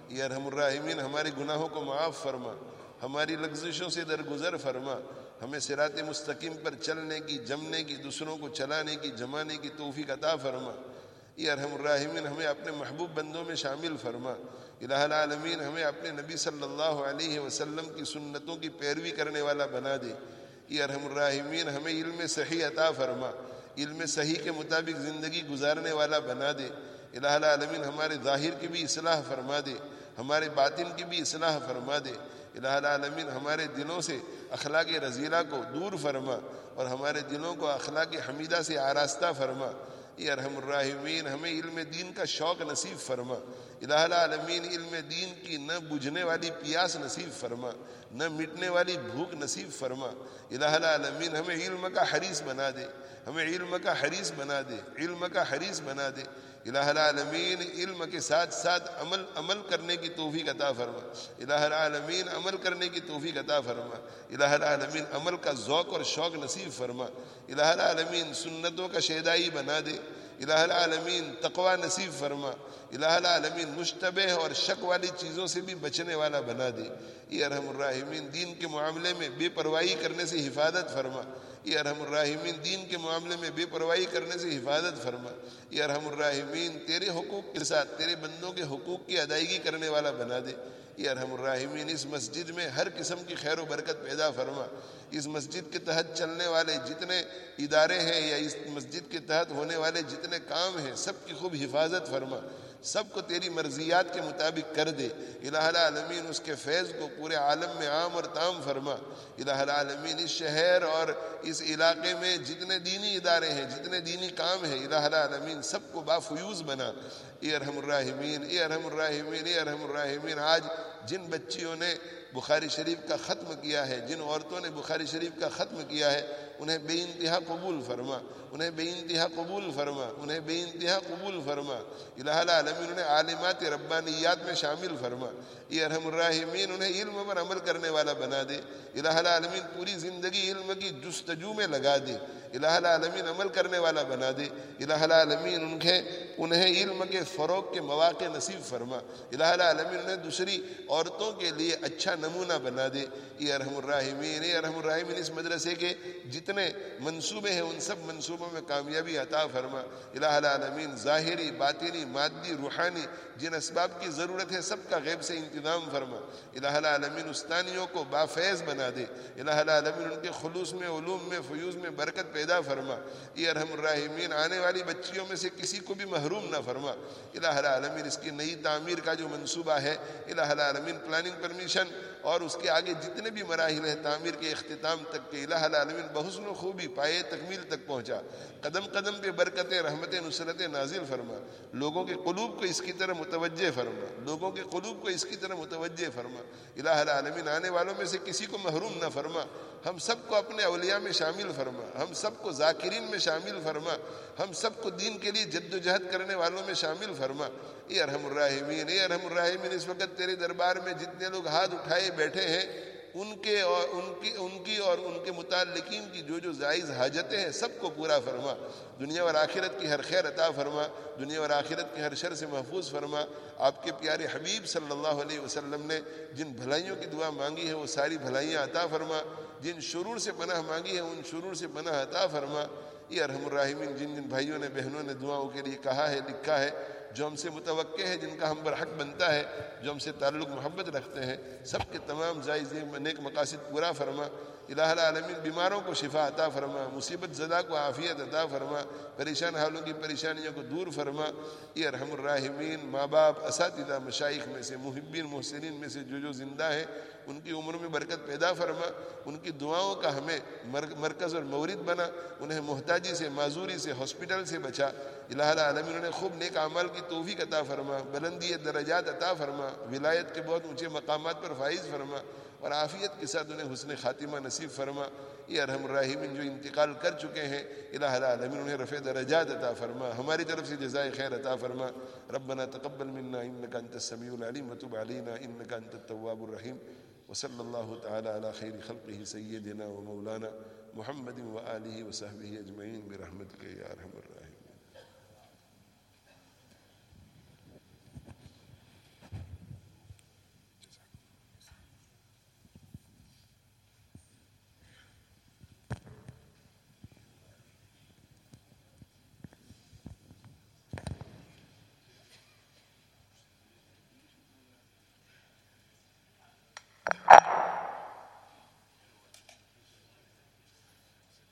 یا ارحم الراحمین ہمارے گناہوں کو معاف فرما، ہماری لغزشوں سے درگزر فرما، ہمیں صراط مستقیم پر چلنے کی، جمنے کی، دوسروں کو چلانے کی، جمانے کی توفیق عطا فرما۔ یا ارحم الراحمین ہمیں اپنے محبوب بندوں میں شامل فرما۔ الہ العالمین ہمیں اپنے نبی صلی اللہ علیہ وسلم کی سنتوں کی پیروی کرنے والا بنا دے۔ یا ارحم الراحمین ہمیں علم صحیح عطا فرما، علم صحیح کے مطابق زندگی گزارنے والا بنا دے۔ الہ العالمین ہمارے ظاہر کی بھی اصلاح فرما دے، ہمارے باطن کی بھی اصلاح فرما دے۔ الہ العالمین ہمارے دلوں سے اخلاق رذیلہ کو دور فرما اور ہمارے دلوں کو اخلاق حمیدہ سے آراستہ فرما۔ یا ارحم الراحمین ہمیں علم دین کا شوق نصیب فرما۔ الہ العالمین علم دین کی نہ بجھنے والی پیاس نصیب فرما، نہ مٹنے والی بھوک نصیب فرما۔ الہ العالمین ہمیں علم کا حریص بنا دے، ہمیں علم کا حریص بنا دے، علم کا حریص بنا دے۔ الہ العالمین علم کے ساتھ ساتھ عمل کرنے کی توفیق عطا فرما۔ الہ العالمین عمل کرنے کی توفیق عطا فرما۔ الہ العالمین عمل کا ذوق اور شوق نصیب فرما۔ الہ العالمین سنتوں کا شیدائی بنا دے۔ الہ العالمین تقوی نصیب فرما۔ الہ العالمین مشتبہ اور شک والی چیزوں سے بھی بچنے والا بنا دے۔ یا ارحم الراحمین دین کے معاملے میں بے پرواہی کرنے سے حفاظت فرما۔ یا ارحم الراحمین دین کے معاملے میں بے پرواہی کرنے سے حفاظت فرما۔ یا ارحم الراحمین تیرے حقوق کے ساتھ تیرے بندوں کے حقوق کی ادائیگی کرنے والا بنا دے۔ یا ارحم الراحمین اس مسجد میں ہر قسم کی خیر و برکت پیدا فرما۔ اس مسجد کے تحت چلنے والے جتنے ادارے ہیں یا اس مسجد کے تحت ہونے والے جتنے کام ہیں سب کی خوب حفاظت فرما، سب کو تیری مرضیات کے مطابق کر دے۔ الہ العالمین اس کے فیض کو پورے عالم میں عام اور تام فرما۔ الہ العالمین اس شہر اور اس علاقے میں جتنے دینی ادارے ہیں، جتنے دینی کام ہیں، الہ العالمین سب کو بافیوز بنا۔ اے ارحم الراحمین، اے ارحم الراحمین، اے ارحم الراحمین آج جن بچیوں نے بخاری شریف کا ختم کیا ہے، جن عورتوں نے بخاری شریف کا ختم کیا ہے، انہیں بے انتہا قبول فرما، انہیں بے انتہا قبول فرما، انہیں بے انتہا قبول فرما۔ الہ العالمین انہیں عالمات ربانیات میں شامل فرما۔ یہ ارحم الراحمین انہیں علم پر عمل کرنے والا بنا دے۔ الہ العالمین پوری زندگی علم کی جستجو میں لگا دے۔ الہ العالمین عمل کرنے والا بنا دے۔ الہ العالمین انہیں علم کے فروغ کے مواقع نصیب فرما۔ الہ العالمین انہیں دوسری عورتوں کے لیے اچھا نمونہ بنا دے۔ یہ ارحم الراحمین، یہ ارحم الراحمین اس مدرسے کے جتنے منصوبے ہیں ان سب منصوبوں میں کامیابی عطا فرما۔ الہ العالمین ظاہری، باطنی، مادی، روحانی جن اسباب کی ضرورت ہے سب کا غیب سے انتظام فرما۔ الہ العالمین استانیوں کو بافیض بنا دے۔ الہ العالمین ان کے خلوص میں، علوم میں، فیوز میں برکت پیدا فرما۔ یہ ارحم الراحمین آنے والی بچیوں میں سے کسی کو بھی محروم نہ فرما۔ الہ العالمین اس کی نئی تعمیر کا جو منصوبہ ہے، الہ العالمین پلاننگ پرمیشن اور اس کے آگے جتنے بھی مراحل ہیں تعمیر کے اختتام تک کے، الہ العالمین بحسن و خوبی پائے تکمیل تک پہنچا۔ قدم قدم پہ برکتیں، رحمتیں، نصرتیں نازل فرما۔ لوگوں کے قلوب کو اس کی طرح متوجہ فرما، لوگوں کے قلوب کو اس کی طرح متوجہ فرما۔ الہ العالمین آنے والوں میں سے کسی کو محروم نہ فرما۔ ہم سب کو اپنے اولیاء میں شامل فرما، ہم سب کو ذاکرین میں شامل فرما، ہم سب کو دین کے لیے جد و جہد کرنے والوں میں شامل فرما۔ اے ارحم الراحمین، اے ارحم الراحمین اس وقت تیرے دربار میں جتنے لوگ ہاتھ اٹھائے بیٹھے ہیں ان کی اور ان کے متعلقین کی جو جائز حاجتیں ہیں سب کو پورا فرما۔ دنیا اور آخرت کی ہر خیر عطا فرما، دنیا اور آخرت کی ہر شر سے محفوظ فرما۔ آپ کے پیارے حبیب صلی اللہ علیہ وسلم نے جن بھلائیوں کی دعا مانگی ہے وہ ساری بھلائیاں عطا فرما، جن شرور سے پناہ مانگی ہے ان شرور سے پناہ عطا فرما۔ یہ ارحم الراحمین جن بھائیوں نے، بہنوں نے دعاؤں کے لیے کہا ہے، لکھا ہے، جو ہم سے متوقع ہے، جن کا ہم پر حق بنتا ہے، جو ہم سے تعلق محبت رکھتے ہیں، سب کے تمام جائز نیک مقاصد پورا فرما۔ الہ العالمین بیماروں کو شفا عطا فرما، مصیبت زدہ کو عافیت عطا فرما، پریشان حالوں کی پریشانیوں کو دور فرما۔ یہ ارحم الراحمین ماں باپ، اساتذہ، مشائخ میں سے، محبین، محسنین میں سے جو زندہ ہیں ان کی عمر میں برکت پیدا فرما، ان کی دعاؤں کا ہمیں مرکز اور مورد بنا، انہیں محتاجی سے، معذوری سے، ہاسپٹل سے بچا۔ الہ العالمین انہیں خوب نیک اعمال کی توفیق عطا فرما، بلندی درجات عطا فرما، ولایت کے بہت اونچے مقامات پر فائز فرما اور عافیت کے ساتھ انہیں حسن خاتمہ نصیب فرما۔ یہ ارحم الراحمین جو انتقال کر چکے ہیں، الہ العالمین انہیں رفع درجات عطا فرما، ہماری طرف سے جزائے خیر عطا فرما۔ ربنا تقبل منا انک انت السمیع العلیم وتب علینا انک انت التواب الرحیم، وصلی اللہ تعالی علی خیر خلقہ سیدنا و مولانا محمد و آلہ و صحبہ اجمعین برحمتک یا ارحم الراحمین۔